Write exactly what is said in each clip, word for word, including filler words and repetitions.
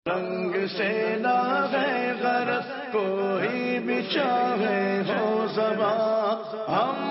رنگ سے نہ ہے غرض کوئی بھی چاہے ہو زبان، ہم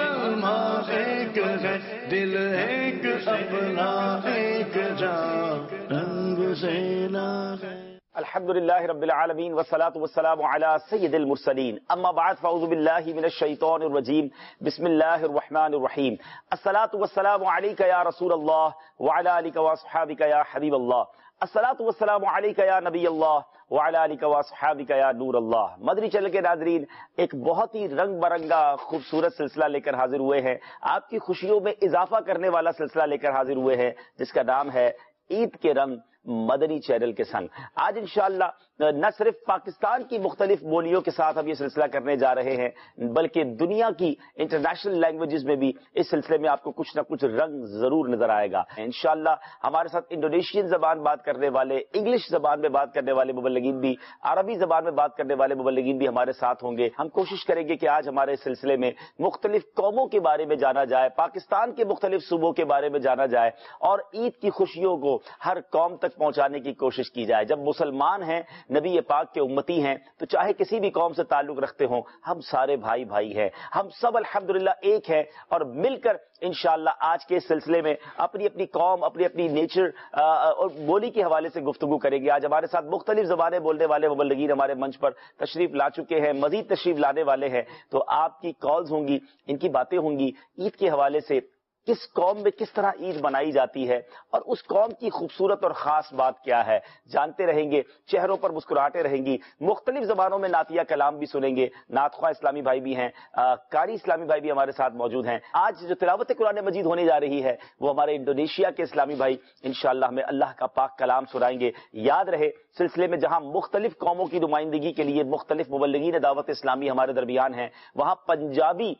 مسلمان ایک ہے، دل ایک اپنا ایک جان، رنگ سے نہ ہے۔ الحمدللہ رب العالمین والصلاة والسلام علی سید المرسلین، اما بعد فاعوذ باللہ من الشیطان الرجیم، بسم اللہ الرحمن الرحیم۔ الصلاة والسلام علیک یا رسول اللہ وعلی آلک واصحابک یا حبیب اللہ، الصلاة والسلام علیک یا نبی اللہ وعلی آلک واصحابک یا نور اللہ۔ مدنی چینل کے ناظرین، ایک بہت ہی رنگ برنگا خوبصورت سلسلہ لے کر حاضر ہوئے ہیں، آپ کی خوشیوں میں اضافہ کرنے والا سلسلہ لے کر حاضر ہوئے ہیں، جس کا نام ہے عید کے رنگ مدنی چینل کے سنگ۔ آج انشاءاللہ نہ صرف پاکستان کی مختلف بولیوں کے ساتھ ہم یہ سلسلہ کرنے جا رہے ہیں، بلکہ دنیا کی انٹرنیشنل لینگویجز میں بھی اس سلسلے میں آپ کو کچھ نہ کچھ رنگ ضرور نظر آئے گا انشاءاللہ۔ ہمارے ساتھ انڈونیشین زبان بات کرنے والے، انگلش زبان میں بات کرنے والے مبلغین بھی، عربی زبان میں بات کرنے والے مبلغین بھی ہمارے ساتھ ہوں گے۔ ہم کوشش کریں گے کہ آج ہمارے اس سلسلے میں مختلف قوموں کے بارے میں جانا جائے، پاکستان کے مختلف صوبوں کے بارے میں جانا جائے، اور عید کی خوشیوں کو ہر قوم تک پہنچانے کی کوشش کی جائے۔ جب مسلمان ہیں، نبی پاک کے امتی ہیں، تو چاہے کسی بھی قوم سے تعلق رکھتے ہوں، ہم سارے بھائی بھائی ہیں، ہم سب الحمدللہ ایک ہیں، اور مل کر انشاءاللہ آج کے اس سلسلے میں اپنی اپنی قوم، اپنی اپنی نیچر اور بولی کے حوالے سے گفتگو کریں گے۔ آج ہمارے ساتھ مختلف زبانیں بولنے والے مبلغین ہمارے منچ پر تشریف لا چکے ہیں، مزید تشریف لانے والے ہیں، تو آپ کی کالز ہوں گی، ان کی باتیں ہوں گی عید کے حوالے سے، کس قوم میں کس طرح عید منائی جاتی ہے، اور اس قوم کی خوبصورت اور خاص بات کیا ہے، جانتے رہیں گے، چہروں پر مسکراہٹیں رہیں گی۔ مختلف زبانوں میں نعتیہ کلام بھی سنیں گے، نعت خواہ اسلامی بھائی بھی ہیں، قاری اسلامی بھائی بھی ہمارے ساتھ موجود ہیں۔ آج جو تلاوت قرآن مجید ہونے جا رہی ہے وہ ہمارے انڈونیشیا کے اسلامی بھائی انشاءاللہ ہمیں اللہ کا پاک کلام سنائیں گے۔ یاد رہے سلسلے میں جہاں مختلف قوموں کی نمائندگی کے لیے مختلف مبلغین دعوت اسلامی ہمارے درمیان ہیں، وہاں پنجابی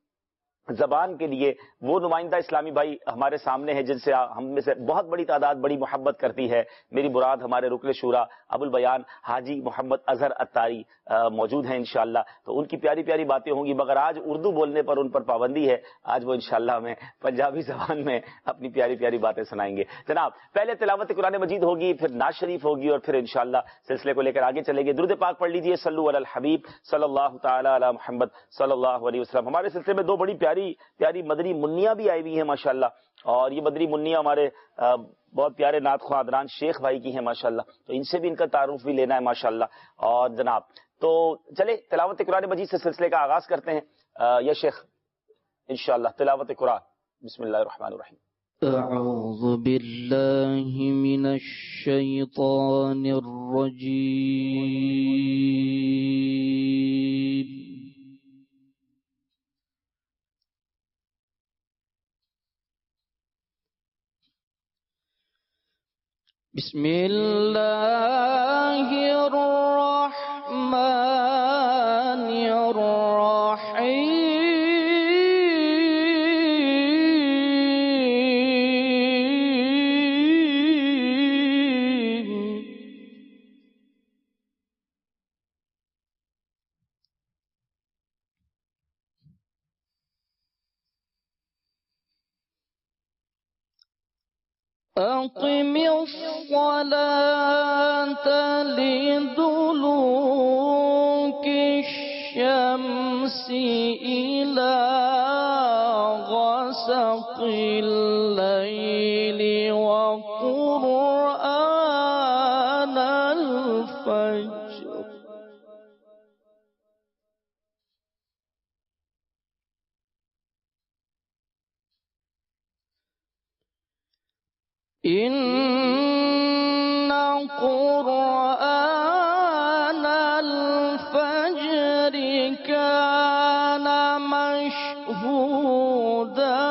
زبان کے لیے وہ نمائندہ اسلامی بھائی ہمارے سامنے ہیں جن سے ہم میں سے بہت بڑی تعداد بڑی محبت کرتی ہے۔ میری مراد ہمارے رکن شورا ابو البیان حاجی محمد اظہر اتاری موجود ہیں انشاءاللہ، تو ان کی پیاری پیاری باتیں ہوں گی، مگر آج اردو بولنے پر ان پر پابندی ہے، آج وہ انشاءاللہ ہمیں پنجابی زبان میں اپنی پیاری پیاری باتیں سنائیں گے۔ جناب پہلے تلاوت قرآن مجید ہوگی، پھر نعت شریف ہوگی، اور پھر انشاءاللہ سلسلے کو لے کر آگے چلیں گے۔ درود پاک پڑھ لیجئے، صلو علی الحبیب صلی اللہ تعالی علی محمد صلی اللہ علیہ وسلم۔ ہمارے سلسلے میں دو بڑی پیاری پیاری مدنی منیاں بھی آئی ہوئی ہیں ماشاءاللہ، اور یہ مدنی منیاں ہمارے بہت پیارے نعت خواہ عدنان شیخ بھائی کی ہیں ماشاءاللہ، تو ان سے بھی ان کا تعارف بھی لینا ہے ماشاءاللہ۔ اور جناب تو چلے تلاوت قرآن مجید سے سلسلے کا آغاز کرتے ہیں۔ یا شیخ انشاءاللہ تلاوت قرآن، بسم اللہ الرحمن الرحیم۔ اعوذ باللہ من الشیطان الرجیم، بسم اللہ الرحمن الرحیم، اقم الصلاة لدلوك الشمس إلى غسق الليل وقرآن الفجر، إن قرآن الفجر كان مشهودا،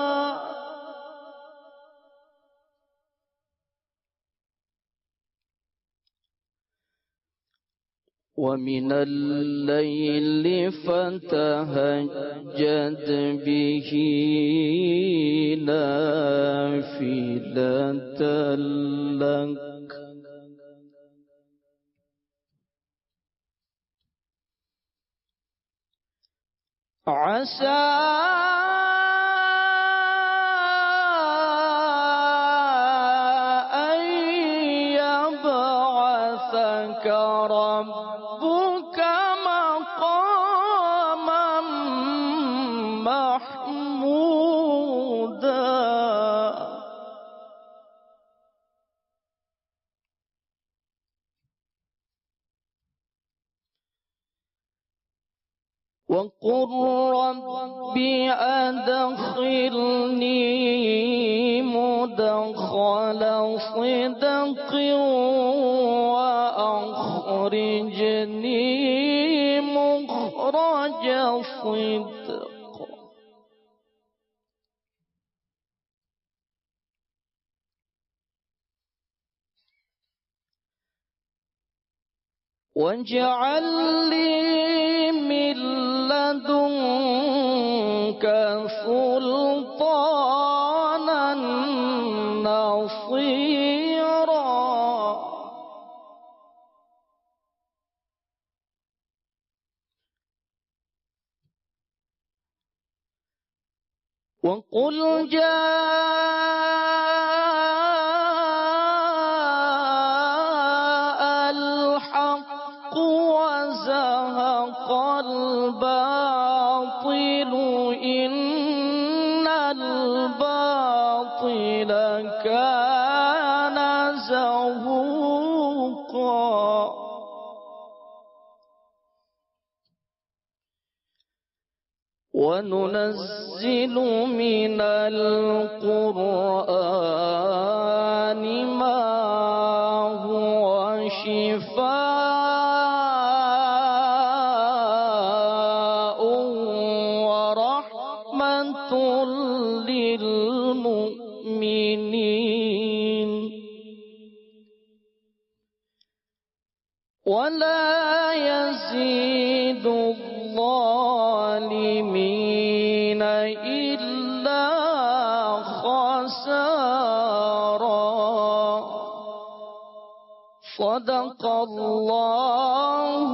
ومن الليل فتهجد به نافلة لك، عسى أن يبعث وَبَعَثَكَ رَبُّكَ مَقَامًا مَحْمُودًا. وَقُلْ رَبِّ أَدْخِلْنِي مُدْخَلَ صِدْقٍ وَأَخْرِجْنِي مُخْرَجَ صِدْقٍ. وَاجْعَل لِّي مِن لَّدُنكَ سُلْطَانًا نَّصِيرًا. وَقُلْ جَاءَ الْحَقُّ وَزَهَقَ الْبَاطِلُ إِنَّ الْبَاطِلَ كَانَ زَهُوقًا. وَنُنَزِّلُ مِنَ الْقُرْآنِ مَا هُوَ شِفَاءٌ وَرَحْمَةٌ لِّلْمُؤْمِنِينَ وَلَا يَزِيدُ الظَّالِمِينَ إِلَّا خَسَارًا. صدق اللہ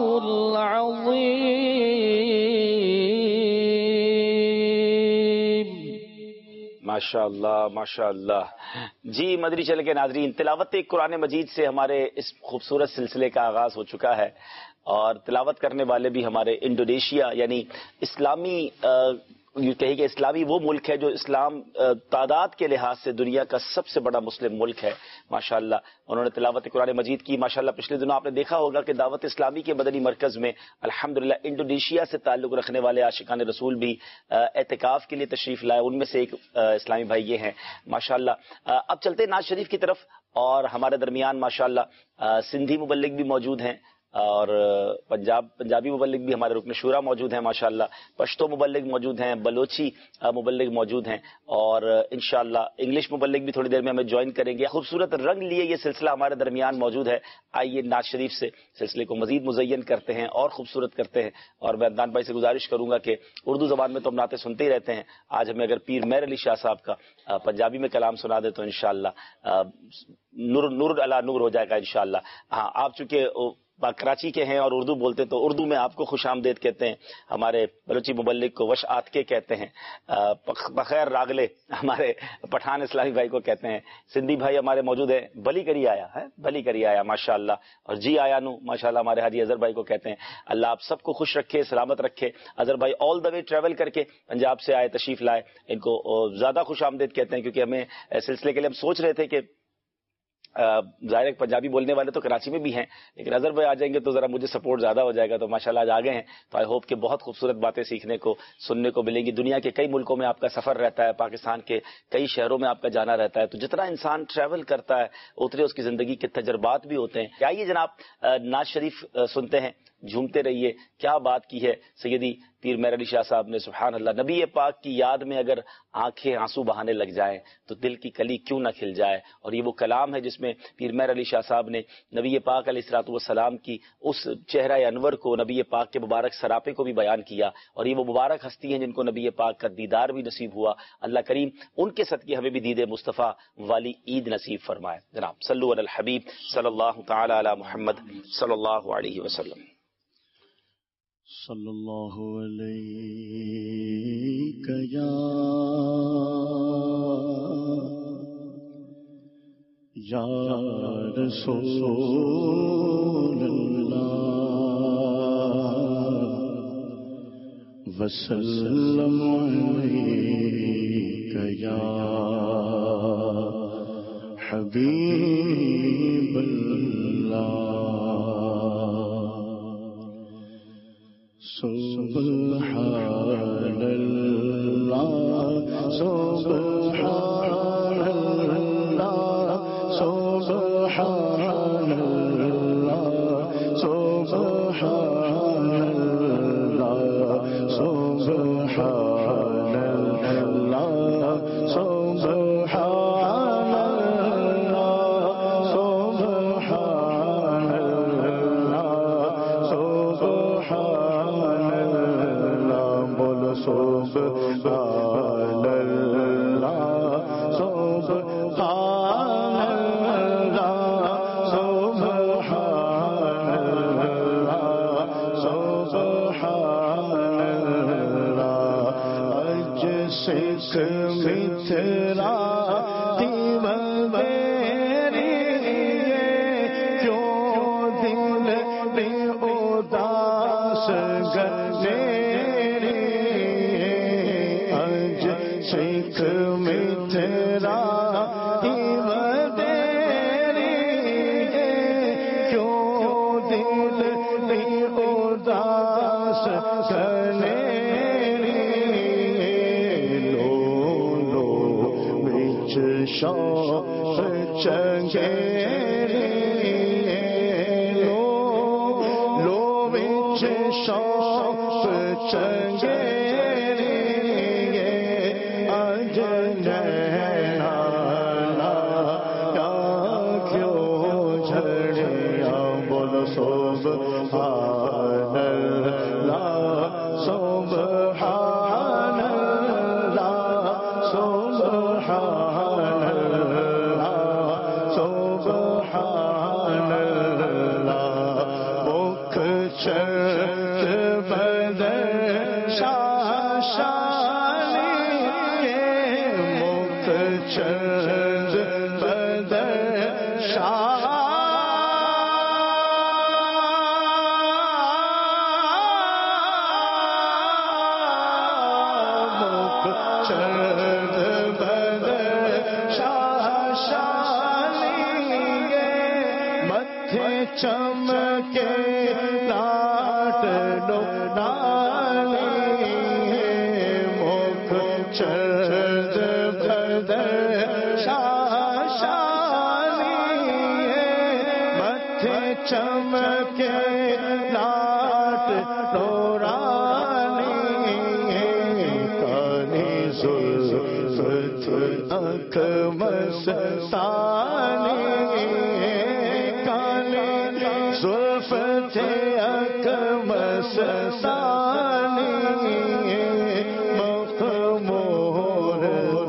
العظیم. ماشاء اللہ ماشاء اللہ. جی مدری چل کے ناظرین، تلاوت قرآن مجید سے ہمارے اس خوبصورت سلسلے کا آغاز ہو چکا ہے، اور تلاوت کرنے والے بھی ہمارے انڈونیشیا یعنی اسلامی یہ کہے کہ اسلامی وہ ملک ہے جو اسلام تعداد کے لحاظ سے دنیا کا سب سے بڑا مسلم ملک ہے. ماشاءاللہ انہوں نے تلاوت قرآن مجید کی. ماشاءاللہ پچھلے دنوں آپ نے دیکھا ہوگا کہ دعوت اسلامی کے مدنی مرکز میں الحمدللہ انڈونیشیا سے تعلق رکھنے والے عاشقان رسول بھی اعتکاف کے لیے تشریف لائے. ان میں سے ایک اسلامی بھائی یہ ہیں ماشاءاللہ. اب چلتے ناز شریف کی طرف، اور ہمارے درمیان ماشاءاللہ سندھی مبلغ بھی موجود ہیں، اور پنجاب پنجابی مبلغ بھی ہمارے رکن شورا موجود ہیں ماشاءاللہ، پشتو مبلغ موجود ہیں، بلوچی مبلغ موجود ہیں، اور انشاءاللہ انگلش مبلغ بھی تھوڑی دیر میں ہمیں جوائن کریں گے. خوبصورت رنگ لیے یہ سلسلہ ہمارے درمیان موجود ہے. آئیے ناز شریف سے سلسلے کو مزید مزین کرتے ہیں اور خوبصورت کرتے ہیں. اور میں عدنان بھائی سے گزارش کروں گا کہ اردو زبان میں تو ہم نعتیں سنتے ہی رہتے ہیں، آج ہمیں اگر پیر مہر علی شاہ صاحب کا پنجابی میں کلام سنا دے تو انشاءاللہ نور نور علی نور ہو جائے گا انشاءاللہ. ہاں آپ چونکہ کراچی کے ہیں اور اردو بولتے تو اردو میں آپ کو خوش آمدید کہتے ہیں، ہمارے بلوچی مبلغ کو وش آتکے کہتے ہیں، بخیر راگلے ہمارے پٹھان اسلامی بھائی کو کہتے ہیں، سندھی بھائی ہمارے موجود ہیں، بلی کری آیا ہے بلی کری آیا ماشاءاللہ، اور جی آیا نو ماشاءاللہ ہمارے حاجی اظہر بھائی کو کہتے ہیں. اللہ آپ سب کو خوش رکھے، سلامت رکھے. اظہر بھائی آل دا وے ٹریول کر کے پنجاب سے آئے، تشریف لائے، ان کو زیادہ خوش آمدید کہتے ہیں کیونکہ ہمیں سلسلے کے لیے ہم سوچ رہے تھے کہ ظاہر ہے پنجابی بولنے والے تو کراچی میں بھی ہیں، لیکن اظہر بھائی آ جائیں گے تو ذرا مجھے سپورٹ زیادہ ہو جائے گا. تو ماشاءاللہ آج آگے ہیں تو آئی ہوپ کہ بہت خوبصورت باتیں سیکھنے کو سننے کو ملیں گی. دنیا کے کئی ملکوں میں آپ کا سفر رہتا ہے، پاکستان کے کئی شہروں میں آپ کا جانا رہتا ہے، تو جتنا انسان ٹریول کرتا ہے اتنے اس کی زندگی کے تجربات بھی ہوتے ہیں. آئیے جناب ناز شریف سنتے ہیں، جھومتے رہیے. کیا بات کی ہے سیدی پیر مہر علی شاہ صاحب نے، سبحان اللہ. نبی پاک کی یاد میں اگر آنکھیں آنسو بہانے لگ جائیں تو دل کی کلی کیوں نہ کھل جائے. اور یہ وہ کلام ہے جس میں پیر مہر علی شاہ صاحب نے نبی پاک علیہ الصلوۃ والسلام کی اس چہرہ انور کو، نبی پاک کے مبارک سراپے کو بھی بیان کیا. اور یہ وہ مبارک ہستی ہیں جن کو نبی پاک کا دیدار بھی نصیب ہوا. اللہ کریم ان کے صدقے ہمیں بھی دید مصطفیٰ والی عید نصیب فرمائے. جناب صلو علی الحبیب صلی اللہ تعالی علی محمد صلی اللہ علیہ وسلم. صلی اللہ علیہ یا یا رسول وسلم عليك يا حبيب الله سبحان الله سبحان الله سبحان الله سبحان الله سبحان الله سبحان الله سبحان الله سبحان الله بول سبحان الله سبحان الله سبحان الله سبحان الله اج سکھ مترا تیم میری کیوں دل میں اداس گنے اج سکھ مترا تیم میری کیوں دل میں اداس گنے شوق چنگیری لو لو وچ شوق چنگیری اج نینا یا کیوں جھڑیا بول سبحان اللہ سبحان اللہ سبحان سبحان اللہ مکھ چرت بدر شاہ شانی مکھ چرت بدر شاہ مکھ چرت بدر شاہ چمکے لاٹ لو نالی مکھ چرد بدر شاہ شانی متھے چمکے لاٹ لو رانی کالی زلفت اکھ مستانی زلف تھے اک مستانی مخمور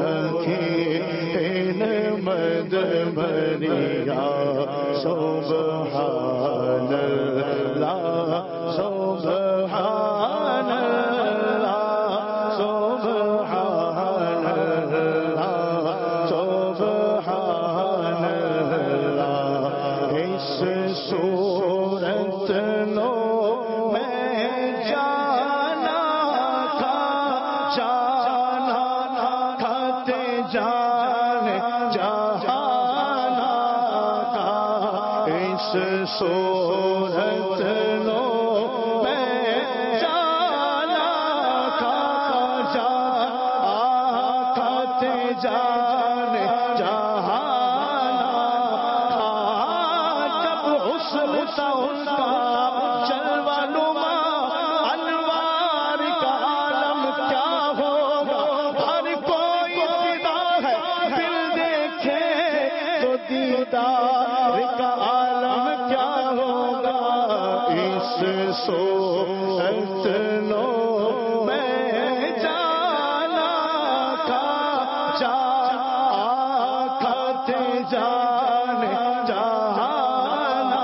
اکھیں مد بھریا سبحان اللہ سبحان اللہ سبحان اللہ سبحان اللہ اس صورت نو میں جانا تھا جانا تھا تے جان جہانا تھا اس صورت نو میں جانا تھا جانا تے جان جہانا حسن تھا اس کا جلوہ نما انوار کا عالم کیا ہوگا ہر کوئی فدا ہے دل دیکھے تو دیدار کا عالم کیا ہوگا اس صورت نو میں جانا تھا جا آکھتے جان جہانا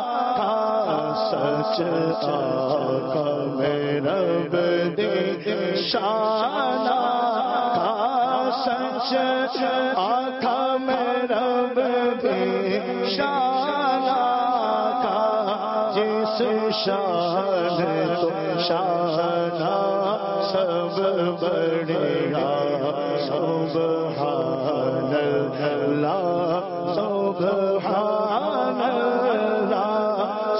سچ آقا میں رب دے شانہ تھا سچ آقا میں رب دے شانہ تھا جس سے شان تو شانہ سب بڑھیا سبحان اللہ سبحان اللہ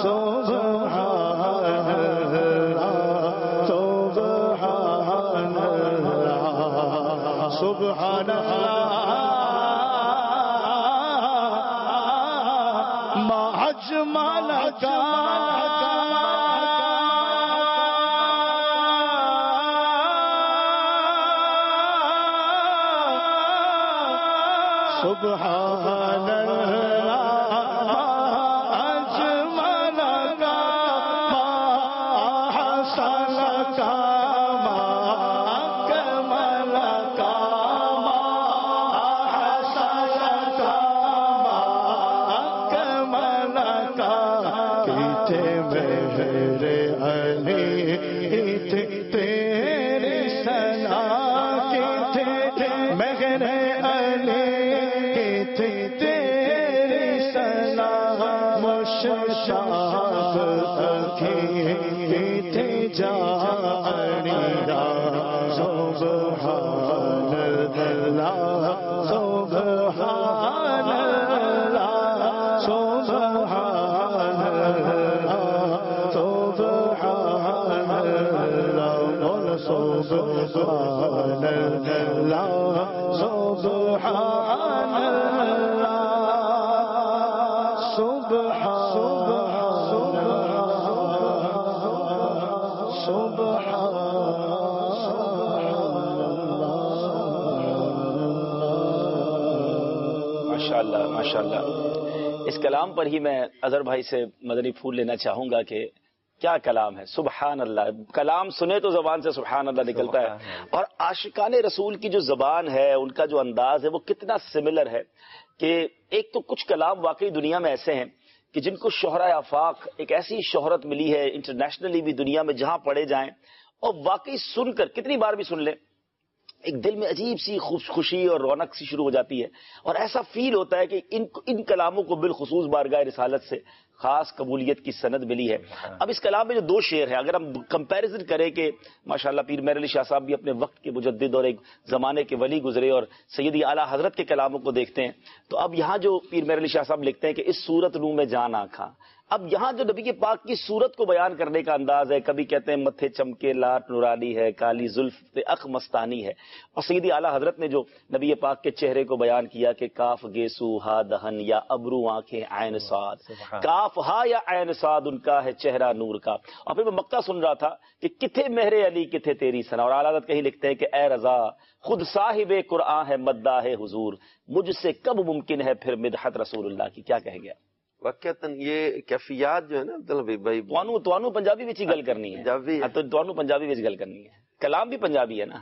سبحان اللہ سبحان اللہ سبحان اللہ ما اجمل کا سبحان اللہ اجمل کا ما احسن کا ما اکمل کا ما احسن کا ما اکمل کا کیتے میرے علی کیتے تیرے سنا کیتے میرے علی شاہ کیتے جانی را سبحان اللہ سبحان اللہ سبحان اللہ سبحان اللہ سبحان اللہ سبحان اللہ ماشاءاللہ ماشاءاللہ. اس کلام پر ہی میں اظہر بھائی سے مدنی پھول لینا چاہوں گا کہ کیا کلام ہے. سبحان اللہ. کلام سنے تو زبان سے سبحان اللہ نکلتا ہے. اور عاشقان رسول کی جو زبان ہے، ان کا جو انداز ہے، وہ کتنا سملر ہے کہ ایک تو کچھ کلام واقعی دنیا میں ایسے ہیں کہ جن کو شہرۂ آفاق ایک ایسی شہرت ملی ہے انٹرنیشنلی بھی دنیا میں جہاں پڑھے جائیں اور واقعی سن کر کتنی بار بھی سن لیں ایک دل میں عجیب سی خوشی اور رونق سی شروع ہو جاتی ہے اور ایسا فیل ہوتا ہے کہ ان ان کلاموں کو بالخصوص بارگاہ رسالت سے خاص قبولیت کی سند ملی ہے. اب اس کلام میں جو دو شعر ہیں، اگر ہم کمپیریزن کریں کہ ماشاءاللہ پیر مہر علی شاہ صاحب بھی اپنے وقت کے مجدد اور ایک زمانے کے ولی گزرے اور سیدی اعلیٰ حضرت کے کلاموں کو دیکھتے ہیں تو اب یہاں جو پیر مہر علی شاہ صاحب لکھتے ہیں کہ اس صورت نو میں جان آنکھاں، اب یہاں جو نبی کے پاک کی صورت کو بیان کرنے کا انداز ہے، کبھی کہتے ہیں متھے چمکے لاٹ نورانی ہے، کالی زلف پہ اخ مستانی ہے، اور سیدی اعلیٰ حضرت نے جو نبی پاک کے چہرے کو بیان کیا کہ کاف گیسو ہا دہن یا ابرو آنکھیں عین صاد، کاف ہا یا عین صاد ان کا ہے چہرہ نور کا. اور پھر میں مقطع سن رہا تھا کہ کتھے مہر علی کتھے تیری ثنا، اور اعلیٰ حضرت کہیں لکھتے ہیں کہ اے رضا خود صاحب قرآن ہے مداح حضور، مجھ سے کب ممکن ہے پھر مدحت رسول اللہ کی. کیا کہیں گے واقعتاً یہ کیفیات جو ہے نا عبدالحبیب بھائی، توانو توانو پنجابی وچ ہی گل کرنی ہے، پنجابی تو توانو پنجابی وچ گل کرنی ہے، کلام بھی پنجابی ہے نا.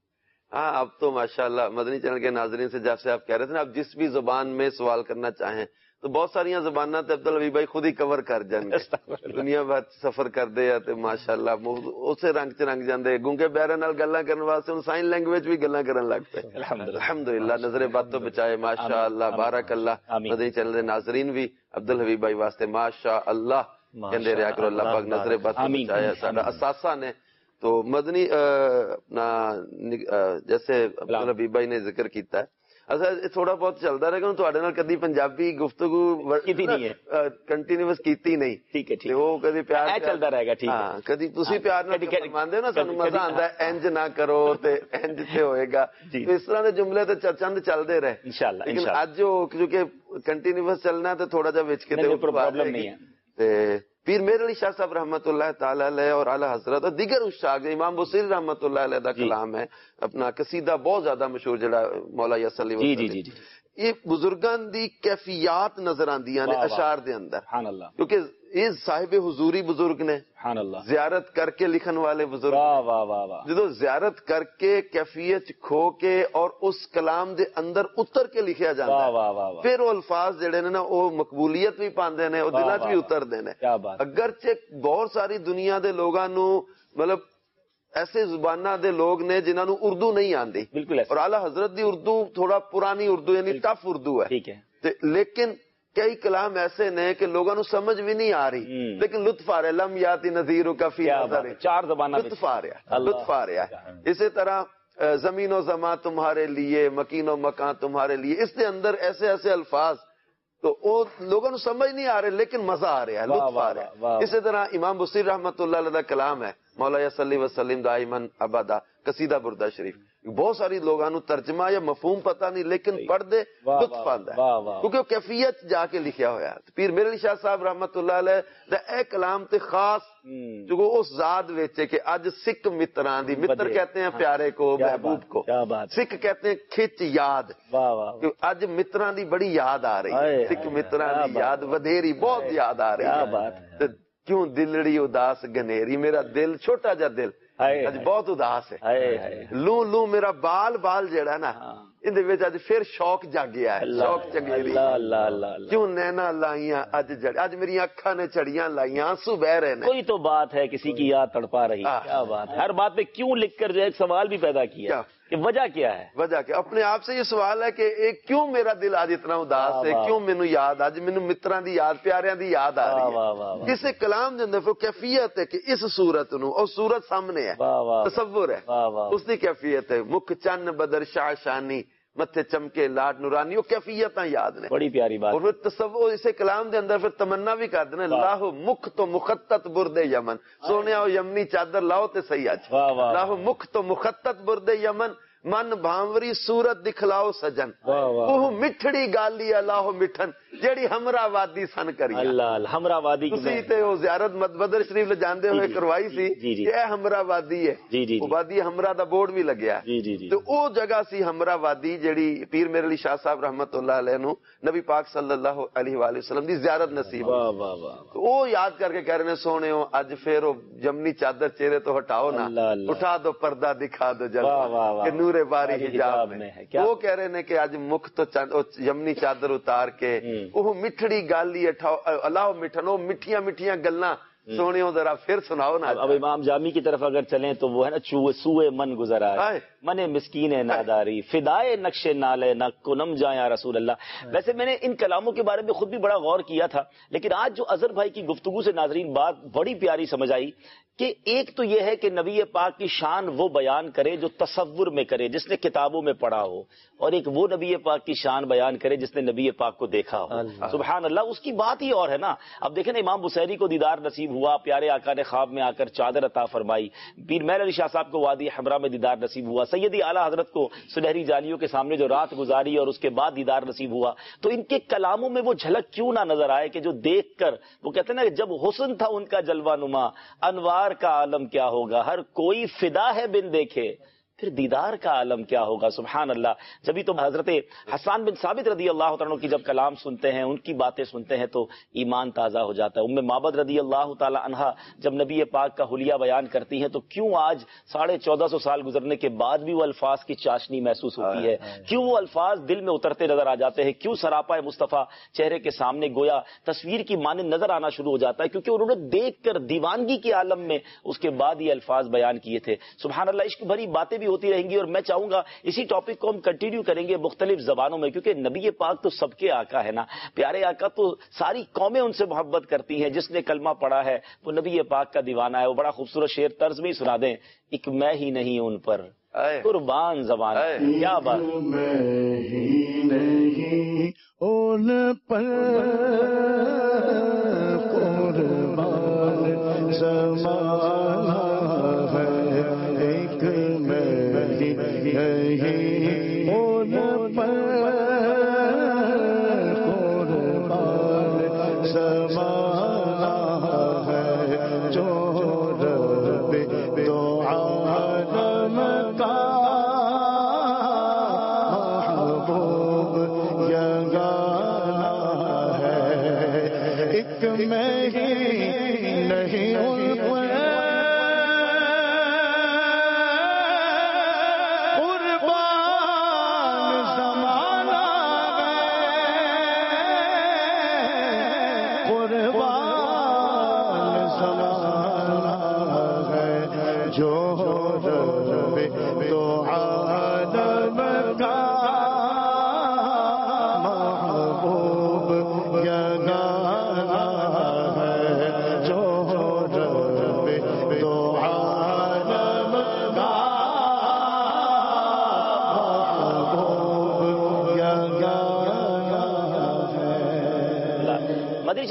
ہاں اب تو ماشاءاللہ مدنی چینل کے ناظرین سے جیسے آپ کہہ رہے تھے نا، آپ جس بھی زبان میں سوال کرنا چاہیں تو بہت ساری زباناں تے عبدالحبیب بھائی خود ہی کور کر جان گے. دنیا بھر سفر کرتے ہیں تے ماشاءاللہ اسے رنگ چ رنگ جاندے. گونگے بہرے نال گلاں کرن واسطے ہن سائن لینگویج بھی گلاں کرن لگ پے. الحمدللہ نظر بد تو بچائے ماشاءاللہ بارک اللہ. مدنی چینل دے ناظرین بھی عبدالحبیب بھائی واسطے ماشاءاللہ کہندے رہیا کرو اللہ پاک نظر بد تو بچائے. ساڈا اساسہ نے تو مدنی اپنا جیسے عبدالحبیب بھائی نے ذکر کیتا ہے تھوڑا بہت چلتا رہے گا. تھوڑے نال کدی پنجابی گفتگو کنٹینیوس کیتی نہیں. ٹھیک ہے وہ کدی پیار چلتا رہے گا. ہاں کدی تسی پیار نال فرماندے نا سانو مزہ آندا ہے انج نہ کرو تے انج تے ہوئے گا. اس طرح دے جملے تے چند چلدے رہے انشاءاللہ. لیکن اج جو کیونکہ کنٹینیوس چلنا ہے تے تھوڑا جا وچ کے تے پرابلم نہیں ہے. تے پیر مہر علی شاہ صاحب رحمت اللہ تعالی علیہ اور اعلی حضرت اور دیگر اشاق امام بصری رحمت اللہ علیہ دا کلام ہے اپنا قصیدہ بہت زیادہ مشہور جڑا مولا یسر علی جی جی یہ بزرگاں دی کیفیات نظر آندیاں نے اشعار دے اندر. سبحان اللہ. کیونکہ یہ صاحب حضوری بزرگ نے، سبحان اللہ، زیارت کر کے لکھن والے بزرگ. واہ واہ واہ واہ. جدو زیارت کر کے کیفیت کھو کے اور اس کلام دے اندر اتر کے لکھیا جاندا ہے. واہ واہ واہ. پھر وہ الفاظ جڑے نے نا وہ مقبولیت بھی پاندے نے، وہ دلاں وچ بھی اتردے نے. کیا بات. اگرچہ بہت ساری دنیا دے لوگاں نو مطلب ایسے زباناں دے لوگ نے جنہاں نو اردو نہیں آندی، بالکل، اور اعلیٰ حضرت دی اردو تھوڑا پرانی اردو یعنی ٹف اردو ہے. ٹھیک ہے. لیکن کئی کلام ایسے نے کہ لوگوں کو سمجھ بھی نہیں آ رہی لیکن لطف آ رہا ہے. لم یاتی نذیر کا فی نظر، چار زبانہ لطف آ رہا ہے، لطف آ رہا ہے. اسی طرح زمین و زمان تمہارے لیے، مکین و مکان تمہارے لیے، اس کے اندر ایسے ایسے الفاظ تو وہ لوگوں کو سمجھ نہیں آ رہے لیکن مزہ آ رہا ہے، لطف آ رہا ہے. اسی طرح امام بصیر رحمۃ اللہ علیہ کا کلام ہے مولا صلی وسلم دائمن ابدا، قصیدہ بردہ شریف. بہت ساری لوگوں ترجمہ یا مفہوم پتہ نہیں لیکن پڑھ دے لطف آتا ہے کیونکہ وہ کیفیت جا کے لکھیا ہوا ہے. پیر میرے علی شاہ صاحب رحمۃ اللہ علیہ دا اے کلام تے خاص جو اس ذات وچ کہ اج سکھ متراں دی، متر کہتے ہیں پیارے کو، محبوب کو، سکھ کہتے ہیں کھچ یاد. اج متراں دی بڑی یاد آ رہی ہے، سکھ متراں دی یاد ودھیری بہت یاد آ رہی ہے. کیوں دلڑی اداس گنیری، میرا دل چھوٹا جا دل اج بہت اداس ہے. لوں لوں میرا بال بال جڑا نا اندے وچ اج پھر شوق جاگیا ہے، شوق چنگیری. کیوں نینا لائیاں اج جڑ، اج میری اکھاں نے چڑیاں لائیاں، آنسو بہ رہے ہیں. کوئی تو بات ہے کسی کی یاد تڑپا رہی. کیا بات ہے. ہر بات پہ کیوں لکھ کر جو ایک سوال بھی پیدا کیا کہ وجہ کیا ہے. وجہ کیا اپنے آپ سے یہ سوال ہے کہ ایک کیوں میرا دل آج اتنا اداس ہے، کیوں مینوں یاد اج مینوں متراں دی یاد، پیاریاں دی یاد آ رہی ہے. اس کلام دے اندر کیفیت ہے کہ اس صورت نو، اور صورت سامنے ہے، تصور ہے، اس دی کیفیت ہے. مکھ چن بدر شاہ شانی، متھے چمکے لاڈ نورانی، وہ کیفیتاں یاد نے. بڑی پیاری بات. اور تصور اسے کلام دے اندر پھر تمنا بھی کر دینا، لاہو مکھ تو مخطط برد یمن، سونے او یمنی چادر لاؤ تے صحیح اج. لاہو مکھ تو مخطط برد یمن، من بھاوری صورت دکھلاؤ سجن، وہ مٹھڑی گالی اللہ مٹھن جیڑی ہمراہ وادی سن کری. اللہ ہمراہ وادی تسی تے او زیارت بدر شریف لے جاندے ہوئے کروائی سی کہ اے ہمراہ وادی ہے. او وادی ہمراہ دا بورڈ بھی لگیا ہے. تو او جگہ سی ہمراہ وادی جیڑی پیر میرے علی شاہ صاحب رحمت اللہ علیہ نو نبی پاک صلی اللہ علیہ وآلہ وسلم دی زیارت نصیب. تو او یاد کر کے کہہ رہے نے سونے ہو اج پھر او جمنی چادر چہرے تو ہٹاؤ نا، اٹھا دو پردہ دکھا دو جلوہ کہ نور باری حجاب میں. وہ کہہ رہے ہیں کہ اج مکھ تو یمنی چادر اتار کے وہ مٹھڑی گالی اللہ مٹھن، وہ میٹھیاں میٹھیاں گلاں سونے ذرا پھر سناؤ نا. اب امام جامی کی طرف اگر چلیں تو وہ ہے نا چوئے سوئے من گزرا من مسکین ناداری فدائے نقش نالے نہ کنم جائیں یا رسول اللہ. ویسے میں نے ان کلاموں کے بارے میں خود بھی بڑا غور کیا تھا، لیکن آج جو اظہر بھائی کی گفتگو سے ناظرین بات بڑی پیاری سمجھ آئی کہ ایک تو یہ ہے کہ نبی پاک کی شان وہ بیان کرے جو تصور میں کرے، جس نے کتابوں میں پڑھا ہو، اور ایک وہ نبی پاک کی شان بیان کرے جس نے نبی پاک کو دیکھا ہو. سبحان اللہ، اس کی بات ہی اور ہے نا. اب دیکھیں نا امام بصیری کو دیدار نصیب ہوا، پیارے آقا نے خواب میں آ کر چادر عطا فرمائی. پیر مہر علی شاہ صاحب کو وادی حمراء میں دیدار نصیب ہوا. سیدی اعلیٰ حضرت کو سنہری جالیوں کے سامنے جو رات گزاری اور اس کے بعد دیدار نصیب ہوا. تو ان کے کلاموں میں وہ جھلک کیوں نہ نظر آئے کہ جو دیکھ کر وہ کہتے ہیں نا جب حسن تھا ان کا جلوہ نما، انوار کا عالم کیا ہوگا، ہر کوئی فدا ہے بن دیکھے، پھر دیدار کا عالم کیا ہوگا. سبحان اللہ. جبھی تو حضرت حسان بن ثابت رضی اللہ تعالیٰ کی جب کلام سنتے ہیں، ان کی باتیں سنتے ہیں تو ایمان تازہ ہو جاتا ہے. ام معبد رضی اللہ تعالیٰ عنہا جب نبی پاک کا حلیہ بیان کرتی ہیں تو کیوں آج ساڑھے چودہ سو سال گزرنے کے بعد بھی وہ الفاظ کی چاشنی محسوس ہوتی ہے، کیوں وہ الفاظ دل میں اترتے نظر آ جاتے ہیں، کیوں سراپا مصطفیٰ چہرے کے سامنے گویا تصویر کی مانند نظر آنا شروع ہو جاتا ہے، کیونکہ انہوں نے دیکھ کر دیوانگی کے عالم میں اس کے بعد یہ الفاظ بیان کیے تھے. سبحان اللہ. عشق بھری باتیں بھی ہوتی رہیں گی اور میں چاہوں گا اسی ٹاپک کو ہم کنٹینیو کریں گے مختلف زبانوں میں، کیونکہ نبی پاک تو سب کے آقا ہے نا، پیارے آقا تو ساری قومیں ان سے محبت کرتی ہیں. جس نے کلمہ پڑھا ہے وہ نبی پاک کا دیوانہ ہے. وہ بڑا خوبصورت شعر طرز میں ہی سنا دیں، ایک میں ہی نہیں ان پر قربان زبان. کیا بات. میں ہی نہیں ان پر قربان زمان ہے، ایک میں ہی نہیں ان پر قربان زمان ہے، جو رب دو عالم کا محبوب یگانہ ہے، ایک میں ہی نہیں ان پر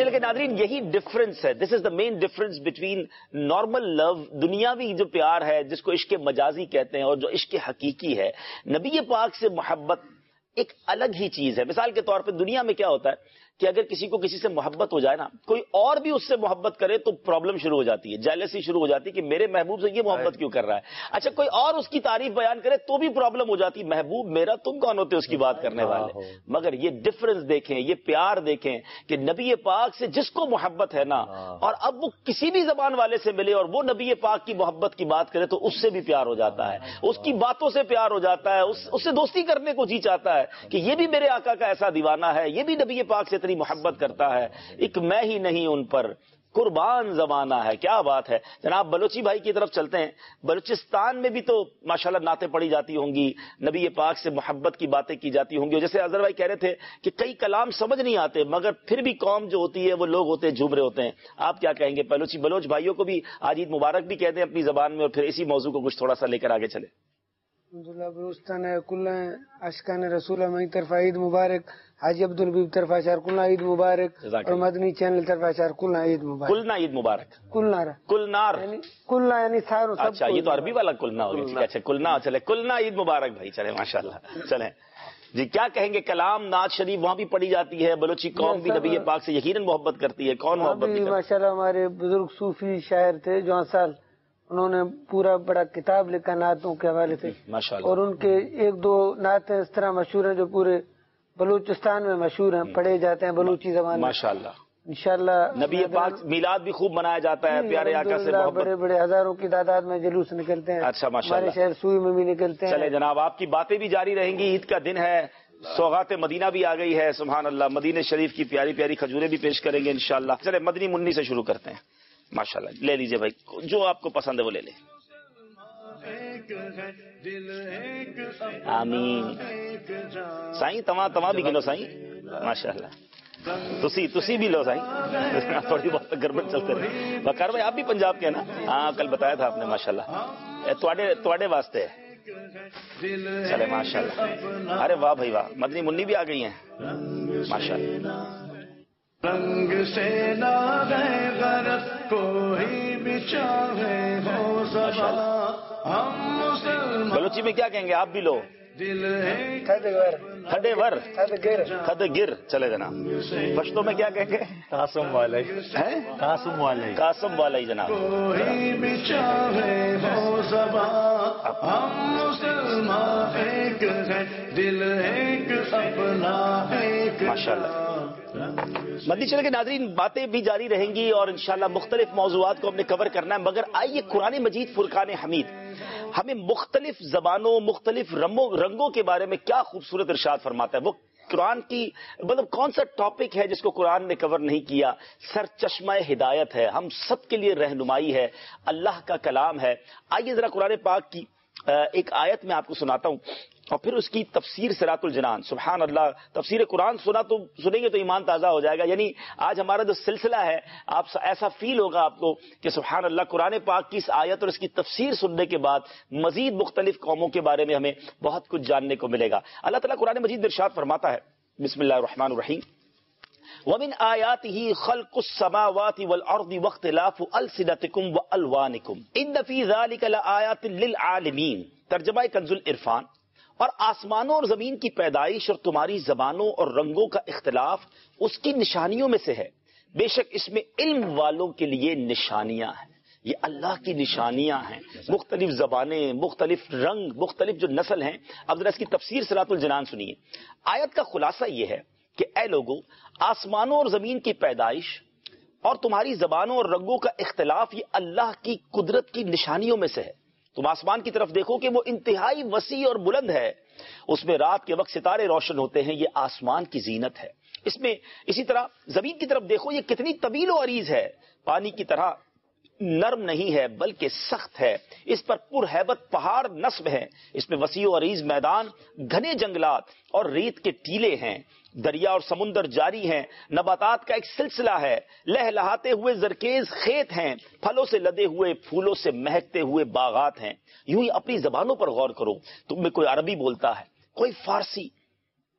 چلے کہ ناظرین یہی ڈفرنس ہے. This is the main difference between normal love, دنیاوی جو پیار ہے جس کو عشق مجازی کہتے ہیں, اور جو عشق حقیقی ہے. نبی پاک سے محبت ایک الگ ہی چیز ہے. مثال کے طور پہ دنیا میں کیا ہوتا ہے کہ اگر کسی کو کسی سے محبت ہو جائے نا, کوئی اور بھی اس سے محبت کرے تو پرابلم شروع ہو جاتی ہے, جیلسی شروع ہو جاتی ہے کہ میرے محبوب سے یہ محبت کیوں کر رہا ہے. اچھا کوئی اور اس کی تعریف بیان کرے تو بھی پرابلم ہو جاتی ہے, محبوب میرا, تم کون ہوتے اس کی بات کرنے والے. مگر یہ ڈفرنس دیکھیں, یہ پیار دیکھیں کہ نبی پاک سے جس کو محبت ہے نا, اور اب وہ کسی بھی زبان والے سے ملے اور وہ نبی پاک کی محبت کی بات کرے تو اس سے بھی پیار ہو جاتا ہے, اس کی باتوں سے پیار ہو جاتا ہے, اس سے دوستی کرنے کو جی چاہتا ہے کہ یہ بھی میرے آقا کا ایسا دیوانہ ہے, یہ بھی نبی پاک سے اتنی محبت کرتا ہے, ایک میں ہی نہیں ان پر قربان زمانہ ہے. کیا بات ہے جناب. بلوچی بھائی کی طرف چلتے ہیں. بلوچستان میں بھی تو ماشاءاللہ نعتیں پڑھی جاتی ہوں گی, نبی پاک سے محبت کی باتیں کی جاتی ہوں گی. جیسے اظہر بھائی کہہ رہے تھے کہ کئی کلام سمجھ نہیں آتے, مگر پھر بھی قوم جو ہوتی ہے وہ لوگ ہوتے ہیں جھوم رہے ہوتے ہیں. آپ کیا کہیں گے بلوچی بلوچ بھائیوں کو بھی آج عید مبارک بھی کہتے ہیں اپنی زبان میں, اور پھر اسی موضوع کو کچھ تھوڑا سا لے کر آگے چلے. الحمدللہ بلوچستان کل اشکان رسول میں طرف عید مبارک, حاجی عبد الحبیب طرف اشار کلنا عید مبارک, اور مدنی چینل طرف اشار کلنا عید مبارک. کلنا عید مبارک. کلنا کلنار یعنی کلنا یعنی ساروں. اچھا یہ تو عربی والا کلنا ہو گیا. اچھا کلنا, چلے کلنا عید مبارک بھائی, چلے ماشاءاللہ. چلیں جی, کیا کہیں گے. کلام نعت شریف وہاں بھی پڑھی جاتی ہے, بلوچی قوم بھی نبی پاک سے یقیناً محبت کرتی ہے. کون محبت نہیں کرتا؟ ماشاءاللہ ہمارے بزرگ صوفی شاعر تھے جو سال انہوں نے پورا بڑا کتاب لکھا نعتوں کے حوالے سے, اور ان کے ایک دو نعتیں اس طرح مشہور ہیں جو پورے بلوچستان میں مشہور ہیں, پڑھے جاتے ہیں بلوچی زبان میں ماشاءاللہ. انشاءاللہ نبی پاک میلاد بھی خوب منایا جاتا ہے, پیارے آقا سے محبت. بڑے بڑے ہزاروں کی تعداد میں جلوس نکلتے ہیں. اچھا ماشاءاللہ. ہمارے شہر سوئی میں بھی نکلتے ہیں. چلے جناب, آپ کی باتیں بھی جاری رہیں گی. عید کا دن ہے, سوغات مدینہ بھی آ گئی ہے. سبحان اللہ, مدینہ شریف کی پیاری پیاری کھجوریں بھی پیش کریں گے انشاءاللہ. چلے مدنی منی سے شروع کرتے ہیں. ماشاءاللہ لے لیجئے بھائی, جو آپ کو پسند ہے وہ لے لیں. آمین. سائیں تما تما بھی گنو سائیں, ماشاءاللہ. تسی تسی بھی لو سائیں, تھوڑی بہت گڑبڑ چلتے رہے. بکار بھائی آپ بھی پنجاب کے ہیں نا؟ ہاں کل بتایا تھا آپ نے. ماشاءاللہ تواڈے تواڈے واسطے ہے. چلے ماشاءاللہ. ارے واہ بھائی واہ, مدنی منی بھی آ گئی ہیں ماشاءاللہ. رنگ سے لاغے غرض کوئی بھی چاہے ہو زباں, ہم مسلمان. بلوچی میں کیا کہیں گے آپ بھی لو؟ دل ہے کھڈے ور کھد گر. چلے جناب. پشتوں میں کیا کہیں گے؟ قاسم والے قاسم والے قاسم والا ہی جناب. کوئی بھی چاہے ہو زباں, ہم مسلمان ایک ہے, دل ایک اپنا ایک. ماشاءاللہ. مدنی چینل کے ناظرین باتیں بھی جاری رہیں گی اور انشاءاللہ مختلف موضوعات کو ہم نے کور کرنا ہے. مگر آئیے قرآن مجید فرقان حمید ہمیں مختلف زبانوں, مختلف رنگوں کے بارے میں کیا خوبصورت ارشاد فرماتا ہے. وہ قرآن کی مطلب کون سا ٹاپک ہے جس کو قرآن نے کور نہیں کیا؟ سر چشمہ ہدایت ہے, ہم سب کے لیے رہنمائی ہے, اللہ کا کلام ہے. آئیے ذرا قرآن پاک کی ایک آیت میں آپ کو سناتا ہوں اور پھر اس کی تفسیر صراط الجنان. سبحان اللہ, تفسیر قرآن سنا تو سنیں گے تو ایمان تازہ ہو جائے گا. یعنی آج ہمارا جو سلسلہ ہے, آپ ایسا فیل ہوگا آپ کو کہ سبحان اللہ قرآن پاک کی اس آیت اور اس کی تفسیر سننے کے بعد مزید مختلف قوموں کے بارے میں ہمیں بہت کچھ جاننے کو ملے گا. اللہ تعالیٰ قرآن مجید میں ارشاد فرماتا ہے, بسم اللہ الرحمن الرحیم, وَمِنْ آيَاتِهِ خَلْقُ السَّمَاوَاتِ وَالْأَرْضِ وَاخْتِلَافُ أَلْسِنَتِكُمْ وَأَلْوَانِكُمْ إِنَّ فِي ذَلِكَ لَآيَاتٍ لِلْعَالِمِينَ. ترجمہ کنز العرفان. اور آسمانوں اور زمین کی پیدائش اور تمہاری زبانوں اور رنگوں کا اختلاف اس کی نشانیوں میں سے ہے, بے شک اس میں علم والوں کے لیے نشانیاں ہیں. یہ اللہ کی نشانیاں ہیں, مختلف زبانیں, مختلف رنگ, مختلف جو نسل ہیں. اب ذرا اس کی تفسیر صراط الجنان سنیے. آیت کا خلاصہ یہ ہے کہ اے لوگو, آسمانوں اور زمین کی پیدائش اور تمہاری زبانوں اور رنگوں کا اختلاف یہ اللہ کی قدرت کی نشانیوں میں سے ہے. تم آسمان کی طرف دیکھو کہ وہ انتہائی وسیع اور بلند ہے, اس میں رات کے وقت ستارے روشن ہوتے ہیں, یہ آسمان کی زینت ہے. اس میں اسی طرح زمین کی طرف دیکھو, یہ کتنی طویل و عریض ہے, پانی کی طرح نرم نہیں ہے بلکہ سخت ہے. اس پر پرہیبت پہاڑ نصب ہیں, اس میں وسیع و عریض میدان, گھنے جنگلات اور ریت کے ٹیلے ہیں. دریا اور سمندر جاری ہیں, نباتات کا ایک سلسلہ ہے, لہلہاتے ہوئے زرخیز کھیت ہیں, پھلوں سے لدے ہوئے, پھولوں سے مہکتے ہوئے باغات ہیں. یوں ہی اپنی زبانوں پر غور کرو, تم میں کوئی عربی بولتا ہے, کوئی فارسی,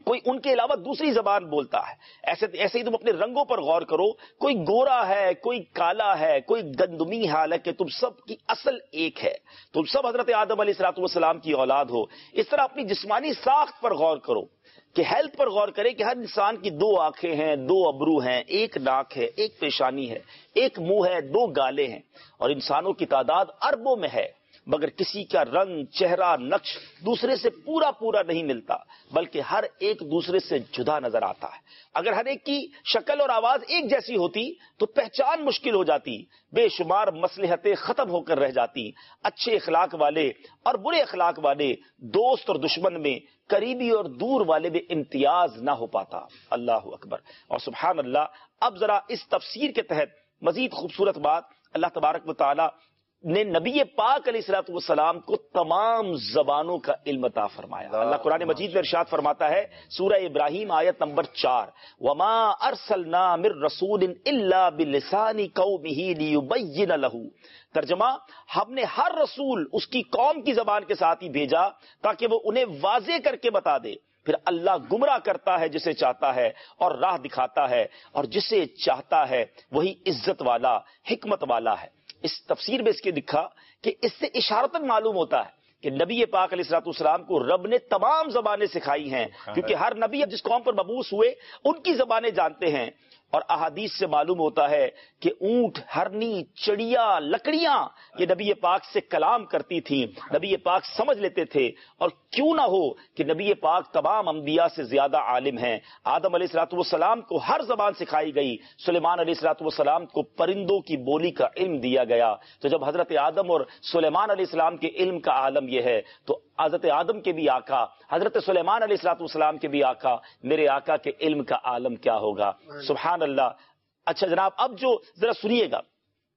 کوئی ان کے علاوہ دوسری زبان بولتا ہے. ایسے ایسے ہی تم اپنے رنگوں پر غور کرو, کوئی گورا ہے, کوئی کالا ہے, کوئی گندمی, حالانکہ تم سب کی اصل ایک ہے. تم سب حضرت آدم علیہ الصلوۃ والسلام کی اولاد ہو. اس طرح اپنی جسمانی ساخت پر غور کرو, کہ ہیلتھ پر غور کرے کہ ہر انسان کی دو آنکھیں ہیں, دو ابرو ہیں, ایک ناک ہے, ایک پیشانی ہے, ایک منہ ہے, دو گالے ہیں, اور انسانوں کی تعداد اربوں میں ہے, مگر کسی کا رنگ, چہرہ, نقش دوسرے سے پورا پورا نہیں ملتا, بلکہ ہر ایک دوسرے سے جدا نظر آتا ہے. اگر ہر ایک کی شکل اور آواز ایک جیسی ہوتی تو پہچان مشکل ہو جاتی, بے شمار مصلحتیں ختم ہو کر رہ جاتی, اچھے اخلاق والے اور برے اخلاق والے, دوست اور دشمن میں, قریبی اور دور والے میں امتیاز نہ ہو پاتا. اللہ اکبر اور سبحان اللہ. اب ذرا اس تفسیر کے تحت مزید خوبصورت بات, اللہ تبارک و تعالی نے نبی پاک علیہ الصلوۃ والسلام کو تمام زبانوں کا علم عطا فرمایا. اللہ قرآن مجید میں ارشاد فرماتا ہے, سورہ ابراہیم آیت نمبر چار, وما ارسلنا من رسول الا بلسان قومه ليبين له. ترجمہ, ہم نے ہر رسول اس کی قوم کی زبان کے ساتھ ہی بھیجا تاکہ وہ انہیں واضح کر کے بتا دے. پھر اللہ گمراہ کرتا ہے جسے چاہتا ہے اور راہ دکھاتا ہے, اور جسے چاہتا ہے وہی عزت والا, حکمت والا ہے. اس تفسیر میں اس کے لکھا کہ اس سے اشارتاً معلوم ہوتا ہے کہ نبی پاک علیہ الصلوۃ والسلام کو رب نے تمام زبانیں سکھائی ہیں, کیونکہ ہر نبی جس قوم پر مبعوث ہوئے ان کی زبانیں جانتے ہیں. اور احادیث سے معلوم ہوتا ہے کہ اونٹ, ہرنی, چڑیا, لکڑیاں یہ نبی پاک سے کلام کرتی تھیں, نبی پاک سمجھ لیتے تھے. اور کیوں نہ ہو کہ نبی پاک تمام انبیاء سے زیادہ عالم ہیں. آدم علیہ الصلوۃ والسلام کو ہر زبان سکھائی گئی, سلیمان علیہ الصلوۃ والسلام کو پرندوں کی بولی کا علم دیا گیا. تو جب حضرت آدم اور سلیمان علیہ السلام کے علم کا عالم یہ ہے, تو حضرت آدم کے بھی آقا, حضرت سلیمان علیہ الصلوۃ والسلام کے بھی آقا, میرے آقا کے علم کا عالم کیا ہوگا. سبحان اللہ. اچھا جناب, اب جو ذرا سنیے گا,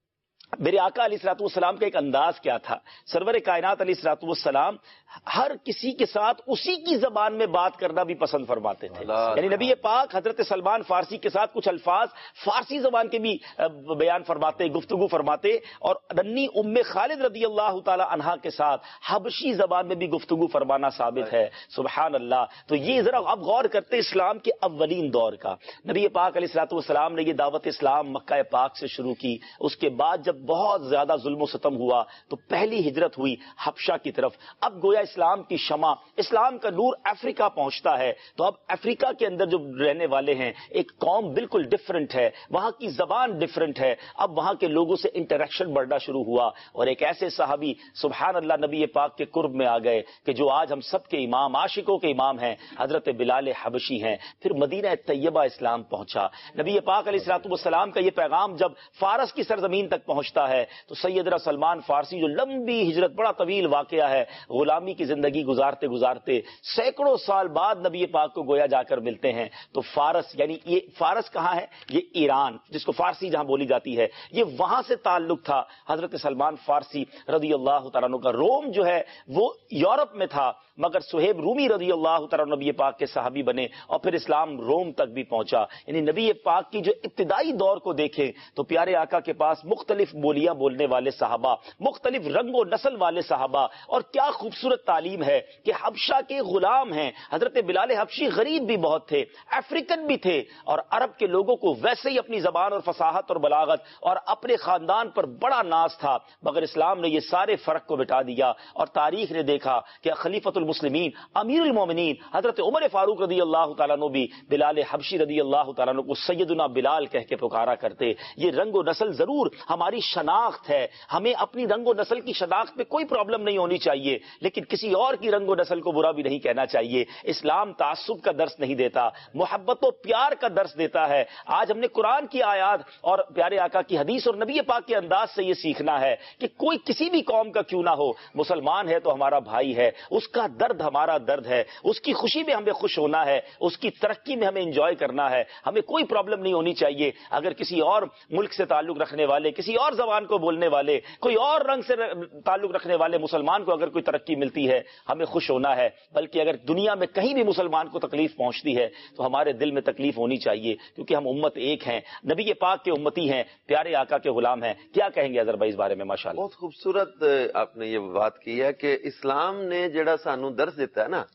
میرے آقا علیہ الصلوۃ والسلام کا ایک انداز کیا تھا. سرور کائنات علیہ الصلوۃ والسلام ہر کسی کے ساتھ اسی کی زبان میں بات کرنا بھی پسند فرماتے تھے. یعنی نبی پاک حضرت سلمان فارسی کے ساتھ کچھ الفاظ فارسی زبان کے بھی بیان فرماتے, گفتگو فرماتے, اور ننھی ام خالد رضی اللہ تعالی عنہا کے ساتھ حبشی زبان میں بھی گفتگو فرمانا ثابت ہے. سبحان اللہ. تو یہ ذرا اب غور کرتے اسلام کے اولین دور کا. نبی پاک علیہ الصلوۃ والسلام نے یہ دعوت اسلام مکہ پاک سے شروع کی. اس کے بعد جب بہت زیادہ ظلم و ستم ہوا تو پہلی ہجرت ہوئی حبشہ کی طرف. اب گویا اسلام کی شمع, اسلام کا نور افریقہ پہنچتا ہے. تو اب افریقہ کے اندر جو رہنے والے ہیں ایک قوم بالکل ڈفرنٹ ہے, وہاں کی زبان ڈفرنٹ ہے. اب وہاں کے لوگوں سے انٹریکشن بڑھنا شروع ہوا, اور ایک ایسے صحابی سبحان اللہ نبی پاک کے قرب میں آ گئے کہ جو آج ہم سب کے امام, عاشقوں کے امام ہیں, حضرت بلال حبشی ہیں. پھر مدینہ طیبہ اسلام پہنچا. نبی پاک علیہ الصلوۃ والسلام کا یہ پیغام جب فارس کی سرزمین تک پہنچتا ہے تو سیدنا سلمان فارسی, جو لمبی ہجرت, بڑا طویل واقعہ ہے, غلامی کی زندگی گزارتے گزارتے سینکڑوں سال بعد نبی پاک کو گویا جا کر ملتے ہیں. تو فارس, یعنی یہ فارس کہاں ہے؟ یہ ایران, جس کو فارسی جہاں بولی جاتی ہے, یہ وہاں سے تعلق تھا حضرت سلمان فارسی رضی اللہ تعالیٰ عنہ کا. روم جو ہے وہ یورپ میں تھا, مگر سہیب رومی رضی اللہ تعالیٰ عنہ نبی پاک کے صحابی بنے, اور پھر اسلام روم تک بھی پہنچا. یعنی نبی پاک کی جو ابتدائی دور کو دیکھیں تو پیارے آقا کے پاس مختلف بولیاں بولنے والے صحابہ, مختلف رنگ و نسل والے صحابہ, اور کیا خوبصورت تعلیم ہے کہ حبشہ کے غلام ہیں. حضرت بلال حبشی غریب بھی بہت تھے, افریقن بھی تھے, اور عرب کے لوگوں کو ویسے ہی اپنی زبان اور فصاحت اور بلاغت اور اپنے خاندان پر بڑا ناز تھا. مگر اسلام نے یہ سارے فرق کو مٹا دیا, اور تاریخ نے دیکھا کہ خلیفۃ المسلمین امیر المومنین حضرت عمر فاروق رضی اللہ تعالیٰ عنہ بھی بلال حبشی رضی اللہ تعالیٰ عنہ کو سیدنا بلال کہہ کے پکارا کرتے. یہ رنگ و نسل ضرور ہماری شناخت ہے, ہمیں اپنی رنگ و نسل کی شناخت میں کوئی پرابلم نہیں ہونی چاہیے, لیکن کسی اور کی رنگ و نسل کو برا بھی نہیں کہنا چاہیے. اسلام تعصب کا درس نہیں دیتا, محبت و پیار کا درس دیتا ہے. آج ہم نے قرآن کی آیات اور پیارے آقا کی حدیث اور نبی پاک کے انداز سے یہ سیکھنا ہے کہ کوئی کسی بھی قوم کا کیوں نہ ہو, مسلمان ہے تو ہمارا بھائی ہے, اس کا درد ہمارا درد ہے, اس کی خوشی میں ہمیں خوش ہونا ہے, اس کی ترقی میں ہمیں انجوائے کرنا ہے. ہمیں کوئی پرابلم نہیں ہونی چاہیے اگر کسی اور ملک سے تعلق رکھنے والے, کسی اور زبان کو بولنے والے, کوئی اور رنگ سے تعلق رکھنے والے مسلمان کو اگر کوئی ترقی ملتی ہے, ہمیں خوش ہونا ہے. بلکہ اگر دنیا میں کہیں بھی مسلمان کو تکلیف پہنچتی ہے تو ہمارے دل میں تکلیف ہونی چاہیے, کیونکہ ہم امت ایک ہیں, نبی پاک کے امتی ہیں, پیارے آقا کے غلام ہیں. کیا کہیں گے اظہر بھائی اس بارے میں؟ ماشاءاللہ بہت خوبصورت آپ نے یہ بات کی ہے کہ اسلام نے جڑا سانو درس دیتا ہے نا,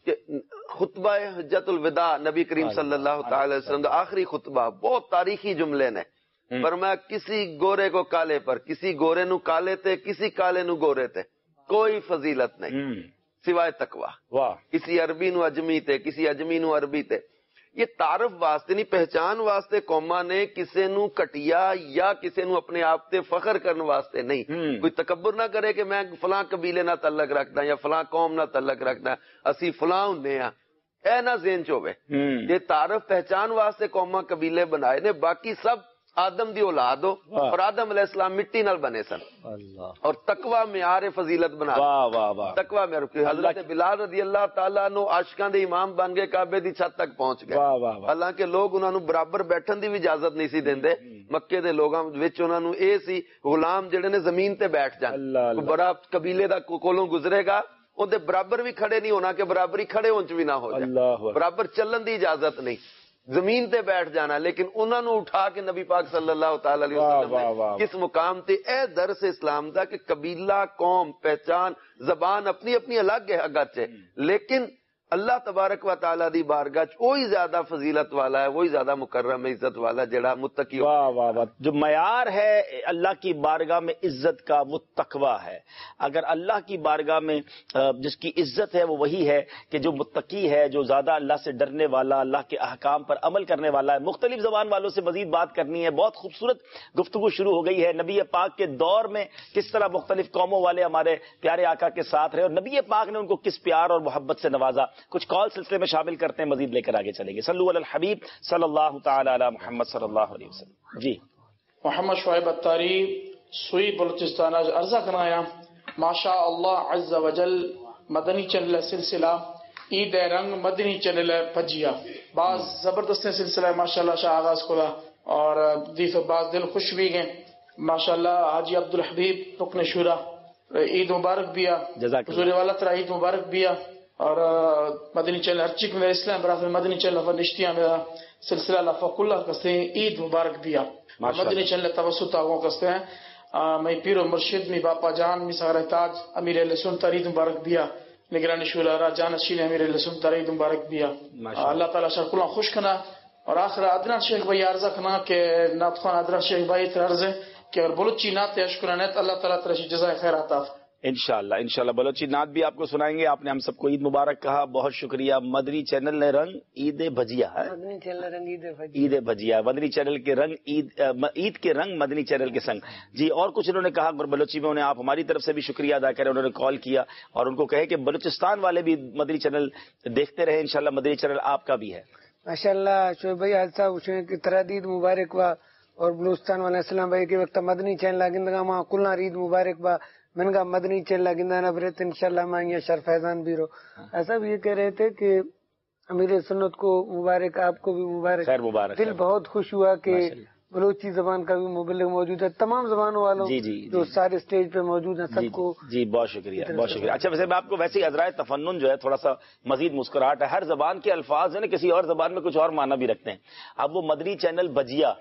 کہ خطبہ حجت الوداع نبی کریم صلی اللہ تعالی وسلم کا آخری خطبہ بہت تاریخی جملے نے فرمایا کسی گورے کو کالے پر، کسی گورے نو کالے تے کسی کالے نو گورے تے کوئی فضیلت نہیں سوائے تقوی. کسی عربی نو اجمی تے، کسی اجمی نو عربی تے. یہ تعارف واسطے نہیں، پہچان واسطے قوما نے کسے نو کٹیا یا کسے نو اپنے آپ تے فخر کرنے واسطے نہیں. کوئی تکبر نہ کرے کہ میں فلاں قبیلے نہ تعلق رکھدا یا فلاں قوم نہ تعلق رکھدا، اسی فلاں ہونے ہاں، اے نہ ذہن چوے. یہ تعارف پہچان واسطے قوما قبیلے بنائے نے، باقی سب آدم دی اولاد ہو اور آدم علیہ السلام مٹی نال بنے سن. اور تقوی معیار فضیلت بنا تقوی معیار. حضرت بلال رضی اللہ تعالیٰ نو عاشقاں دے امام بن گئے، کعبے دی چھت تک پہنچ گئے. حالانکہ لوگ انہاں نو برابر بیٹھن دی بھی اجازت نہیں سی دیندے. مکے دے لوگاں وچ انہاں نو اے سی غلام جڑے نے زمین تے بیٹھ جان، بڑا قبیلے دا کولوں گزرے گا اون دے برابر بھی کھڑے نہیں ہونا کہ برابری کھڑے ہون چ بھی نہ ہو جائے، برابر چلن دی اجازت نہیں، زمین تے بیٹھ جانا. لیکن انہوں نے اٹھا کے نبی پاک صلی اللہ تعالی علیہ وسلم نے کس مقام تے اے درس اسلام دا کہ قبیلہ، قوم، پہچان، زبان اپنی اپنی الگ ہے اگرچہ، لیکن اللہ تبارک و تعالی دی بارگاہ وہی زیادہ فضیلت والا ہے، وہی زیادہ مکرم عزت والا جڑا متقی. واہ واہ واہ. جو معیار ہے اللہ کی بارگاہ میں عزت کا وہ تقویٰ ہے. اگر اللہ کی بارگاہ میں جس کی عزت ہے وہ وہی ہے کہ جو متقی ہے، جو زیادہ اللہ سے ڈرنے والا، اللہ کے احکام پر عمل کرنے والا ہے. مختلف زبان والوں سے مزید بات کرنی ہے. بہت خوبصورت گفتگو شروع ہو گئی ہے. نبی پاک کے دور میں کس طرح مختلف قوموں والے ہمارے پیارے آقا کے ساتھ رہے اور نبی پاک نے ان کو کس پیار اور محبت سے نوازا. کچھ کال سلسلے میں شامل کرتے ہیں، مزید لے کر آگے چلیں گے. صلو علی الحبیب صلی اللہ تعالی علی محمد صلی اللہ علیہ وسلم. جی محمد شعیب اتاری سوئی بلوچستان عرضہ کرایا ماشاء اللہ عز وجل مدنی چینل سلسلہ عید رنگ مدنی چینل پجیا بعض زبردست سلسلہ ماشاء اللہ شاہ آغاز کھولا اور دیف بعض دل خوش بھی گئے ماشاء اللہ. حاجی عبد الحبیب رکن شورا عید مبارک بیا، حضور والا ترا عید مبارک بیا. اور مدنی چینل ہر چیک میں اسلام برادر مدنی چینل فرشتیاں میرا سلسلہ لفق اللہ کستے ہیں عید مبارک بیا. مدنی چینل توسط آگوں کستے ہیں میں پیر و مرشد می باپا جان می ساگر تاج امیر علیہ سنت عید مبارک بیا. نگرانی شورا جان اشین امیر علیہ سنت عید مبارک بیا. اللہ تعالیٰ شرک اللہ خوش کنا. اور آخر عدنان شیخ بھائی عرضہ کنا کہ نات خوان عدنان شیخ بھائی تر عرض ہے کہ اگر بلوچی نات اشکرانیت اللہ تعالیٰ ترشی جزائے خیر عطا. انشاءاللہ انشاءاللہ بلوچی نعت بھی آپ کو سنائیں گے. آپ نے ہم سب کو عید مبارک کہا، بہت شکریہ. مدنی چینل نے رنگ عید بھجیا ہے، مدنی چینل رنگ عید بھجیا، عید بھجیا مدنی چینل کے رنگ عید عید کے رنگ مدنی چینل کے سنگ. جی اور کچھ انہوں نے کہا بلوچی میں. انہیں آپ ہماری طرف سے بھی شکریہ ادا کریں. انہوں نے کال کیا اور ان کو کہے کہ بلوچستان والے بھی مدنی چینل دیکھتے رہے. انشاءاللہ مدنی چینل آپ کا بھی ہے. ماشاء اللہ شعیب بھائی حال صاحب کی ترادید مبارک با اور بلوچستان والے اسلام بھائی کے وقت مدنی چینل گندگا ماں کلنا عید مبارک با من کا مدنی چینل گندانا برت انشاءاللہ مانگیا شر فیضان بھی رو. ایسا بھی یہ کہہ رہے تھے کہ امیر سنت کو مبارک، آپ کو بھی مبارک. خیر مبارک. دل بہت خوش ہوا کہ بلوچی زبان کا بھی مبلغ موجود ہے. تمام زبانوں والوں جی جی جو سارے اسٹیج پہ موجود ہیں سب کو جی بہت شکریہ بہت شکریہ. اچھا ویسے میں آپ کو ویسے ہی عذرائے تفنن جو ہے تھوڑا سا مزید مسکراہٹ ہے. ہر زبان کے الفاظ ہیں نا کسی اور زبان میں کچھ اور معنی بھی رکھتے ہیں. اب وہ مدنی چینل بھجیا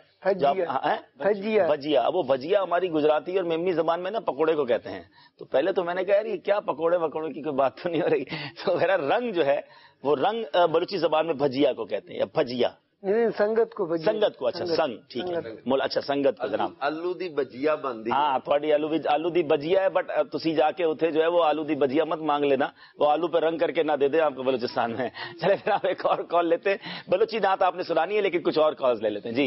بھجیا بھجیا اب وہ بھجیا ہماری گجراتی اور میمی زبان میں نا پکوڑے کو کہتے ہیں. تو پہلے تو میں نے کہا یار یہ کیا پکوڑے وکوڑے کی کوئی بات تو نہیں ہو رہی. تو میرا رنگ جو ہے وہ رنگ بلوچی زبان میں بھجیا کو کہتے ہیں یا بھجیا. سنگت کو سنگت کو اچھا سنگ ٹھیک ہے مول اچھا سنگت کو جناب آلو دی بجیا بندی ہاں تھوڑی آلو آلو دی بجیا ہے. بٹ تسی جا کے اتنے جو ہے وہ آلو دی بجیا مت مانگ لینا، وہ آلو پہ رنگ کر کے نہ دے دیں آپ کو بلوچستان میں. چلے پھر آپ ایک اور کال لیتے ہیں. بلوچی نعت آپ نے سنانی ہے لیکن کچھ اور کالز لے لیتے ہیں. جی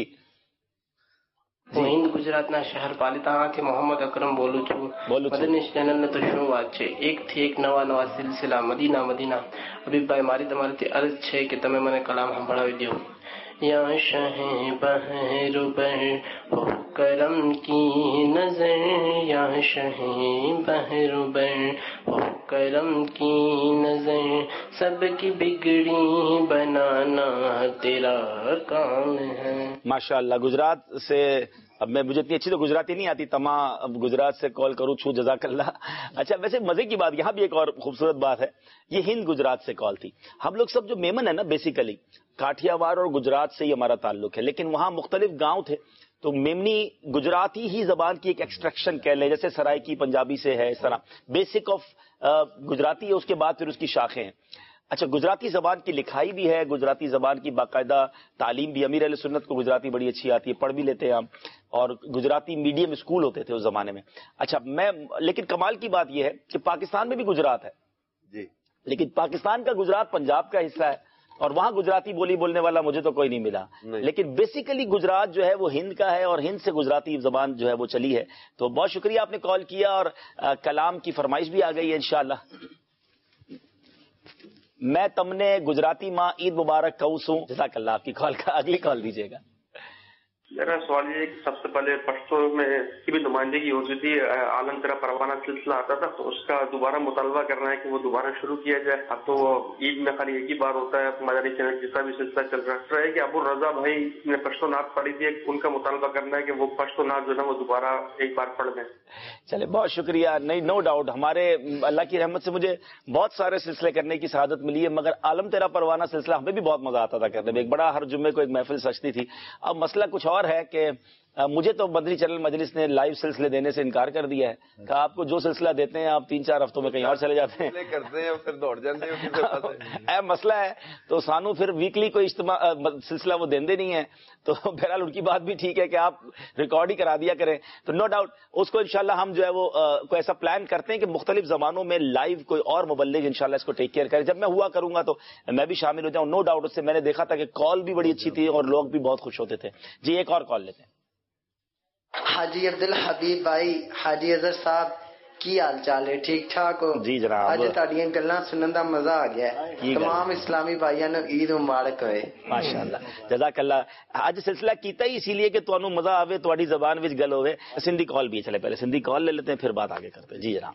હું હિન્દ ગુજરાતના શહેર પાલિતા કે મોહમ્મદ અકરમ બોલું છું. મદની ચેનલને તો શું વાત છે, એક થી એક નવા નવા સિલસિલા મદીના મદીના. હબીબભાઈ મારી તમારાથી અરજ છે કે તમે મને કલામ સંભળાવી દો. یا شہ بہر بر ہو کرم کی نظر، یا شہ بہر بر ہو کرم کی نظر، سب کی بگڑی بنانا تیرا کام ہے. ماشاءاللہ گجرات سے اب میں مجھے اتنی اچھی تو گجراتی نہیں آتی، تمام گجرات سے کال کروں چھو جزاک اللہ. اچھا ویسے مزے کی بات یہاں بھی ایک اور خوبصورت بات ہے. یہ ہند گجرات سے کال تھی. ہم لوگ سب جو میمن ہے نا بیسیکلی کاٹھیا وار اور گجرات سے ہی ہمارا تعلق ہے، لیکن وہاں مختلف گاؤں تھے تو میمنی گجراتی ہی زبان کی ایک ایکسٹریکشن کہہ لیں، جیسے سرائکی پنجابی سے ہے، اس طرح بیسک آف گجراتی ہے، اس کے بعد پھر اس کی شاخیں ہیں. اچھا، گجراتی زبان کی لکھائی بھی ہے، گجراتی زبان کی باقاعدہ تعلیم بھی، امیر علیہ سنت کو گجراتی بڑی اچھی آتی ہے، پڑھ بھی لیتے ہیں ہم، اور گجراتی میڈیم اسکول ہوتے تھے اس زمانے میں. اچھا میں لیکن کمال کی بات یہ ہے کہ پاکستان میں بھی گجرات ہے جی، لیکن پاکستان کا گجرات پنجاب کا حصہ ہے اور وہاں گجراتی بولی بولنے والا مجھے تو کوئی نہیں ملا. لیکن بیسیکلی گجرات جو ہے وہ ہند کا ہے اور ہند سے گجراتی زبان جو ہے وہ چلی ہے. تو بہت شکریہ آپ نے کال کیا، اور کلام کی فرمائش بھی آ گئی ہے انشاءاللہ. میں تم نے گجراتی ماں عید مبارک کہوں سوں. جزاک اللہ. آپ کی کال کا اگلی کال دیجیے گا. میرا سوال یہ ہے کہ سب سے پہلے پشتو میں کی بھی نمائندگی ہوتی تھی، عالم تیرا پروانہ سلسلہ آتا تھا، تو اس کا دوبارہ مطالبہ کرنا ہے کہ وہ دوبارہ شروع کیا جائے. اب تو عید میں خالی ایک ہی بار ہوتا ہے، مدنی چینل جس کا بھی سلسلہ چل رہا ہے کہ ابو رضا بھائی نے پشتو نعت پڑھی تھی، ان کا مطالبہ کرنا ہے کہ وہ پشتو نعت جو ہے وہ دوبارہ ایک بار پڑھ دیں. چلے بہت شکریہ. نہیں، نو ڈاؤٹ، ہمارے اللہ کی رحمت سے مجھے بہت سارے سلسلے کرنے کی سعادت ملی ہے، مگر عالم تیرا پروانہ سلسلہ ہمیں بھی بہت مزہ آتا تھا کرنے میں. ایک بڑا ہر جمعے کو ایک محفل سجتی تھی. اب مسئلہ کچھ اور ہے کہ مجھے تو مدنی چینل مجلس نے لائیو سلسلے دینے سے انکار کر دیا ہے کہ آپ کو جو سلسلہ دیتے ہیں آپ تین چار ہفتوں میں کہیں اور چلے جاتے ہیں کرتے ہیں پھر دوڑ جاتے ہیں. اے مسئلہ ہے تو سانو پھر ویکلی کوئی اجتماع سلسلہ وہ دیندے نہیں ہیں. تو بہرحال ان کی بات بھی ٹھیک ہے کہ آپ ریکارڈ ہی کرا دیا کریں. تو نو ڈاؤٹ اس کو انشاءاللہ ہم جو ہے وہ کوئی ایسا پلان کرتے ہیں کہ مختلف زبانوں میں لائیو کوئی اور مبلغ انشاءاللہ اس کو ٹیک کیئر کرے. جب میں ہوا کروں گا تو میں بھی شامل ہو جاؤں. نو ڈاؤٹ اس سے میں نے دیکھا تھا کہ کال بھی بڑی اچھی تھی اور لوگ بھی بہت خوش ہوتے تھے. جی ایک اور کال لیتے ہیں. حاجی عبد الحبیب بھائی، حاجی اظہر صاحب کی حال چال ہے؟ ٹھیک ٹھاک ہو؟ جی جناب. اج تہاڈیاں گلاں سنن دا مزہ آ گیا ہے. تمام اسلامی بھائیاں نوں عید مبارک ہوئے. ماشاءاللہ، جزاک اللہ. اج سلسلہ کیتا ہی اسی لیے کہ تانوں مزہ آوے، تہاڈی زبان وچ گل ہوے. سندھی کال بھی چلے، پہلے سندھی کال لے لیتے ہیں پھر بات آگے کرتے ہیں. جی جناب.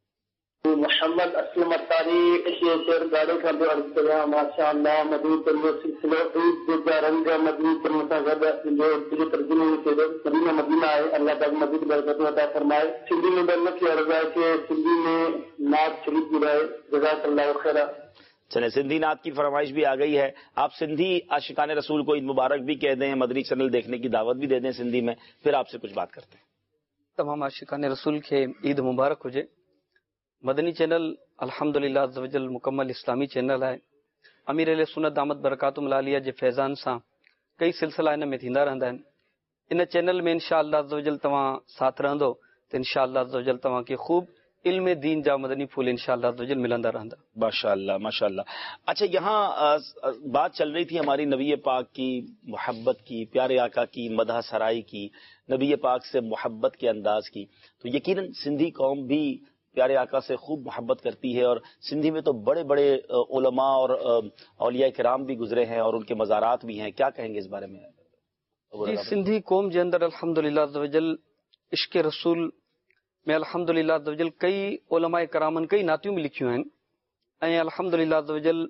محمد اسلم اتاری اشیاء شیر گاڑی کا دو ارسلہ ماشاءاللہ مدنی ترمو سلسلہ عید جو جارنگ مدنی ترمو ساغد جو تیجو ترجمہ میں تیرے مدینہ مدینہ ہے. اللہ تعالی مزید برکت عطا فرمائے. سندھی میں بلند کی عرض ہے کہ سندھی میں نعت شریف بھی رہے. جزاک اللہ خیرہ. چلے سندھی نعت کی فرمائش بھی آ گئی ہے. آپ سندھی عاشقان رسول کو عید مبارک بھی کہہ دیں، مدنی چینل دیکھنے کی دعوت بھی دے دیں سندھی میں، پھر آپ سے کچھ بات کرتے ہیں. تمام عاشقان رسول کے عید مبارک ہوجے. مدنی چینل الحمدللہ عز وجل مکمل اسلامی چینل ہے. امیر علیہ سنت دامت برکاتہم العالیہ جے فیضان سان کئی سلسلہ ان میں تھیندا رہندا آہن. ان چینل میں انشاءاللہ عز وجل تواں ساتھ رہندو تو انشاءاللہ عز وجل تواں کے خوب علم دین جا مدنی پھول انشاءاللہ عز وجل ملندا رہندا. ماشاءاللہ ماشاءاللہ. اچھا یہاں بات چل رہی تھی ہماری نبی پاک کی محبت کی، پیارے آقا کی مدح سرائی کی، نبی پاک سے محبت کے انداز کی. تو یقیناً سندھی قوم بھی پیارے آقا سے خوب محبت کرتی ہے، اور سندھی میں تو بڑے بڑے علماء اور اولیاء کرام بھی گزرے ہیں اور ان کے مزارات بھی ہیں. کیا کہیں گے اس بارے میں؟ جی سندھی قوم کے اندر الحمدللہ عز وجل عشق رسول میں الحمدللہ عز وجل کئی علماء کرامن کئی نعتیوں بھی لکھیوں ہیں. الحمدللہ عز وجل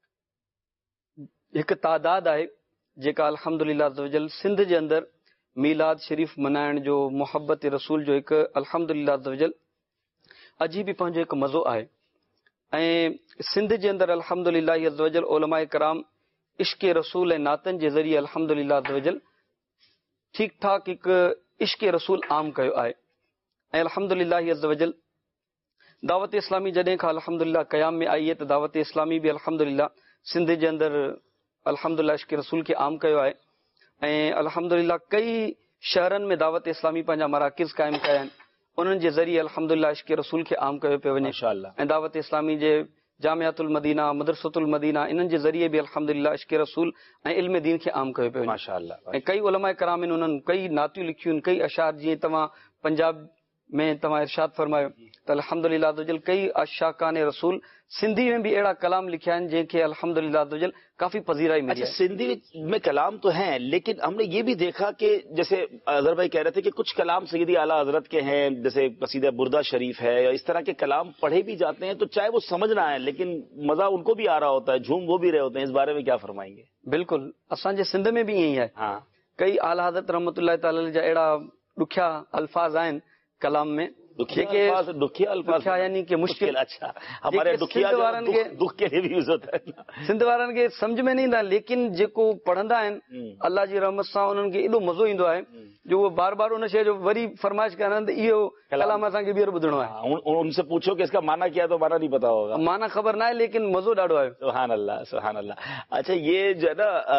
ایک تعداد ہے جیکا الحمدللہ عز وجل سندھ کے اندر میلاد شریف منائن جو محبت رسول جو ایک الحمدللہ عز وجل عجیب ہی پنجو ایک مزو ہے. سندھ کے اندر الحمدللہ عز وجل علماء کرام عشق رسول نعتن کے ذریعے الحمدللہ عز وجل ٹھیک ٹھاک ایک عشق رسول عام کयो ہے. الحمدللہ عز وجل دعوت اسلامی جڈیں کا الحمدللہ قیام میں آئی ہے تو دعوت اسلامی بھی الحمدللہ سندھ کے اندر الحمدللہ عشق رسول کے عام کयो ہے. الحمدللہ کئی شہرن میں دعوت اسلامی پنجا مراکز قائم کیا ہیں، انہن کے ذریعے الحمدللہ عشق رسول کے عام کयो پہ ونے. ماشاءاللہ. دعوت اسلامی جے جامعۃ المدینہ مدرسۃ المدینہ انہن کے ذریعے بھی الحمدللہ عشق رسول علم دین کے عام کयो پہ ونے. ماشاءاللہ. کئی علماء کرام انہن کئی نعتیوں لکھیوں، کئی اشعار جی تمام پنجاب میں تمام ارشاد فرمایا تو الحمدللہ عز وجل کئی عاشقان رسول سندھی میں بھی ایڑا کلام لکھا ہیں جن کے الحمدللہ عز وجل کافی پذیرائی ملی. اچھا سندھی میں کلام تو ہیں، لیکن ہم نے یہ بھی دیکھا کہ جیسے اظہر بھائی کہہ رہے تھے کہ کچھ کلام سیدی اعلیٰ حضرت کے ہیں، جیسے قصیدہ بردہ شریف ہے، یا اس طرح کے کلام پڑھے بھی جاتے ہیں تو چاہے وہ سمجھ نہ آئے لیکن مزہ ان کو بھی آ رہا ہوتا ہے، جھوم وہ بھی رہے ہوتے ہیں. اس بارے میں کیا فرمائیں گے؟ بالکل اساں جے سندھ میں بھی یہی ہے. کئی اعلیٰ حضرت رحمۃ اللہ تعالی جا ایڑا ڈکھیا الفاظ آئن کلام میں دکھیا دکھیا الفاظ یعنی کہ مشکل. اچھا ہمارے دکھیا دکھ کے لیے بھی یوز ہوتا ہے. سندھ والن کے سمجھ میں نہیں ईंदा لیکن जेको पढ़ंदा आहिनि अल्लाह जी रहमत सां उन्हनि खे एॾो मज़ो ईंदो आहे जो वो बार बार उन शइ जो वरी फरमाइश करनि त इहो कलाम असांखे ॿीहर ॿुधणो आहे. उनसे पूछो कि इसका माना क्या है तो माना नहीं पता होगा. माना खबर ना है लेकिन मज़ो ॾाढो आहे. सुभान अल्लाह सुभान अल्लाह. अच्छा ये जो है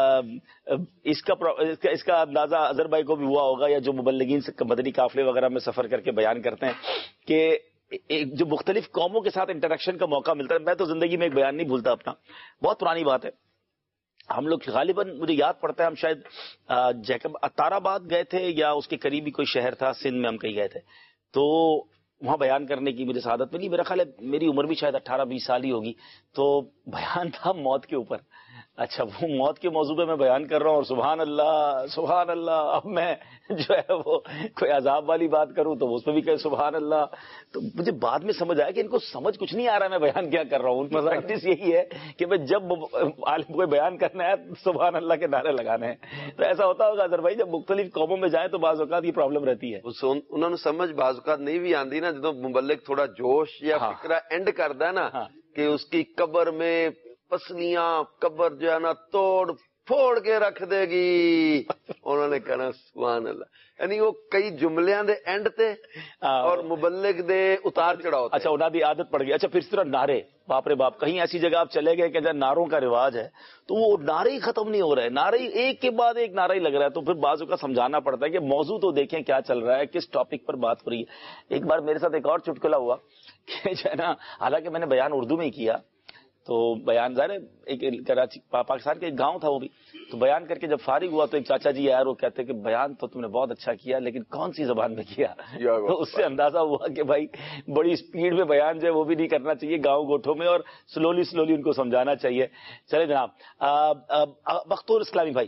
ना इसका इसका, इसका अंदाजा अजहर भाई को भी हुआ होगा या जो मुबल्लिगीन से मदनी काफिले वगैरह में सफर करके बयान करते हैं कि एक जो मुख्तलिफ कौमों के साथ इंटरेक्शन का मौका मिलता है. मैं तो जिंदगी में एक बयान नहीं भूलता अपना, बहुत पुरानी बात है. हम लोग गालिबन मुझे याद पड़ता है हम शायद जैकब ताराबाद गए थे या उसके करीबी कोई शहर था, सिंध में हम कहीं गए थे. तो वहां बयान करने की मुझे सआदत मिली. मेरा ख्याल है मेरी उम्र भी शायद अट्ठारह बीस साल ही होगी. तो बयान था मौत के ऊपर. अच्छा वो मौत के मौजू पे मैं बयान कर रहा हूँ और सुभान अल्लाह सुभान अल्लाह. अब मैं जो है वो कोई अजाब वाली बात करूँ तो उस पर भी कहे सुभान अल्लाह. तो मुझे बाद में समझ आया कि इनको समझ कुछ नहीं आ रहा है मैं बयान क्या कर रहा हूँ. उनकी प्रैक्टिस यही है कि मैं जब आलिम कोई बयान करना है सुभान अल्लाह के नारे लगाने हैं. तो ऐसा होता होगा अजहर भाई जब मुख्तलिफ कौमों में जाए तो बाज़ औक़ात ये प्रॉब्लम रहती है. उन्होंने समझ बाज़ औक़ात नहीं भी आती ना जो मुबल्लिग थोड़ा जोश या फिक्रा एंड करता है ना कि उसकी कब्र में पसलियां कब्र जो है ना तोड़ फोड़ के रख देगी. उन्होंने कहना सुभान अल्लाह. यानी वो कई जुमलियां दे एंड थे और मुबल्लिग दे उतार चढ़ाव. अच्छा उन्हें भी आदत पड़ गई. अच्छा फिर इस तरह नारे बाप रे बाप. कहीं ऐसी जगह आप चले गए कि जहाँ नारों का रिवाज है तो वो नारे ही खत्म नहीं हो रहे. नारे ही एक के बाद एक नारा ही लग रहा है. तो फिर बाजू का समझाना पड़ता है कि मौजू तो देखें क्या चल रहा है, किस टॉपिक पर बात हो रही है. एक बार मेरे साथ एक और चुटकुला हुआ कि जो है ना हालांकि मैंने बयान उर्दू में ही किया तो बयान ज़ाहिर एक कराची पाकिस्तान के एक गांव था वो भी. तो बयान करके जब फारिग हुआ तो एक चाचा जी यार वो कहते कि बयान तो तुमने बहुत अच्छा किया लेकिन कौन सी जबान में किया. तो उससे अंदाजा हुआ कि भाई बड़ी स्पीड में बयान जो है वो भी नहीं करना चाहिए, गांव गोठों में और स्लोली स्लोली उनको समझाना चाहिए. चले जनाब बख्तूर इस्लामी भाई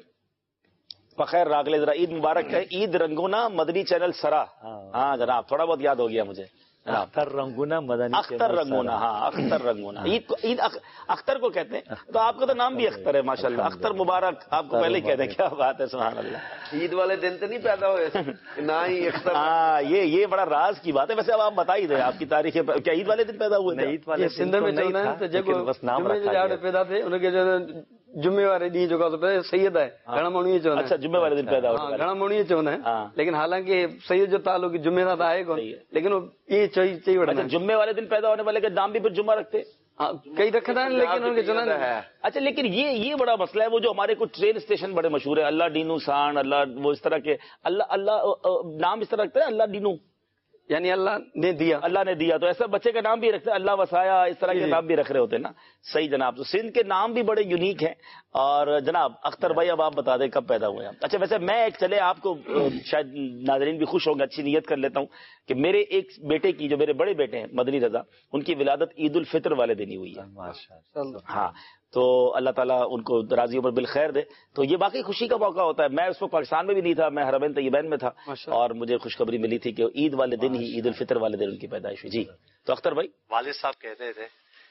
बखैर रागले जरा ईद मुबारक है. ईद रंगोना मदनी चैनल सरा. हाँ जनाब थोड़ा बहुत याद हो गया मुझे. अख्तर रंगूना मदनी अख्तर रंगूना. हाँ अख्तर रंगूना. ईद को ईद अख्तर को कहते हैं. तो आपका तो नाम भी अख्तर है माशाल्लाह. अख्तर मुबारक आपको पहले ही कहते हैं. क्या बात है सुभान अल्लाह. ईद वाले दिन तो नहीं पैदा हुए ना ही अख्तर. हाँ ये ये बड़ा राज की बात है. वैसे अब आप बता ही दें आपकी तारीख है. क्या ईद वाले दिन पैदा हुए थे? ईद वाले सिंध में बस नाम पैदा थे उनके जो जुम्मे वाले ॾींहुं जेको आहे सैयद आहे. घणा माण्हू ईअं चवंदा आहिनि. अच्छा जुम्मे वाले दिन पैदा हुआ. घणा माण्हू ईअं चवंदा आहिनि लेकिन हालांकि सैयद जो ताल्लुक जुम्मे सां त आहे कोन लेकिन ईअं चई चई वठंदा. अच्छा जुम्मे वाले दिन पैदा होने वाले का नाम भी फिर जुम्मा रखते. हाँ कई रखंदा आहिनि लेकिन उनखे चवंदा आहिनि. अच्छा लेकिन ये ये बड़ा मसला है. वो जो हमारे कुछ ट्रेन स्टेशन बड़े मशहूर है अल्लाह डीनू सांड अल्लाह वो इस तरह के अल्लाह अल्लाह नाम इस तरह रखते हैं अल्लाह डीनू यानी अल्लाह ने दिया अल्लाह ने दिया. तो ऐसा बच्चे का नाम भी रखते हैं अल्लाह वसाया. इस तरह के नाम भी रख रहे होते हैं ना. सही जनाब. तो सिंध के नाम भी बड़े यूनिक हैं. और जनाब अख्तर भाई अब आप बता दें कब पैदा हुए आप. अच्छा वैसे मैं एक चले आपको शायद नाज़रीन भी खुश होंगे अच्छी नियत कर लेता हूँ कि मेरे एक बेटे की जो मेरे बड़े बेटे हैं मदनी रजा उनकी विलादत ईद उल फितर वाले दिन ही हुई है. हाँ तो अल्लाह ताला उनको राजी उम्र बिल खैर दे. तो ये वाकई खुशी का मौका होता है. मैं उस वक्त पाकिस्तान में भी नहीं था, मैं हरमैन तैयबैन में था और मुझे खुशखबरी मिली थी कि ईद वाले दिन ही ईद उल फितर वाले दिन उनकी पैदाइश हुई. जी तो अख्तर भाई वालिद साहब कहते थे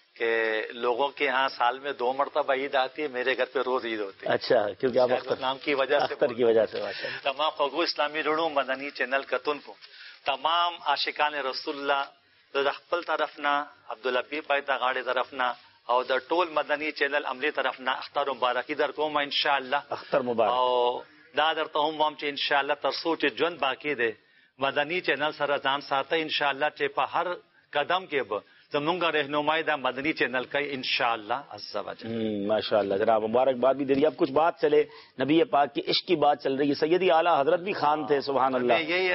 कि लोगों के यहाँ साल में दो मरतबा ईद आती है, मेरे घर पे रोज ईद होती है. अच्छा क्योंकि आप अख्तर नाम की वजह से अख्तर की वजह से तमाम खगो इस्लामी रुणु मदनी चैनल कतुन को तमाम आशिकान रसूलुल्लाह रखपल तरफना अब्दुल हबीब भाई तगाड़े तरफना और द टोल मदनी चैनल अमली तरफना अख्तर मुबारक इधर को मैं इंशाअल्लाह अख्तर मुबारक और दादर तो हम वाम चे इंशाअल्लाह तरसो चे जन बाकी दे मदनी चैनल सरजान साथ इंशाअल्लाह चे पर हर कदम के ब जमुंगा रहनुमाई दा मदनी चैनल का इंशाअल्लाह अज़्ज़ा वजल. माशाअल्लाह जनाब मुबारकबाद भी दे रही. अब कुछ बात चले नबी पाक की इश्क की बात चल रही है. सैयदी आला हजरत भी खान थे सुभान अल्लाह. यही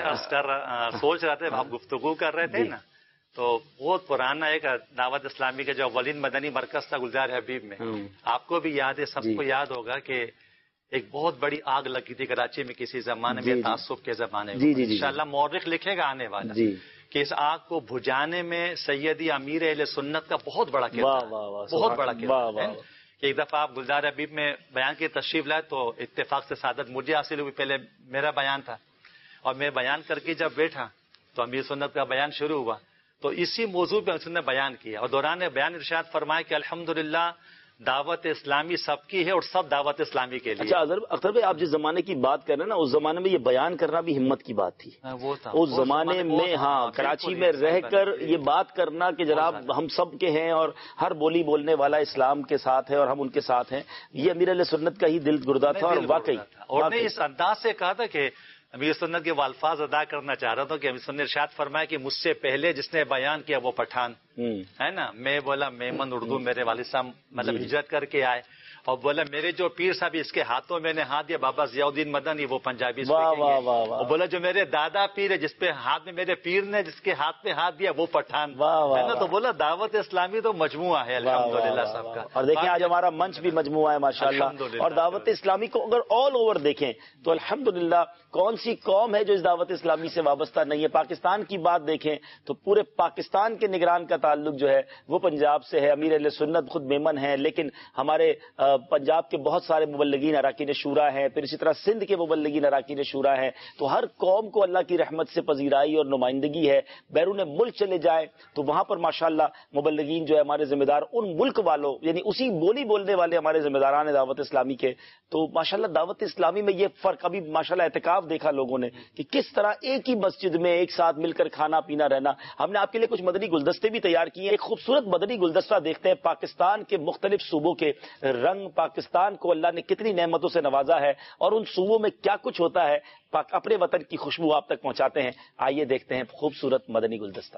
सोच रहे थे आप गुफ्तगू कर रहे थे ना तो बहुत पुराना एक दावत इस्लामी के जो अव्वलीन मदनी मरकज था गुलजार हबीब में आपको भी याद है सबको याद होगा कि एक बहुत बड़ी आग लगी थी कराची में किसी जमाने में तासुफ के जमाने में. इंशाअल्लाह मौरिख लिखेगा आने वाला कि इस आग को बुझाने में सैयदी अमीर अहले सुन्नत का बहुत बड़ा किरदार बहुत बड़ा किरदार है. एक दफा आप गुलजार हबीब में बयान की तशरीफ लाए तो इत्तेफाक से सादत मुझे हासिल हुई. पहले मेरा बयान था और मैं बयान करके जब बैठा तो अमीर सुन्नत का बयान शुरू हुआ तो इसी मौजू पे उसने बयान किया और दौरान बयान इरशाद फरमाया कि अल्हम्दुलिल्लाह دعوت اسلامی سب کی ہے اور سب دعوت اسلامی کے لیے. اچھا اختر بھائی، آپ جس زمانے کی بات کر رہے ہیں نا، اس زمانے میں یہ بیان کرنا بھی ہمت کی بات تھی. وہ تھا اس زمانے میں، ہاں، کراچی میں رہ کر یہ بات کرنا کہ جناب ہم سب کے ہیں اور ہر بولی بولنے والا اسلام کے ساتھ ہے اور ہم ان کے ساتھ ہیں، یہ امیر علیہ سنت کا ہی دل گردہ تھا. اور واقعی اور نے اس انداز سے کہا تھا کہ امیر سنت کے وہ الفاظ ادا کرنا چاہ رہا تھا کہ امیر سنت نے ارشاد فرمایا کہ مجھ سے پہلے جس نے بیان کیا وہ پٹھان ہے نا. میں بولا میمن اردو میرے والد صاحب مطلب ہجرت کر کے آئے، اور بولا میرے جو پیر صاحب اس کے ہاتھوں میں نے ہاتھ دیا بابا ضیاء الدین مدنی، وہ پنجابی. اور بولا جو میرے دادا پیر ہے جس پہ ہاتھ میں میرے پیر نے جس کے ہاتھ میں ہاتھ دیا وہ پٹھان ہے نا. تو بولا دعوت اسلامی تو مجموعہ ہے الحمدللہ سب کا. اور دیکھیں آج ہمارا منچ بھی مجموعہ ہے ماشاءاللہ. اور دعوت اسلامی کو اگر آل اوور دیکھیں تو الحمدللہ کون سی قوم ہے جو اس دعوت اسلامی سے وابستہ نہیں ہے. پاکستان کی بات دیکھیں تو پورے پاکستان کے نگران کا تعلق جو ہے وہ پنجاب سے ہے. امیر اہل سنت خود میمن ہیں، لیکن ہمارے پنجاب کے بہت سارے مبلغین اراکین شورا ہیں، پھر اسی طرح سندھ کے مبلغین اراکین شورا ہیں. تو ہر قوم کو اللہ کی رحمت سے پذیرائی اور نمائندگی ہے. بیرون ملک چلے جائیں تو وہاں پر ماشاءاللہ مبلغین جو ہے ہمارے ذمہ دار ان ملک والوں، یعنی اسی بولی بولنے والے ہمارے ذمہ داران ہیں دعوت اسلامی کے. تو ماشاءاللہ دعوت اسلامی میں یہ فرق ابھی ماشاءاللہ اعتکاف دیکھا لوگوں نے کہ کس طرح ایک ہی مسجد میں ایک ساتھ مل کر کھانا پینا رہنا. ہم نے آپ کے لیے کچھ مدنی گلدستے بھی تیار کیے ہیں. ایک خوبصورت مدنی گلدستہ دیکھتے ہیں پاکستان کے مختلف صوبوں کے رنگ، پاکستان کو اللہ نے کتنی نعمتوں سے نوازا ہے اور ان صوبوں میں کیا کچھ ہوتا ہے. اپنے وطن کی خوشبو آپ تک پہنچاتے ہیں. آئیے دیکھتے ہیں خوبصورت مدنی گلدستہ.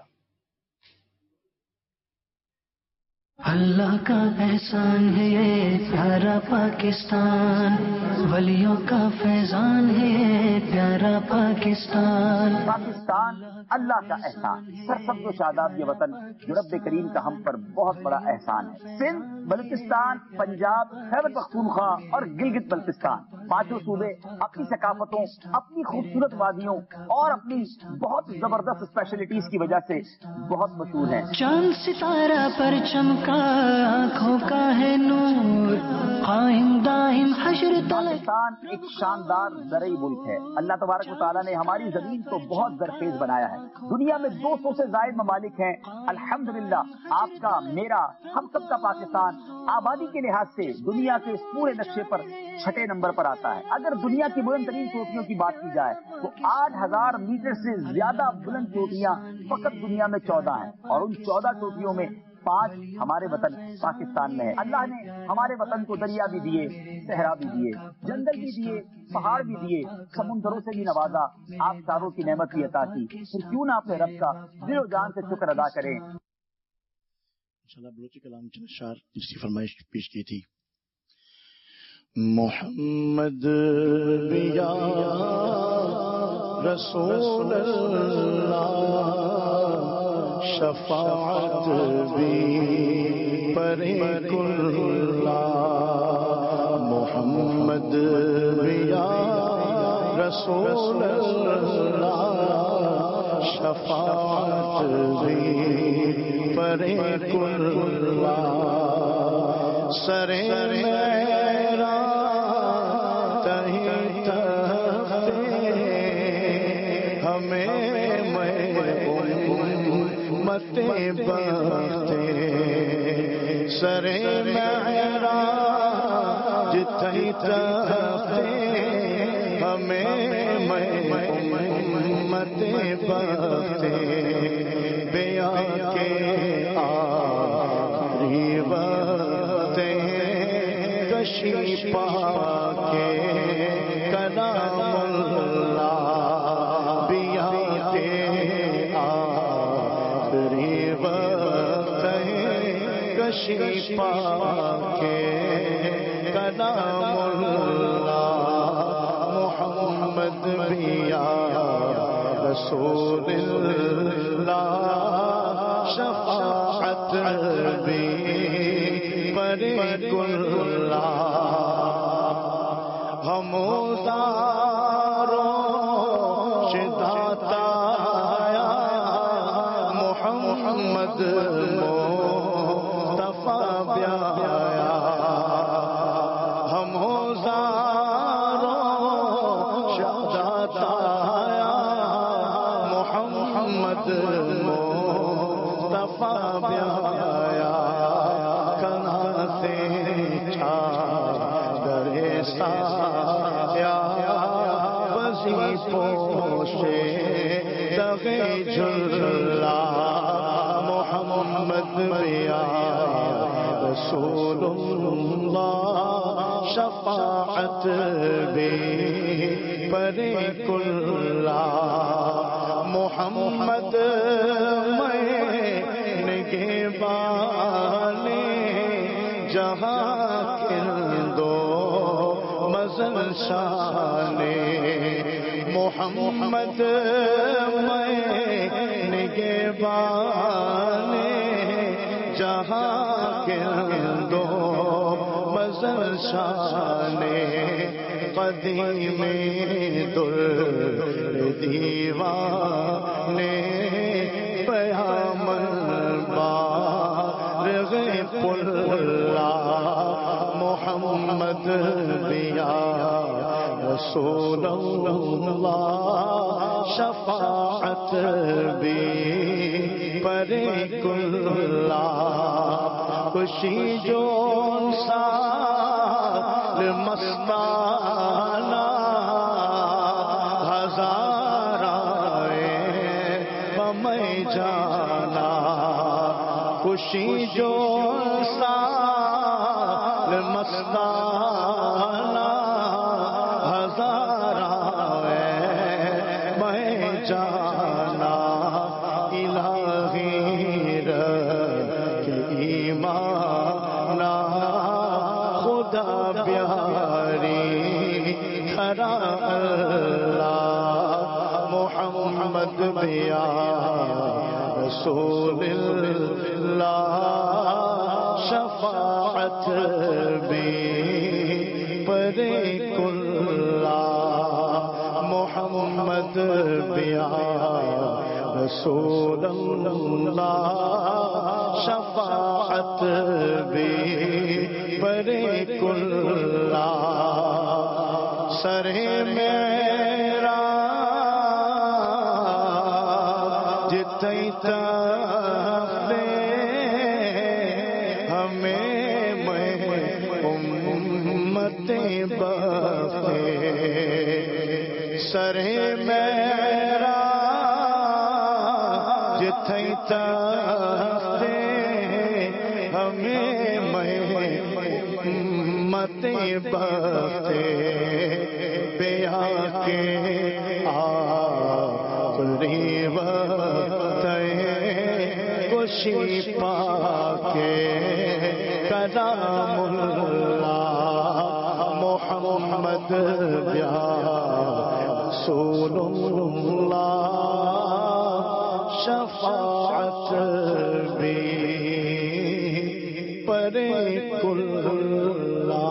اللہ کا احسان ہے یہ پیارا پاکستان، ولیوں کا فیضان ہے یہ پیارا پاکستان. پاکستان اللہ کا احسان، سرسبز و شاداب یہ وطن جو رب کریم کا ہم پر بہت بڑا احسان ہے. سندھ، بلوچستان، پنجاب، خیبر پختونخوا اور گلگت بلتستان، پانچوں صوبے اپنی ثقافتوں، اپنی خوبصورت وادیوں اور اپنی بہت زبردست اسپیشلٹیز کی وجہ سے بہت مشہور ہیں. چاند ستارہ پر چمکا آنکھوں کا ہے نور، قائم دائم حشر تلک. پاکستان ایک شاندار زرعی ملک ہے. اللہ تبارک و تعالیٰ نے ہماری زمین کو بہت زرخیز بنایا ہے. دنیا میں دو سو سے زائد ممالک ہیں. الحمدللہ آپ کا، میرا، ہم سب کا پاکستان آبادی کے لحاظ سے دنیا کے اس پورے نقشے پر چھٹے نمبر پر آتا ہے. اگر دنیا کی بلند ترین چوٹیوں کی بات کی جائے تو آٹھ ہزار میٹر سے زیادہ بلند چوٹیاں فقط دنیا میں چودہ ہیں، اور ان چودہ چوٹیوں میں پانچ ہمارے وطن پاکستان میں ہے. اللہ نے ہمارے وطن کو دریا بھی دیے، صحرا بھی دیے، جنگل بھی دیے، پہاڑ بھی دیے، سمندروں سے بھی نوازا، آپ ساروں کی نعمت بھی عطا کی. پھر کیوں نہ اپنے رب کا دل و جان سے شکر ادا کریں. انشاءاللہ بلوچی کلام چند اشعار جس کی فرمائش پیش کی تھی. محمد بیا رسول اللہ، شفاعت بھی پرے کلا. محمد بیا رسول اللہ، شفاعت بھی پرے کلا. سرے میرا تہی تفتے ہمیں امت بختے. سرے میرا جتہی تفتے ہمیں امت بختے. بیا کے آخری وقت کشی پا کے کلام اللہ. بیا کے آخری وقت کشی پا کے کلام اللہ. محمد بیا رسول اللہ، شفاعت بھی پرے کلا. ہم داروں شداتا محمد مصطفیٰ بیایا. ہم داروں شداتا محمد مصطفیٰ بیایا. کنا سے پوشے دغے جھلا محمد بیا رسول اللہ شفاعت بے پرے کلا محمد میں نگہبانے جہاں دو مزل شانے محمد میں نگہبانے جہاں دو مزل شانے قدیم در دیوانے پیامن بارغ پلا محمد بیا رسول اللہ شفاعت بھی پرے کلا خوشی جو سال مستانہ ہزار آئے میں جانا خوشی جو سال مستانہ ہزار آئے میں جانا الہی رکھ ایمانا خدا پیاری کھرا اللہ محمد بیا رسول اللہ شفاعت بھی پرے کلا محمد بیا رسول اللہ شفاعت بھی پرے کلا سرے میرا جتئی تختے ہمیں میں امتیں بختے سرے میرا جتئی تختے ہمیں میں امتیں بختے بیا کے آخری وقت خوشی پاکے کلام اللہ محمد بیا رسول اللہ شفاعت بھی پرے کلا.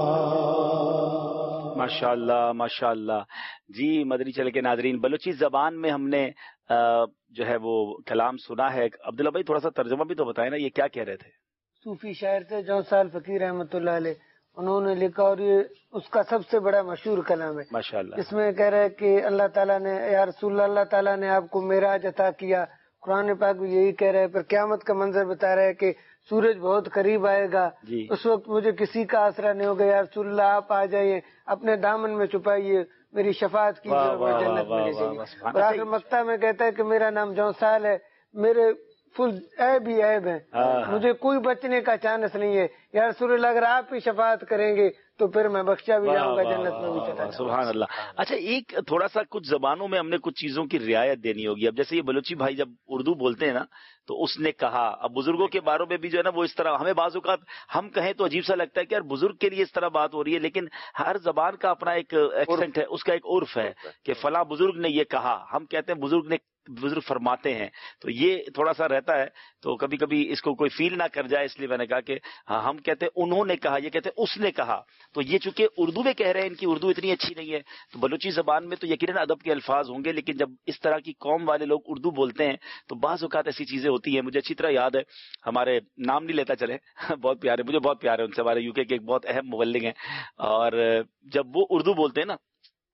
ماشاء اللہ ماشاء اللہ. جی مدنی چل کے ناظرین، بلوچی زبان میں ہم نے جو ہے وہ کلام سنا ہے. عبداللہ بھائی تھوڑا سا ترجمہ بھی تو بتائیں نا، یہ کیا کہہ رہے تھے؟ صوفی شاعر تھے جون سال فقیر رحمۃ اللہ علیہ، انہوں نے لکھا اور یہ اس کا سب سے بڑا مشہور کلام ہے ماشاءاللہ. اس میں کہہ رہے کہ اللہ تعالیٰ نے یا رسول اللہ اللہ تعالیٰ نے آپ کو معراج عطا کیا. قرآن پاک بھی یہی کہہ رہے، پھر قیامت کا منظر بتا رہے کہ سورج بہت قریب آئے گا جی. اس وقت مجھے کسی کا آسرا نہیں ہوگا، یا رسول اللہ آپ آ جائیے، اپنے دامن میں چھپائیے، میری شفاعت کی جنت میں لے جائیے. اور آخر مقطع میں کہتا ہے کہ میرا نام جونسال ہے، میرے فل عیب ہی عیب ہے، مجھے کوئی بچنے کا چانس نہیں ہے. یا رسول اللہ اگر آپ ہی شفاعت کریں گے تو پھر میں بخشا بھی جاؤں گا، جنت میں بھی چلا جاؤں گا. سبحان اللہ. اچھا ایک تھوڑا سا کچھ زبانوں میں ہم نے کچھ چیزوں کی رعایت دینی ہوگی. اب جیسے یہ بلوچی بھائی جب اردو بولتے ہیں نا تو اس نے کہا، اب بزرگوں کے باروں میں بھی جو ہے نا وہ اس طرح ہمیں بعض اوقات ہم کہیں تو عجیب سا لگتا ہے کہ یار بزرگ کے لیے اس طرح بات ہو رہی ہے، لیکن ہر زبان کا اپنا ایک ایکسنٹ ہے، اس کا ایک عرف ہے کہ فلاں بزرگ نے یہ کہا. ہم کہتے ہیں بزرگ نے بزرگ فرماتے ہیں، تو یہ تھوڑا سا رہتا ہے. تو کبھی کبھی اس کو کوئی فیل نہ کر جائے، اس لیے میں نے کہا کہ ہاں ہم کہتے ہیں انہوں نے کہا، یہ کہتے ہیں اس نے کہا. تو یہ چونکہ اردو میں کہہ رہے ہیں، ان کی اردو اتنی اچھی نہیں ہے، تو بلوچی زبان میں تو یقیناً ادب کے الفاظ ہوں گے، لیکن جب اس طرح کی قوم والے لوگ اردو بولتے ہیں تو بعض اوقات ایسی چیزیں ہوتی ہیں. مجھے اچھی طرح یاد ہے، ہمارے نام نہیں لیتا چلے، بہت پیارے، مجھے بہت پیارے ان سے، ہمارے یو کے کے ایک بہت اہم مبلغ ہیں، اور جب وہ اردو بولتے ہیں نا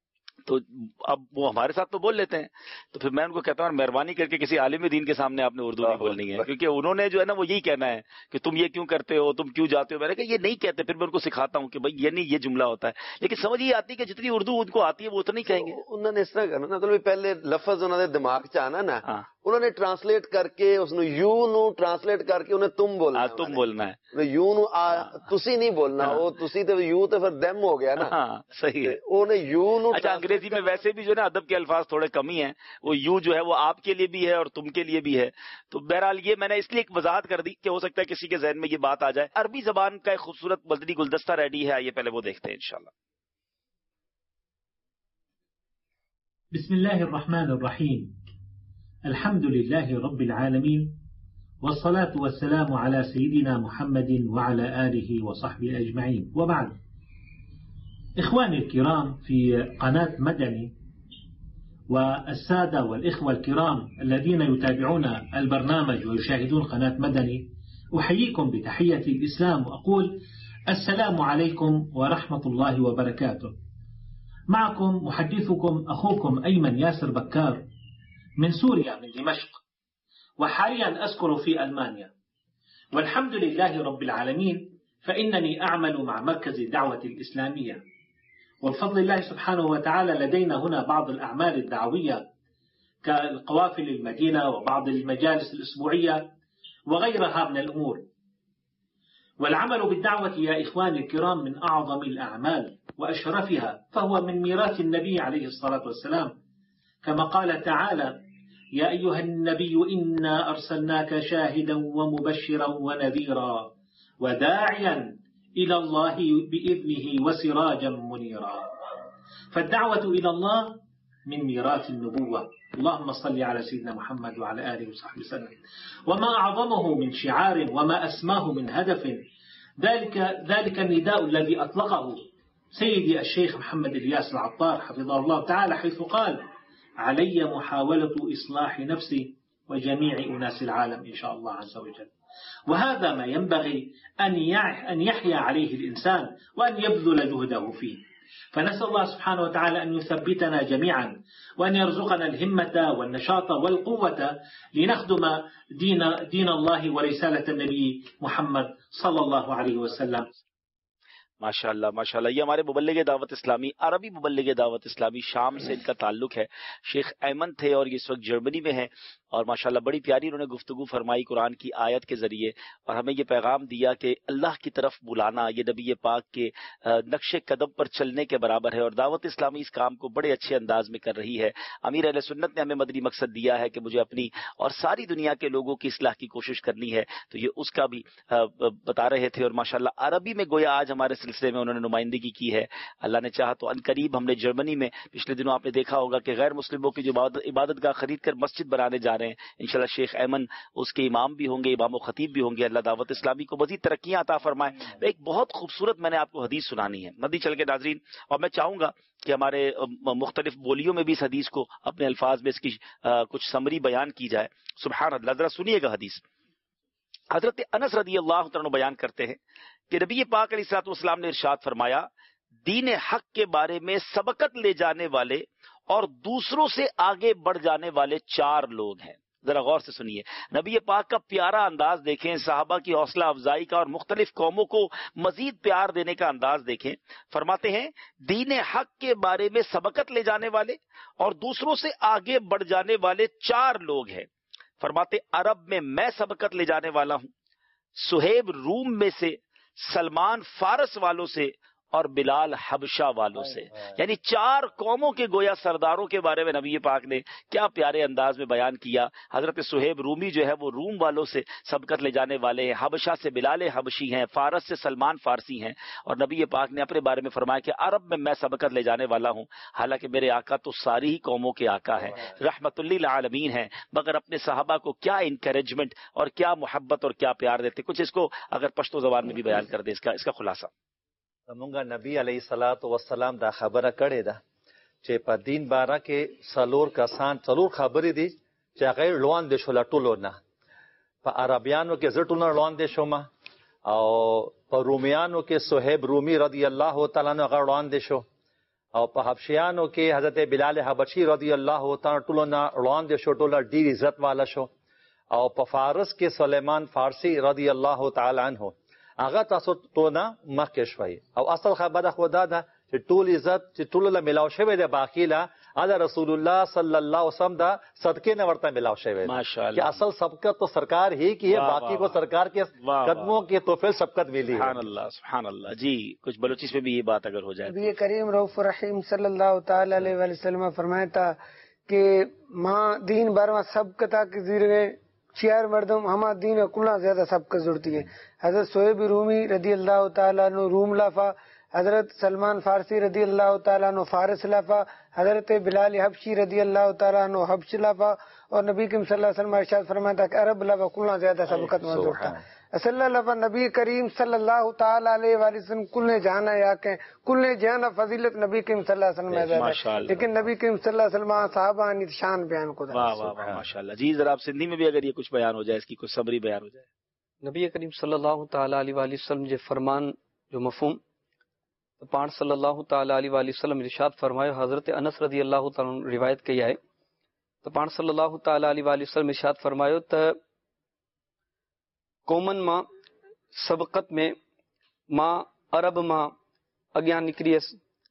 تو اب وہ ہمارے ساتھ تو بول لیتے ہیں، تو پھر میں ان کو کہتا ہوں مہربانی کر کے کسی عالم دین کے سامنے آپ نے اردو نہیں بولنی ہے، کیونکہ انہوں نے جو ہے نا وہ یہی کہنا ہے کہ تم یہ کیوں کرتے ہو، تم کیوں جاتے ہو. میں نے کہا یہ نہیں کہتے، پھر میں ان کو سکھاتا ہوں کہ بھائی یہ نہیں یہ جملہ ہوتا ہے، لیکن سمجھ یہ آتی ہے کہ جتنی اردو ان کو آتی ہے وہ اتنی کہیں گے. انہوں نے اس طرح کرنا نا، تو پہلے لفظ انہوں نے دماغ چ آنا نا، انہوں نے ٹرانسلیٹ کر کے اس نو یو نو ٹرانسلیٹ کر کے انہیں تم بولنا ہے، تم بولنا ہے، یو نو تسی نہیں بولنا، وہ تسی تو یو تو پھر دم ہو گیا نا. ہاں صحیح ہے. انہیں یو نو. اچھا انگریزی میں ویسے بھی جو ہے نا ادب کے الفاظ تھوڑے کم ہی ہیں، وہ یو جو ہے وہ آپ کے لیے بھی ہے اور تم کے لیے بھی ہے. تو بہرحال یہ میں نے اس لیے ایک وضاحت کر دی کہ ہو سکتا ہے کسی کے ذہن میں یہ بات آ جائے. عربی زبان کا ایک خوبصورت مدنی گلدستہ ریڈی ہے، آئیے پہلے وہ دیکھتے ہیں انشاءاللہ. بسم اللہ الرحمن الرحیم، الحمد للہ رب العالمین، والصلاة والسلام على سيدنا محمد وعلى آله وصحبه أجمعين، وبعد. إخواني الكرام في قناة مدني والسادة والإخوة الكرام الذين يتابعون البرنامج ويشاهدون قناة مدني، أحييكم بتحية الإسلام وأقول السلام عليكم ورحمة الله وبركاته. معكم محدثكم أخوكم أيمن ياسر بكار من سوريا، من دمشق، وحاليا أسكن في ألمانيا، والحمد لله رب العالمين فإنني أعمل مع مركز الدعوة الإسلامية، والفضل الله سبحانه وتعالى لدينا هنا بعض الأعمال الدعوية كالقوافل المدينة وبعض المجالس الأسبوعية وغيرها من الأمور. والعمل بالدعوة يا إخواني الكرام من أعظم الأعمال وأشرفها، فهو من ميراث النبي عليه الصلاة والسلام، كما قال تعالى: يا أيها النبي إنا أرسلناك شاهدا ومبشرا ونذيرا وداعيا إلى الله بإذنه وسراجا منيرا. فالدعوة إلى الله من ميراث النبوة. اللهم صل على سيدنا محمد وعلى آله وصحبه وسلم. وما أعظمه من شعار وما أسماه من هدف، ذلك ذلك النداء الذي أطلقه سيدي الشيخ محمد الياس العطار حفظه الله تعالى، حيث قال: علي محاولة إصلاح نفسي وجميع أناس العالم إن شاء الله عز وجل. وهذا ما ينبغي أن يحيا عليه الإنسان وأن يبذل جهده فيه. فنسأل الله سبحانه وتعالى أن يثبتنا جميعا وأن يرزقنا الهمة والنشاط والقوة لنخدم دين, دين الله ورسالة النبي محمد صلى الله عليه وسلم. ماشاء اللہ ماشاء اللہ. یہ ہمارے مبلغ دعوت اسلامی، عربی مبلغ دعوت اسلامی، شام سے ان کا تعلق ہے. شیخ ایمن تھے اور یہ اس وقت جرمنی میں ہیں، اور ماشاء اللہ بڑی پیاری انہوں نے گفتگو فرمائی قرآن کی آیت کے ذریعے، اور ہمیں یہ پیغام دیا کہ اللہ کی طرف بلانا یہ نبی پاک کے نقش قدم پر چلنے کے برابر ہے، اور دعوت اسلامی اس کام کو بڑے اچھے انداز میں کر رہی ہے. امیر اہل سنت نے ہمیں مدنی مقصد دیا ہے کہ مجھے اپنی اور ساری دنیا کے لوگوں کی اصلاح کی کوشش کرنی ہے، تو یہ اس کا بھی بتا رہے تھے. اور ماشاء اللہ عربی میں گویا آج ہمارے سلسلے میں انہوں نے نمائندگی کی ہے. اللہ نے چاہا تو ان قریب ہم نے جرمنی میں پچھلے دنوں آپ نے دیکھا ہوگا کہ غیر مسلموں کی جو عبادت گاہ خرید کر مسجد بنانے جا رہے ہیں، انشاءاللہ شیخ ایمن اس کے امام بھی ہوں گے، امام و خطیب بھی ہوں گے. اللہ دعوت اسلامی کو مزید ترقیاں عطا فرمائے. ایک بہت خوبصورت میں نے آپ کو حدیث سنانی ہے مدی چل کے ناظرین، اور میں چاہوں گا کہ ہمارے مختلف بولیوں میں بھی اس حدیث کو اپنے الفاظ میں اس کی کچھ سمری بیان کی جائے. سبحان اللہ. ذرا سنیے گا حدیث. حضرت انس رضی اللہ عنہ بیان کرتے ہیں کہ نبی پاک علیہ الصلوۃ والسلام نے ارشاد فرمایا: دین حق کے بارے میں سبقت لے جانے والے اور دوسروں سے آگے بڑھ جانے والے چار لوگ ہیں. ذرا غور سے سنیے. نبی پاک کا پیارا انداز دیکھیں، صحابہ کی حوصلہ افزائی کا اور مختلف قوموں کو مزید پیار دینے کا انداز دیکھیں. فرماتے ہیں دین حق کے بارے میں سبقت لے جانے والے اور دوسروں سے آگے بڑھ جانے والے چار لوگ ہیں. فرماتے عرب میں میں سبقت لے جانے والا ہوں، سہیب روم میں سے، سلمان فارس والوں سے، اور بلال حبشہ والوں سے. یعنی چار قوموں کے گویا سرداروں کے بارے میں نبی پاک نے کیا پیارے انداز میں بیان کیا. حضرت سہیب رومی جو ہے وہ روم والوں سے سبقت لے جانے والے ہیں، حبشہ سے بلال حبشی ہیں، فارس سے سلمان فارسی ہیں. اور نبی پاک نے اپنے بارے میں فرمایا کہ عرب میں میں سبقت لے جانے والا ہوں. حالانکہ میرے آقا تو ساری ہی قوموں کے آقا ہیں، رحمت للعالمین ہیں، مگر اپنے صحابہ کو کیا انکریجمنٹ اور کیا محبت اور کیا پیار دیتے. کچھ اس کو اگر پشتو زبان میں بھی بیان کر دے اس کا اس کا خلاصہ. زمونږ نبی علیہ الصلوۃ والسلام دا خبره کړې ده چې په دین باره کې څلور کسان څلور خبرې دي چې هغه روان دي شو ټولو نه. په عربیانو کې زه ټولو روان دي شوم، او په رومیانو کې صہیب رومی رضی الله تعالی عنہ هغه روان دي شو، اور حبشیانو کے حضرت بلال حبشی رضی اللہ تعالی ټولو نه وړاندې شو، ټوله ډیر عزت والا شو. او په فارس کې سلیمان فارسی رضی الله تعالی عنه هغه تاسو ټول نه مخکې شوي. او اصل خبره خو دا ده چې ټول عزت چې ټول له ملاو شوی دی باقی لا دا رسول اللہ صلی اللہ علیہ وسلم دا صدقے نے ورتا ملاو شوی ماشاءاللہ کہ اصل سبقت تو سرکار ہی کی ہے، باقی کو سرکار کے قدموں کے توفیل سبقت ملی ہے. سبحان اللہ سبحان اللہ. جی کچھ بلوچی میں بھی یہ بات اگر ہو جائے. نبی کریم رؤوف رحیم صلی اللہ تعالی علیہ وآلہ وسلم فرمایا تھا کہ ماں دین بارواں سبقتا کے ذریعے چیار مردم ہما دین کلنا زیادہ سبقت جڑتی ہے. حضرت صہیب رومی رضی اللہ تعالیٰ عنہ روم لافا، حضرت سلمان فارسی رضی اللہ تعالیٰ عنہ فارس لافا، حضرت بلال حبشی رضی اللہ تعالیٰ عنہ حبش لافا، اور نبی کریم صلی اللہ علیہ وسلم ارشاد فرمایا تھا کہ عرب لافا کلنا زیادہ سبقت موجود تھا. صلی اللہ نبی کریم صلی اللہ تعالیٰ علیہ وآلہ وسلم کل نے جانا یا کہ کل نے جانا فضیلت نبی کریم صلی اللہ علیہ وسلم ہے، لیکن نبی کریم صلی اللہ علیہ وسلم صحابہ نے شان بیان کو واہ واہ واہ ماشاءاللہ. جی ذرا آپ سندھی میں بھی اگر یہ کچھ بیان ہو جائے، اس کی کچھ سمری بیان ہو جائے. نبی کریم صلی اللہ تعالیٰ علیہ وآلہ وسلم جو فرمان جو مفہوم پان صلی اللہ تعالیٰ علیہ وآلہ وسلم ارشاد فرمایا، حضرت انس رضی اللہ تعالیٰ عنہ روایت کیا ہے تو پان صلی اللہ تعالیٰ علیہ وآلہ وسلم ارشاد فرمایا تو قومن ماں سبقت میں ماں عرب ماں اگیاں نکریس،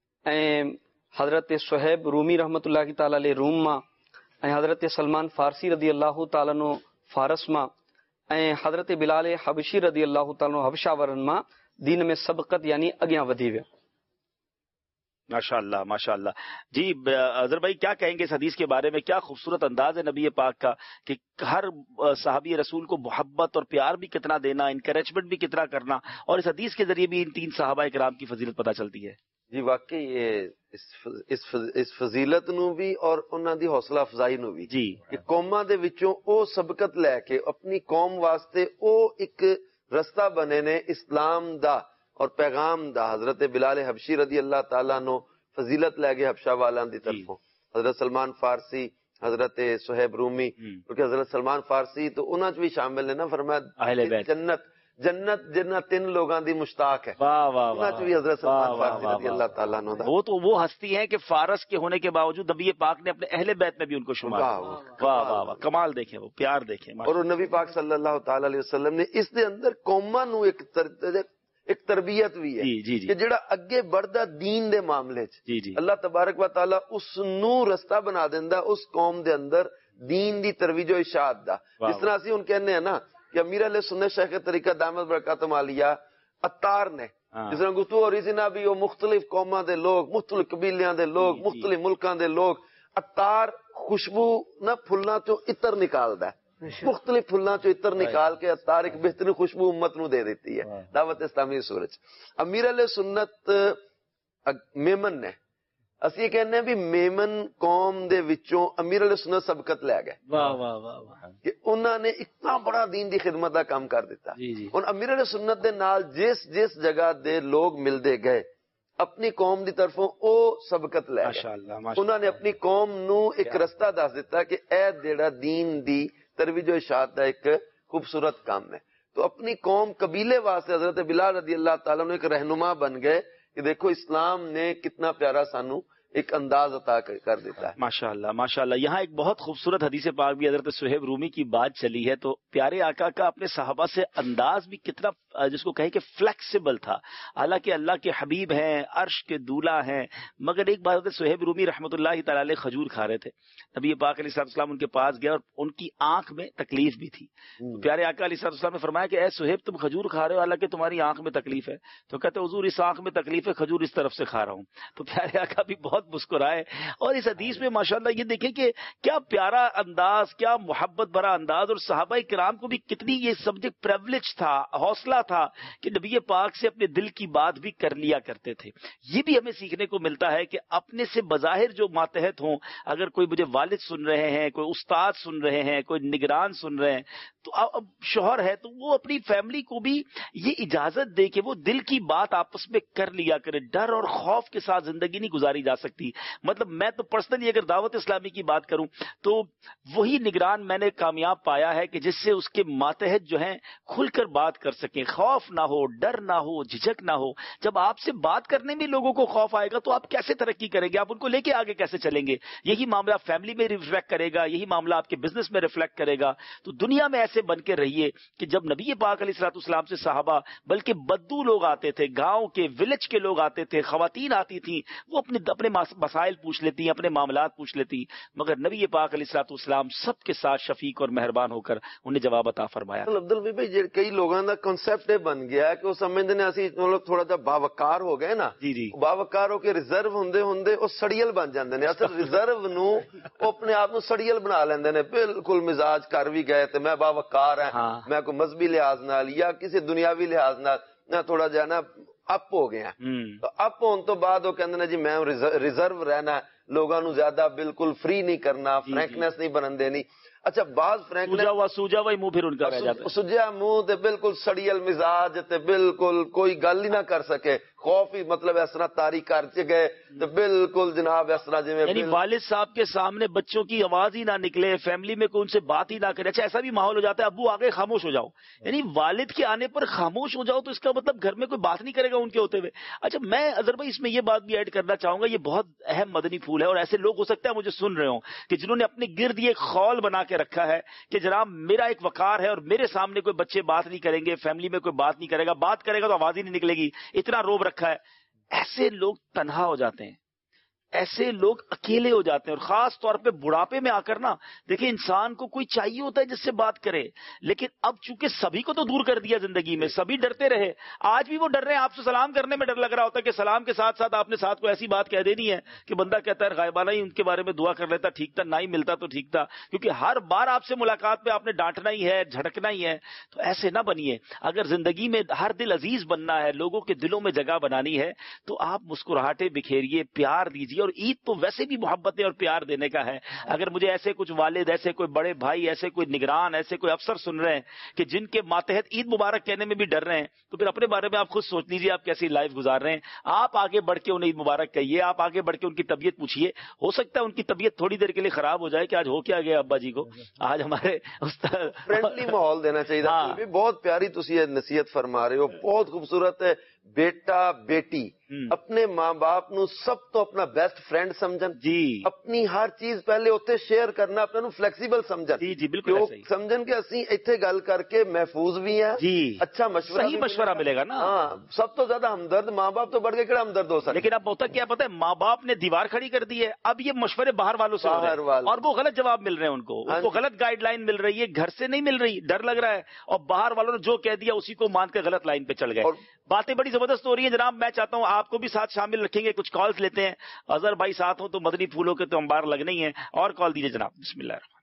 حضرت صہیب رومی رحمۃ اللہ تعالیٰ علیہ روم ماں، حضرت سلمان فارسی رضی اللہ تعالیٰ عنہ فارس ماں، حضرت بلال حبشی رضی اللہ تعالیٰ عنہ حبشہ ورن ماں دین میں سبقت یعنی اگیاں ودھی ویا. ماشاء اللہ ماشاء اللہ. جی اظہر بھائی کیا کہیں گے اس حدیث کے بارے میں؟ کیا خوبصورت انداز ہے نبی پاک کا کہ ہر صحابی رسول کو محبت اور پیار بھی کتنا دینا، انکریجمنٹ بھی کتنا کرنا، اور اس حدیث کے ذریعے بھی ان تین صحابہ کرام کی فضیلت پتہ چلتی ہے. جی واقعی یہ اس فضیلت نو بھی اور انہاں دی حوصلہ افزائی نو بھی جی کہ قوماں دے وچوں او سبقت لے کے اپنی قوم واسطے او ایک رستہ بنے نے اسلام دا اور پیغام دا. حضرت بلال حبشی رضی اللہ تعالیٰ نو فضیلت لے گئے حبشہ والاں دی طرفوں، حضرت سلمان فارسی، حضرت صہیب رومی، کیونکہ حضرت سلمان فارسی تو انہاں چ بھی شامل نے نا، فرمایا جنت جنت جنت تین لوگاں دی مشتاق ہے. واہ واہ انہاں چ بھی حضرت سلمان فارسی رضی اللہ تعالیٰ عنہ. وہ تو وہ ہستی ہیں کہ فارس کے ہونے کے باوجود نبی پاک نے اپنے اہل بیت میں بھی ان کو شمار. واہ واہ واہ کمال دیکھیں، وہ پیار دیکھیں. اور نبی پاک صلی اللہ تعالی علیہ وسلم نے اس دے اندر قوماں نو ایک ایک تربیت بھی ہے جی جی جی کہ جڑا اگے بڑھدا دین دے معاملے چ جی جی اللہ تبارک و تعالی اس نو رستہ بنا دیندا اس قوم دے اندر دین دی ترویج و ارشاد دا. جس طرح اسی ہن کہنے ہیں نا کہ امیر علیہ سنت شیخ طریقہ دامت برکاتہم عالیہ عطار نے جس طرح گفتگو ہو رہی سی نا بھی وہ مختلف قوماں دے لوگ، مختلف قبیلیاں دے لوگ، مختلف ملکاں دے لوگ، عطار خوشبو نہ پھلاں چوں عطر نکالدا ہے، مختلف پھلاں چوں عطر نکال کے عطار ایک بہترین خوشبو امت نو دے دیتی ہے دعوت اسلامی سورج. امیر علیہ سنت میمن نے اسی یہ کہنے ہیں بھی میمن قوم دے وچوں امیر علیہ سنت سبقت لے گئے. واہ واہ واہ واہ کہ انہوں نے اتنا بڑا دین دی خدمت دا کام کر دیتا. جی جی ان امیر علیہ سنت دے نال جس جس جگہ دے لوگ ملدے گئے اپنی قوم دی طرفوں او سبقت لے گئے. انہوں نے اپنی قوم نو ایک رستہ دس دیتا کہ اے جیڑا دین دی ترویج و ارشاد دا ایک خوبصورت کام ہے. تو اپنی قوم قبیلے واسطے حضرت بلال رضی اللہ تعالیٰ نے ایک رہنما بن گئے کہ دیکھو اسلام نے کتنا پیارا سانو ایک انداز عطا کر دیتا ہے. ماشاءاللہ ماشاءاللہ. یہاں ایک بہت خوبصورت حدیث پاک بھی حضرت صہیب رومی کی بات چلی ہے تو پیارے آقا کا اپنے صحابہ سے انداز بھی کتنا جس کو کہیں کہ فلیکسیبل تھا. حالانکہ اللہ کے حبیب ہیں، عرش کے دولہ ہیں، مگر ایک بار حضرت صہیب رومی رحمۃ اللہ تعالی علیہ کھجور کھا رہے تھے. نبی پاک علیہ السلام ان کے پاس گئے اور ان کی آنکھ میں تکلیف بھی تھی. تو پیارے آقا علیہ السلام نے فرمایا کہ اے صہیب تم کھجور کھا رہے ہو حالانکہ تمہاری آنکھ میں تکلیف ہے. تو کہتے حضور اس آنکھ میں تکلیف ہے، کھجور اس طرف سے کھا رہا ہوں. تو پیارے آقا بھی بہت مسکرائے. اور اس حدیث میں ماشاءاللہ یہ دیکھیں کہ کیا پیارا انداز، کیا محبت بھرا انداز، اور صحابہ کرام کو بھی کتنی یہ سبجیکٹ پریولیج تھا، حوصلہ تھا کہ نبی پاک سے اپنے دل کی بات بھی کر لیا کرتے تھے. یہ بھی ہمیں سیکھنے کو ملتا ہے کہ اپنے سے بظاہر جو ماتحت ہوں، اگر کوئی مجھے والد سن رہے ہیں، کوئی استاد سن رہے ہیں، کوئی نگران سن رہے ہیں، تو اب شوہر ہے تو وہ اپنی فیملی کو بھی یہ اجازت دے کہ وہ دل کی بات آپس میں کر لیا کرے. ڈر اور خوف کے ساتھ زندگی نہیں گزاری جا سکتی. مطلب میں تو پرسنلی اگر دعوت اسلامی کی بات کروں تو وہی نگران میں نے کامیاب پایا ہے کہ جس سے اس کے ماتحت جو ہیں کھل کر بات کر سکیں، خوف نہ ہو، ڈر نہ ہو، جھجک نہ ہو. جب آپ سے بات کرنے میں لوگوں کو خوف آئے گا تو آپ کیسے ترقی کریں گے؟ آپ ان کو لے کے آگے کیسے چلیں گے؟ یہی معاملہ فیملی میں ریفلیکٹ کرے گا، یہی معاملہ آپ کے بزنس میں ریفلیکٹ کرے گا. تو دنیا میں ایسے بن کے رہیے کہ جب نبی پاک علیہ الصلوۃ والسلام سے صحابہ بلکہ بدو لوگ آتے تھے، گاؤں کے ولیج کے لوگ آتے تھے، خواتین آتی تھیں، وہ اپنے اپنے مسائل پوچھ لیتی، اپنے معاملات پوچھ لیتی، مگر نبی پاک علیہ الصلوۃ والسلام سب کے ساتھ شفیق اور مہربان ہو کر انہیں جواب عطا فرمایا. عبدالوی بھائی کئی لوگوں کا کنسپٹ یہ بن گیا کہ وہ سمجھتے ہیں اسی مطلب تھوڑا جا باوقار ہو گئے نا، جی جی باوقار ہو کے ریزرو ہوندے ہوندے وہ سڑیل بن جاندے نے. اصل ریزرو نو وہ اپنے آپ نو سڑیل بنا لیندے نے، بالکل مزاج کر بھی گئے تے میں باوقار ہاں، میں کوئی مذہبی لحاظ نال یا کسی دنیاوی لحاظ نال نہ تھوڑا جا نا اپ ہو گیا. تو اپ ہونے تو بعد وہ کہندے نے جی میں ریزرو رہنا، لوگاں نو زیادہ بالکل فری نہیں کرنا، فرینکنس نہیں بنن دینی. اچھا بعض فرینکنس سوجا ہوا سوجا ہوا منہ پھر ان کا رہ جاتا ہے، سجیا منہ تے بالکل سڑیل مزاج تے بالکل کوئی گل ہی نہ کر سکے، خوف ہی مطلب اس طرح تاری کر گئے تو بالکل جناب اس طرح جویں یعنی والد صاحب کے سامنے بچوں کی آواز ہی نہ نکلے، فیملی میں کوئی ان سے بات ہی نہ کرے. اچھا ایسا بھی ماحول ہو جاتا ہے ابو آگے خاموش ہو جاؤ، یعنی والد کے آنے پر خاموش ہو جاؤ تو اس کا مطلب گھر میں کوئی بات نہیں کرے گا ان کے ہوتے ہوئے. اچھا میں اظہر بھائی اس میں یہ بات بھی ایڈ کرنا چاہوں گا، یہ بہت اہم مدنی پھول ہے اور ایسے لوگ ہو سکتا ہے مجھے سن رہے ہوں کہ جنہوں نے اپنے گرد یہ خول بنا کے رکھا ہے کہ جناب میرا ایک وقار ہے اور میرے سامنے کوئی بچے بات نہیں کریں گے، فیملی میں کوئی بات نہیں کرے گا، بات کرے گا تو آواز ہی نہیں نکلے گی، اتنا روب رکھا ہے. ایسے لوگ تنہا ہو جاتے ہیں، ایسے لوگ اکیلے ہو جاتے ہیں. اور خاص طور پہ بڑھاپے میں آ کر نا دیکھیں انسان کو کوئی چاہیے ہوتا ہے جس سے بات کرے، لیکن اب چونکہ سبھی کو تو دور کر دیا زندگی میں، سبھی ڈرتے رہے. آج بھی وہ ڈر رہے ہیں، آپ سے سلام کرنے میں ڈر لگ رہا ہوتا ہے کہ سلام کے ساتھ ساتھ آپ نے ساتھ کو ایسی بات کہہ دینی ہے کہ بندہ کہتا ہے غائبانہ ہی ان کے بارے میں دعا کر لیتا، ٹھیک تھا، نہ ہی ملتا تو ٹھیک تھا، کیونکہ ہر بار آپ سے ملاقات پہ آپ نے ڈانٹنا ہی ہے، جھڑکنا ہی ہے. تو ایسے نہ بنیے. اگر زندگی میں ہر دل عزیز بننا ہے، لوگوں کے دلوں میں جگہ بنانی ہے تو آپ مسکراہٹیں بکھیریے، پیار دیجیے. اور عید تو ویسے بھی محبتیں اور پیار دینے کا ہے. اگر مجھے ایسے کچھ والد، ایسے کوئی بڑے بھائی، ایسے کوئی نگران، ایسے کوئی افسر سن رہے ہیں کہ جن کے ماتحت عید مبارک کہنے میں بھی ڈر رہے ہیں تو پھر اپنے بارے میں آپ خود سوچ لیجیے آپ کیسی لائف گزار رہے ہیں. آپ آگے بڑھ کے انہیں عید مبارک کہیے، آپ آگے بڑھ کے ان کی طبیعت پوچھیے. ہو سکتا ہے ان کی طبیعت تھوڑی دیر کے لیے خراب ہو جائے کہ آج ہو کیا گیا ابا جی کو. آج ہمارے فرینڈلی ماحول دینا چاہیے. بہت پیاری تسی نصیحت فرما رہے ہو، بہت خوبصورت ہے. بیٹا بیٹی اپنے ماں باپ نو سب تو اپنا بیسٹ فرینڈ سمجھن، جی اپنی ہر چیز پہلے اتنے شیئر کرنا، اپنے نو فلیکسیبل سمجھن. جی جی بالکل سمجھن کہ اسی ایتھے گل کر کے محفوظ بھی ہیں، جی اچھا مشورہ صحیح مشورہ ملے گا نا. ہاں سب تو زیادہ ہمدرد ماں باپ تو بڑھ کے کہڑا ہمدرد ہو سکتا. لیکن اب ہوتا کیا پتہ ہے، ماں باپ نے دیوار کھڑی کر دی ہے، اب یہ مشورے باہر والوں سے اور وہ غلط جواب مل رہے ہیں ان کو، ان کو غلط گائیڈ لائن مل رہی ہے، گھر سے نہیں مل رہی، ڈر لگ رہا ہے، اور باہر والوں نے جو کہہ دیا اسی کو مان کے غلط لائن پہ چل گئے. باتیں بڑی زبردست ہو رہی ہیں جناب. میں چاہتا ہوں آپ کو بھی ساتھ شامل رکھیں گے، کچھ کالز لیتے ہیں. اظہر بھائی ساتھ ہوں تو مدنی پھولوں کے تو انبار لگنے ہی ہیں. اور کال دیجیے جناب. بسم اللہ الرحمن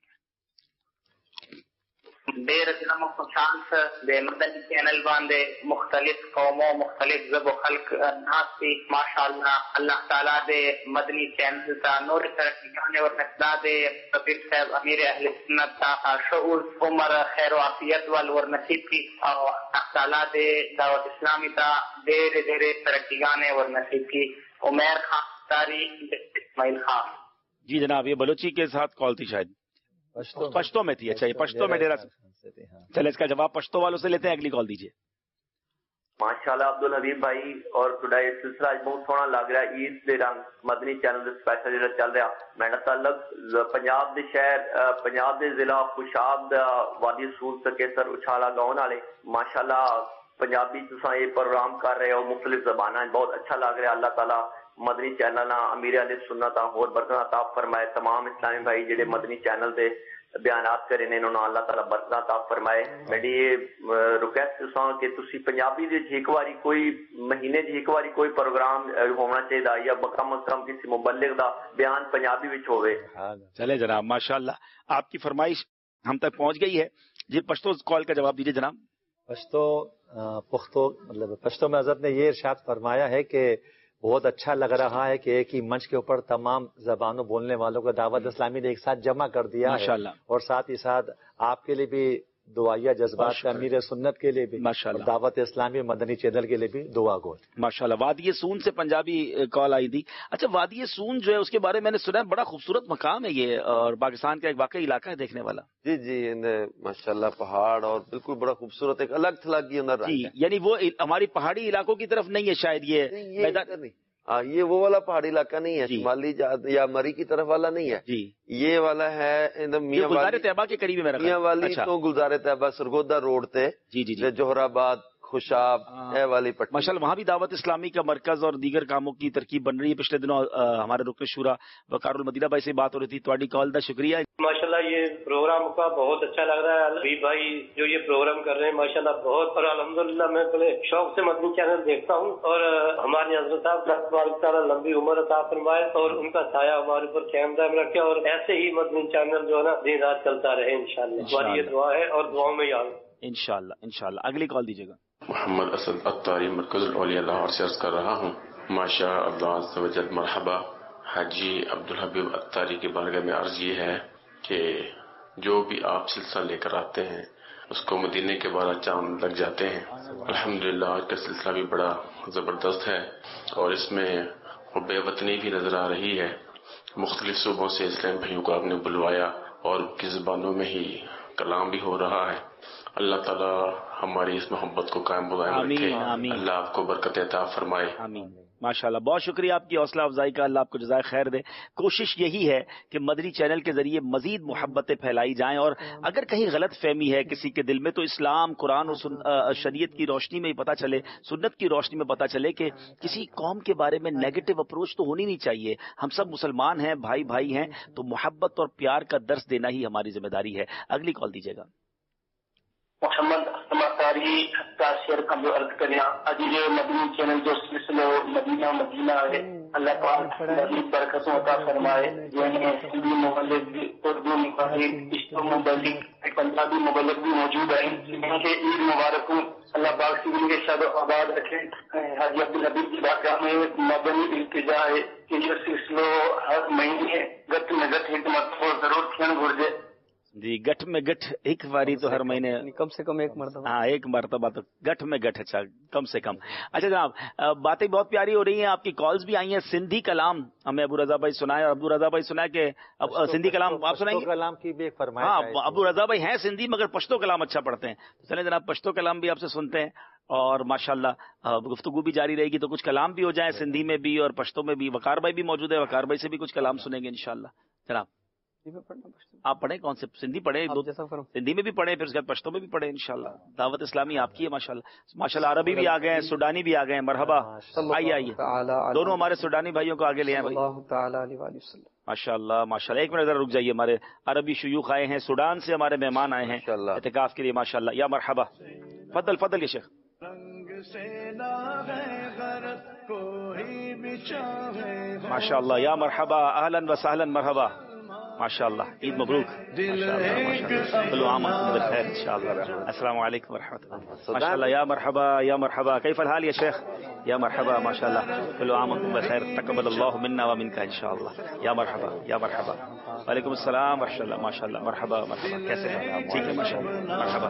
دیر ضلع خوشانس دے مدنی چینل باندے مختلف قوموں مختلف زب و خلق ناسی ماشاءاللہ اللہ تعالیٰ دے مدنی چینل تا نور ترقیانے اور نقدہ دے طبیب صاحب امیر اہل سنت تا شعور عمر خیر و عافیت وال اور نصیب کی اللہ تعالیٰ دے دعوت اسلامی تا دیر دیر ترقیانے اور نصیب کی. عمیر خان تاریخ اسماعیل خان. جی جناب یہ بلوچی کے ساتھ کال تھی شاید پشتو میں تھی. اچھا یہ پشتو میں ڈیرا چلے اس کا جواب پشتو والوں سے لیتے ہیں. اگلی کال دیجیے. ماشاءاللہ عبدالحبیب بھائی اور تھوڑا یہ سلسلہ بہت سونا لگ رہا ہے. عید دے رنگ مدنی چینل اسپیشل جڑا چل رہا میرا تعلق پنجاب دے شہر پنجاب دے ضلع خوشاب دا وادی سول سکیسر اچھالا گاؤں والے ماشاءاللہ پنجابی تساں یہ پروگرام کر رہے ہو مختلف زبانیں بہت اچھا لگ رہا ہے. اللہ تعالیٰ مدنی چینل امیر علیہ سنت اور برکت عطا فرمائے. تمام اسلامی بھائی جڑے مدنی چینل دے بیانات کرے نے انہوں اللہ تعالیٰ برکت عطا فرمائے. میری یہ ریکویسٹ تساں کہ تسی پنجابی دے ایک واری کوئی مہینے دی ایک واری کوئی پروگرام ہونا چاہیے یا کم از کم کسی مبلغ دا بیان پنجابی وچ ہوے. چلے جناب ماشاءاللہ آپ کی فرمائش ہم تک پہنچ گئی ہے. جی پشتو کال کا جواب دیجیے جناب. پشتو پختو مطلب پشتو میں حضرت نے یہ ارشاد فرمایا ہے کہ بہت اچھا لگ رہا ہے کہ ایک ہی منچ کے اوپر تمام زبانوں بولنے والوں کو دعوت اسلامی نے ایک ساتھ جمع کر دیا ماشاءاللہ. اور ساتھ ہی ساتھ آپ کے لیے بھی دعائیہ جذبات کا امیر سنت کے لیے بھی ماشاءاللہ، دعوت اسلامی مدنی چینل کے لیے بھی دعا گو. ماشاءاللہ. وادی سون سے پنجابی کال آئی تھی. اچھا، وادی سون جو ہے اس کے بارے میں نے سنا ہے بڑا خوبصورت مقام ہے یہ، اور پاکستان کا ایک واقعی علاقہ ہے دیکھنے والا. جی جی ماشاءاللہ پہاڑ اور بالکل بڑا خوبصورت ایک الگ تھلگ کی اندر جی، یعنی وہ ہماری پہاڑی علاقوں کی طرف نہیں ہے شاید یہ میدان. ہاں یہ وہ والا پہاڑی علاقہ نہیں ہے، شمالی یا مری کی طرف والا نہیں ہے جی. یہ والا ہے میاں گلزار طیبہ کے قریب ہے میاں والی تو گلزار طیبہ سرگودا روڈ تھے جی جی جوہر آباد خوشاب اے والی پٹی. ماشاءاللہ وہاں بھی دعوت اسلامی کا مرکز اور دیگر کاموں کی ترکیب بن رہی ہے. پچھلے دنوں ہمارے رکن شورا وقار المدینہ بھائی سے بات ہو رہی تھی. تھوڑی کال دا شکریہ. ماشاءاللہ یہ پروگرام کا بہت اچھا لگ رہا ہے. حبیب بھائی جو یہ پروگرام کر رہے ہیں ماشاءاللہ بہت، اور الحمدللہ میں بڑے شوق سے مدنی چینل دیکھتا ہوں، اور ہمارے حضرت صاحب تعالیٰ لمبی عمر عطا فرمائے اور ان کا سایہ ہمارے اوپر قائم دائم رکھے، اور ایسے ہی مدنی چینل جو ہے نا دن رات چلتا رہے انشاءاللہ. ہماری یہ دعا ہے اور دعاؤں میں یاد انشاءاللہ. انشاءاللہ اگلی کال دیجیے گا. محمد اسد اتاری مرکز الاولیاء لاہور سے عرض کر رہا ہوں. ماشاء اللہ عز و جل مرحبا. حاجی عبدالحبیب اتاری کی بارگاہ میں عرض یہ ہے کہ جو بھی آپ سلسلہ لے کر آتے ہیں اس کو مدینے کے بارہ چاند لگ جاتے ہیں. الحمدللہ آج کا سلسلہ بھی بڑا زبردست ہے اور اس میں بے وطنی بھی نظر آ رہی ہے. مختلف صوبوں سے اسلام بھائیوں کو آپ نے بلوایا اور ان کی زبانوں میں ہی کلام بھی ہو رہا ہے. اللہ تعالیٰ ہماری اس محبت کو قائم بدائم رکھے. اللہ آپ کو برکت عطا فرمائے. آمین. ماشاءاللہ بہت شکریہ آپ کی حوصلہ افزائی کا. اللہ آپ کو جزائے خیر دے. کوشش یہی ہے کہ مدنی چینل کے ذریعے مزید محبتیں پھیلائی جائیں، اور اگر کہیں غلط فہمی ہے کسی کے دل میں تو اسلام، قرآن اور شریعت کی روشنی میں پتہ چلے، سنت کی روشنی میں پتہ چلے کہ کسی قوم کے بارے میں نیگیٹو اپروچ تو ہونی نہیں چاہیے. ہم سب مسلمان ہیں، بھائی بھائی ہیں، تو محبت اور پیار کا درس دینا ہی ہماری ذمہ داری ہے. اگلی کال دیجیے گا. محمد سماطاری شیئر کا جو عرض کریں آج یہ مدنی چینل جو سلسلہ مدینہ مدینہ ہے اللہ پاک مزید برکتوں عطا فرمائے. یعنی ہندی مبلغ، اردو مبلغ، عشق مبلغ، پنجابی مبلغ بھی موجود ہیں. ان کے عید مبارک ہوں. اللہ پاک سے ان کے شاد و آباد رکھے. حاجی عبدالحبیب کی بارگاہ میں مدنی التجا ہے کہ یہ سلسلہ ہر مہینے گت میں گت حکمت کو ضرور کھیل گرجے. جی گٹھ میں گٹھ ایک باری تو ہر مہینے کم سے کم ایک مرتبہ. ہاں ایک مرتبہ تو گٹھ میں گٹھ. اچھا کم سے کم. اچھا جناب باتیں بہت پیاری ہو رہی ہیں، آپ کی کالز بھی آئی ہیں. سندھی کلام ہمیں ابو رضا بھائی سنائے. ابو رضا بھائی سنائے کہ سندھی کلام آپ سنائیں گے؟ کلام کی بھی ایک فرمائش. ہاں ابو رضا بھائی ہیں سندھی مگر پشتو کلام اچھا پڑھتے ہیں. چلیں جناب پشتو کلام بھی آپ سے سنتے ہیں، اور ماشاءاللہ گفتگو بھی جاری رہے گی تو کچھ کلام بھی ہو جائیں سندھی میں بھی اور پشتو میں بھی. وقار بھائی بھی موجود ہے، وقار بھائی سے بھی کچھ کلام سنیں گے انشاءاللہ. جناب آپ پڑھیں کون سے؟ سندھی پڑھیں، سندھی میں بھی پڑھیں، پھر اس کے بعد پشتو میں بھی پڑھیں انشاءاللہ. دعوت اسلامی آپ کی ہے ماشاءاللہ. ماشاءاللہ عربی بھی آ گئے ہیں، سوڈانی بھی آ گئے ہیں. مرحبا. آئیے آئیے دونوں ہمارے سوڈانی بھائیوں کو آگے لے آئیں. ماشاءاللہ ماشاءاللہ. ایک منٹ ذرا رک جائیے. ہمارے عربی شیوخ آئے ہیں، سوڈان سے ہمارے مہمان آئے ہیں اعتکاف کے لیے. ماشاءاللہ یا مرحبا. فضل فضل یہ شیخ. ماشاءاللہ یا مرحبا. اہلا و سہلا. مرحبا. ماشاءاللہ. عید مبروک. خیر انشاءاللہ. السلام علیکم ورحمۃ اللہ. ماشاءاللہ یا مرحبا یا مرحبا. کیف الحال یا شیخ؟ یا مرحبا. ماشاءاللہ. کل عام وانتم بخیر. تقبل اللہ منا ومنک انشاءاللہ. یا مرحبا یا مرحبا. وعلیکم السلام ورحمۃ اللہ. ماشاءاللہ. مرحبا مرحبا. کیسے ہیں؟ ٹھیک ہے ماشاءاللہ. مرحبا.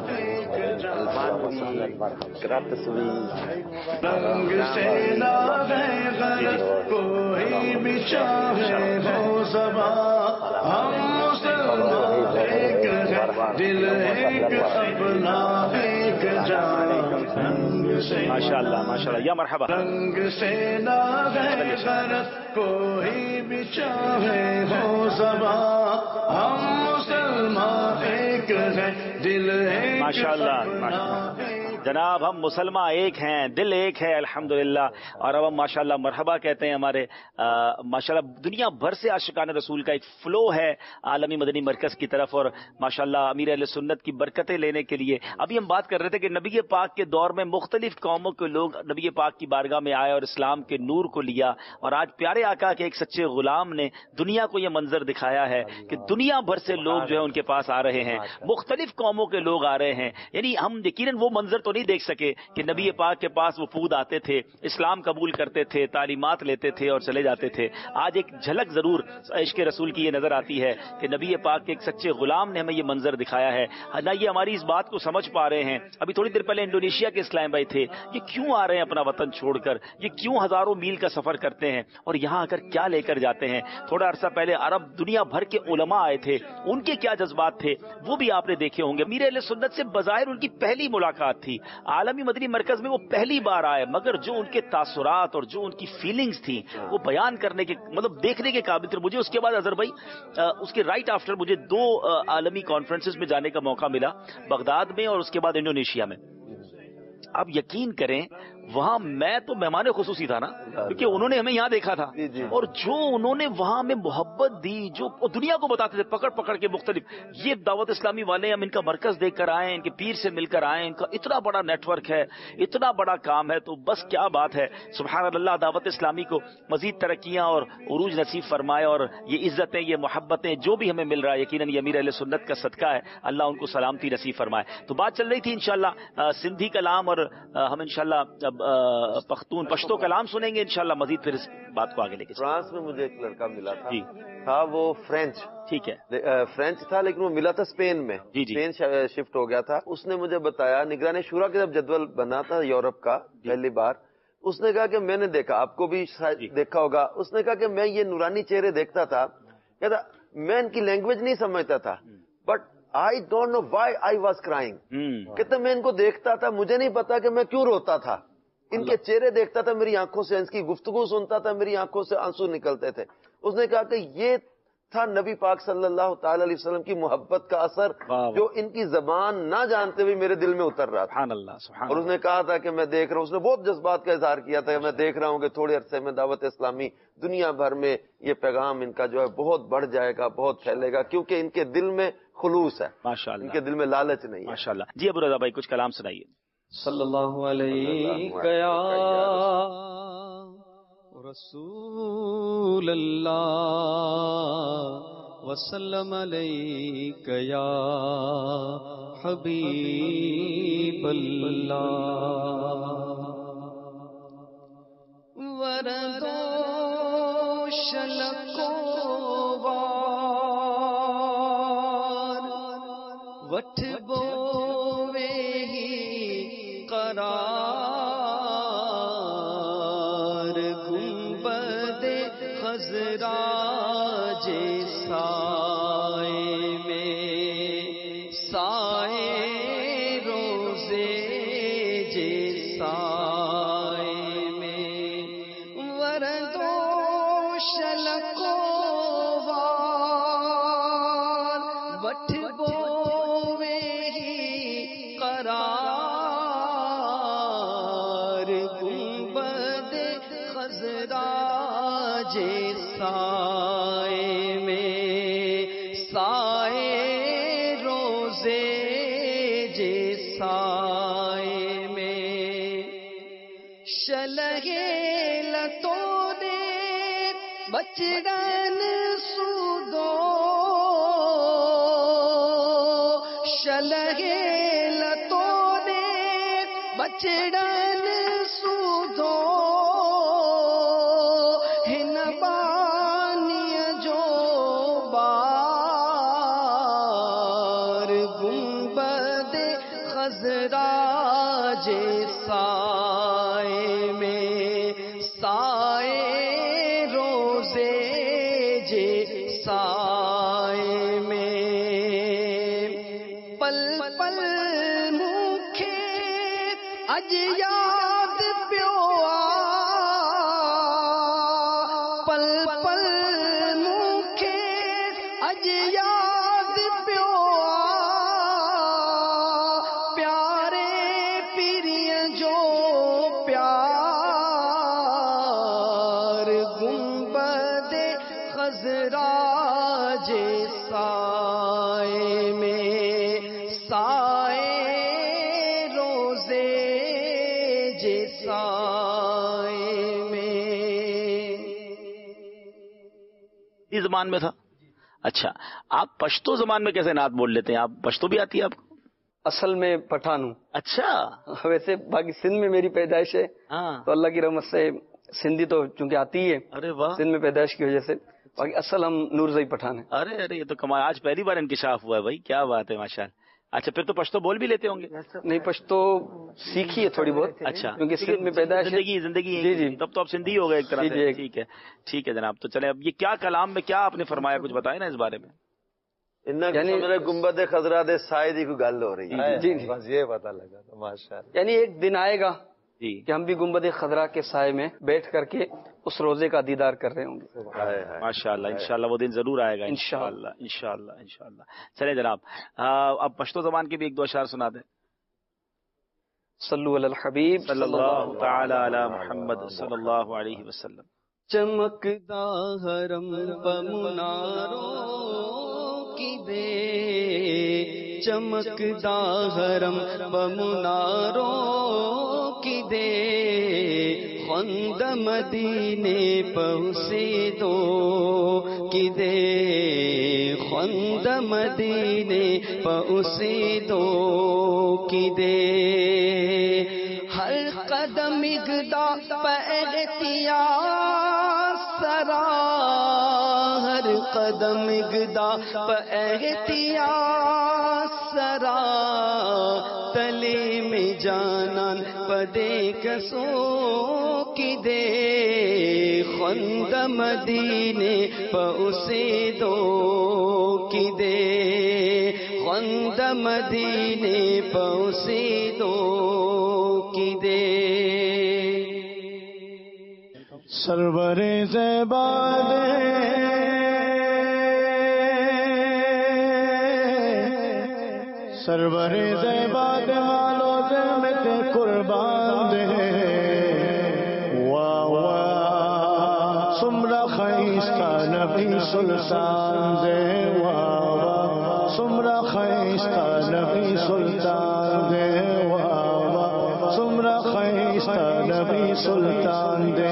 رنگ سے لاغے غرض کوئی بھی چاہے ہو زبان، ہم مسلمان ایک ہے، دل ایک اپنا ایک جان. ماشاءاللہ ماشاءاللہ یا مرحبا. رنگ سے لاغے غرض کوئی بھی چاہے ہو زبان، ہم مسلمان ایک ہے، دل ایک ماشاءاللہ. جناب ہم مسلمان ایک ہیں، دل ایک ہے الحمدللہ. اور اب ہم ماشاءاللہ مرحبا کہتے ہیں. ہمارے ماشاءاللہ دنیا بھر سے عاشقان رسول کا ایک فلو ہے عالمی مدنی مرکز کی طرف، اور ماشاءاللہ امیر اہل سنت کی برکتیں لینے کے لیے. ابھی ہم بات کر رہے تھے کہ نبی پاک کے دور میں مختلف قوموں کے لوگ نبی پاک کی بارگاہ میں آئے اور اسلام کے نور کو لیا، اور آج پیارے آقا کے ایک سچے غلام نے دنیا کو یہ منظر دکھایا ہے کہ دنیا بھر سے لوگ جو ہے ان کے پاس آ رہے ہیں، مختلف قوموں کے لوگ آ رہے ہیں. یعنی ہم یقیناً وہ منظر تو نہیں دیکھ سکے کہ نبی پاک کے پاس وفود آتے تھے، اسلام قبول کرتے تھے، تعلیمات لیتے تھے اور چلے جاتے تھے. آج ایک جھلک ضرور عشق رسول کی یہ نظر آتی ہے کہ نبی پاک کے ایک سچے غلام نے ہمیں یہ منظر دکھایا ہے. نہ یہ ہماری اس بات کو سمجھ پا رہے ہیں. ابھی تھوڑی دیر پہلے انڈونیشیا کے اسلام بھائی تھے، یہ کیوں آ رہے ہیں اپنا وطن چھوڑ کر، یہ کیوں ہزاروں میل کا سفر کرتے ہیں اور یہاں آ کر کیا لے کر جاتے ہیں. تھوڑا عرصہ پہلے عرب دنیا بھر کے علماء آئے تھے، ان کے کیا جذبات تھے وہ بھی آپ نے دیکھے ہوں گے. امیر اہل سنت سے بظاہر ان کی پہلی ملاقات تھی، عالمی مدنی مرکز میں وہ پہلی بار آئے، مگر جو ان کے تاثرات اور جو ان کی فیلنگز تھیں وہ بیان کرنے کے مطلب دیکھنے کے قابل تھے. مجھے اس کے بعد اظہر بھائی اس کے رائٹ آفٹر مجھے دو عالمی کانفرنسز میں جانے کا موقع ملا، بغداد میں اور اس کے بعد انڈونیشیا میں. آپ یقین کریں وہاں میں تو مہمان خصوصی تھا نا، کیونکہ انہوں نے ہمیں یہاں دیکھا تھا اور جو انہوں نے وہاں میں محبت دی، جو دنیا کو بتاتے تھے پکڑ پکڑ کے مختلف، یہ دعوت اسلامی والے ہم ان کا مرکز دیکھ کر آئے، ان کے پیر سے مل کر آئے، ان کا اتنا بڑا نیٹ ورک ہے، اتنا بڑا کام ہے. تو بس کیا بات ہے، سبحان اللہ. دعوت اسلامی کو مزید ترقیاں اور عروج نصیب فرمائے، اور یہ عزتیں یہ محبتیں جو بھی ہمیں مل رہا ہے یقیناً یہ امیر اہل سنت کا صدقہ ہے. اللہ ان کو سلامتی نصیب فرمائے. تو بات چل رہی تھی انشاءاللہ سندھی کلام، اور ہم انشاءاللہ اب پختون پشتو کلام سنیں گے انشاءاللہ مزید پھر اس بات کو آگے لے کے. فرانس میں مجھے ایک لڑکا ملا تھا، جی تھا وہ فرینچ، ٹھیک ہے فرینچ تھا لیکن وہ ملا تھا اسپین میں، جی جی اسپین شفٹ ہو گیا تھا. اس نے مجھے بتایا نگران شورا کے جب جدول بنا تھا یورپ کا پہلی بار، اس نے کہا کہ میں نے دیکھا، آپ کو بھی شاید دیکھا ہوگا، اس نے کہا کہ میں یہ نورانی چہرے دیکھتا تھا، کہتا میں ان کی لینگویج نہیں سمجھتا تھا، but I don't know why I was crying. کہتے میں ان کو دیکھتا تھا، مجھے نہیں پتا کہ میں کیوں روتا تھا. ان کے چہرے دیکھتا تھا، میری آنکھوں سے ان کی گفتگو سنتا تھا، میری آنکھوں سے آنسو نکلتے تھے. اس نے کہا کہ یہ تھا نبی پاک صلی اللہ تعالی علیہ وسلم کی محبت کا اثر جو ان کی زبان نہ جانتے ہوئے میرے دل میں اتر رہا تھا. سبحان اللہ سبحان. اور اس نے کہا تھا کہ میں دیکھ رہا ہوں، اس نے بہت جذبات کا اظہار کیا تھا کہ میں دیکھ رہا ہوں کہ تھوڑے عرصے میں دعوت اسلامی دنیا بھر میں یہ پیغام ان کا جو ہے بہت بڑھ جائے گا، بہت پھیلے گا، کیونکہ ان کے دل میں خلوص ہے، ماشاءاللہ ان کے دل میں لالچ نہیں ہے. ماشاءاللہ. جی ابو رضا بھائی کچھ کلام سنائیے. صلی اللہ علیہ یا رسول اللہ وسلم علیک یا حبیب اللہ. وردو شلکو وار وٹھ بو قرار گنبد خضرا جیسائے میں سائے روزے جیسائے میں وردو شلکو وار وٹھ بوے ہی قرار سائے میں سائے روزے جیسائے میں شلگے لتوں نے بچڑن سودو شلگے لتوں نے بچڑن سودو سائے میں سائے روزے جے سائے میں پل پل مکھے اج یاد پیو پل پل مکھے اج یاد پیو سائے میں سائے روزے جے سائے میں. اس زبان میں تھا. اچھا آپ پشتو زبان میں کیسے نعت بول لیتے ہیں؟ آپ پشتو بھی آتی ہے آپ کو؟ اصل میں پٹھان ہوں. اچھا ویسے باقی سندھ میں میری پیدائش ہے تو اللہ کی رحمت سے سندھی تو چونکہ آتی ہے. ارے واہ. سندھ میں پیدائش کی وجہ سے. باقی اصل ہم نورزئی پٹھان ہیں. ارے ارے یہ تو کمال, آج پہلی بار انکشاف ہوا ہے بھائی, کیا بات ہے ماشاء اللہ. اچھا پھر تو پشتو بول بھی لیتے ہوں گے؟ نہیں پشتو سیکھی ہے تھوڑی بہت. اچھا کیونکہ سندھ میں پیدائش زندگی زندگی جی جی تب تو آپ سندھی ہو گئے ایک طرح سے. ٹھیک ہے ٹھیک ہے جناب. تو چلے اب یہ کیا کلام میں کیا آپ نے فرمایا, کچھ بتائیں نا اس بارے میں. یعنی گنبد خضرا دے سائے دی کوئی گل ہو رہی ہے. جی بس یہ پتا لگا تو ماشاء اللہ. یعنی ایک دن آئے گا کہ ہم بھی گنبد خضرا کے سائے میں بیٹھ کر کے اس روزے کا دیدار کر رہے ہوں گے. ماشاء اللہ انشاءاللہ وہ دن ضرور آئے گا انشاءاللہ انشاءاللہ انشاءاللہ. چلے جناب اب پشتو زبان کے بھی ایک دو اشعار سنا دیں. صلو علی الحبیب صلی اللہ تعالی علی محمد صلی اللہ علیہ وسلم. چمکدا حرم پمناروں کی دے, چمکدا حرم پمناروں کی دے, خند مدینے پہنچے دو کی دے, خند مدینے پہنچے دو کی دے. ہر قدم اگدا پہلتیا سرا, ہر قدم اگدا پہلتیا سرا, تلے میں جانان پدے کسوں کی دے, خند مدینے پہنچے دو کی دے, خند مدینے پہنچے دو کی دے. سرور زیباد سرور زیباد مالو زمت قربان دے, واہ واہ سمرا خیستہ نبی سلطان دے, واہ واہ سمرا خیستہ نبی سلطان دے, واہ واہ سمرا خیستہ نبی سلطان دے.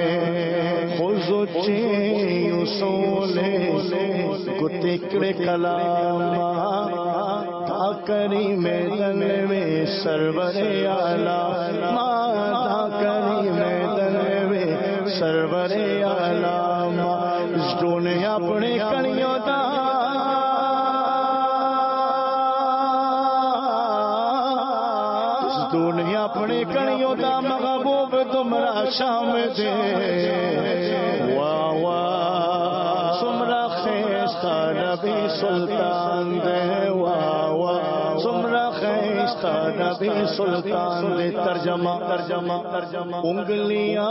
خزوچی اصولے گتکڑ کلاما تا کری میں دل میں سرور اعلی, ماں تا کری میں دل میں سرور اعلی. ماں اس دنیا اپنے کڑیوں دا اس دنیا اپنے کڑیوں دا محبوب تمرا شام دے, واہ واہ سمرا خیستہ نبی سلطان دے, واہ واہ سمرا خیستہ نبی سلطان دے. ترجمہ ترجمہ ترجمہ انگلیاں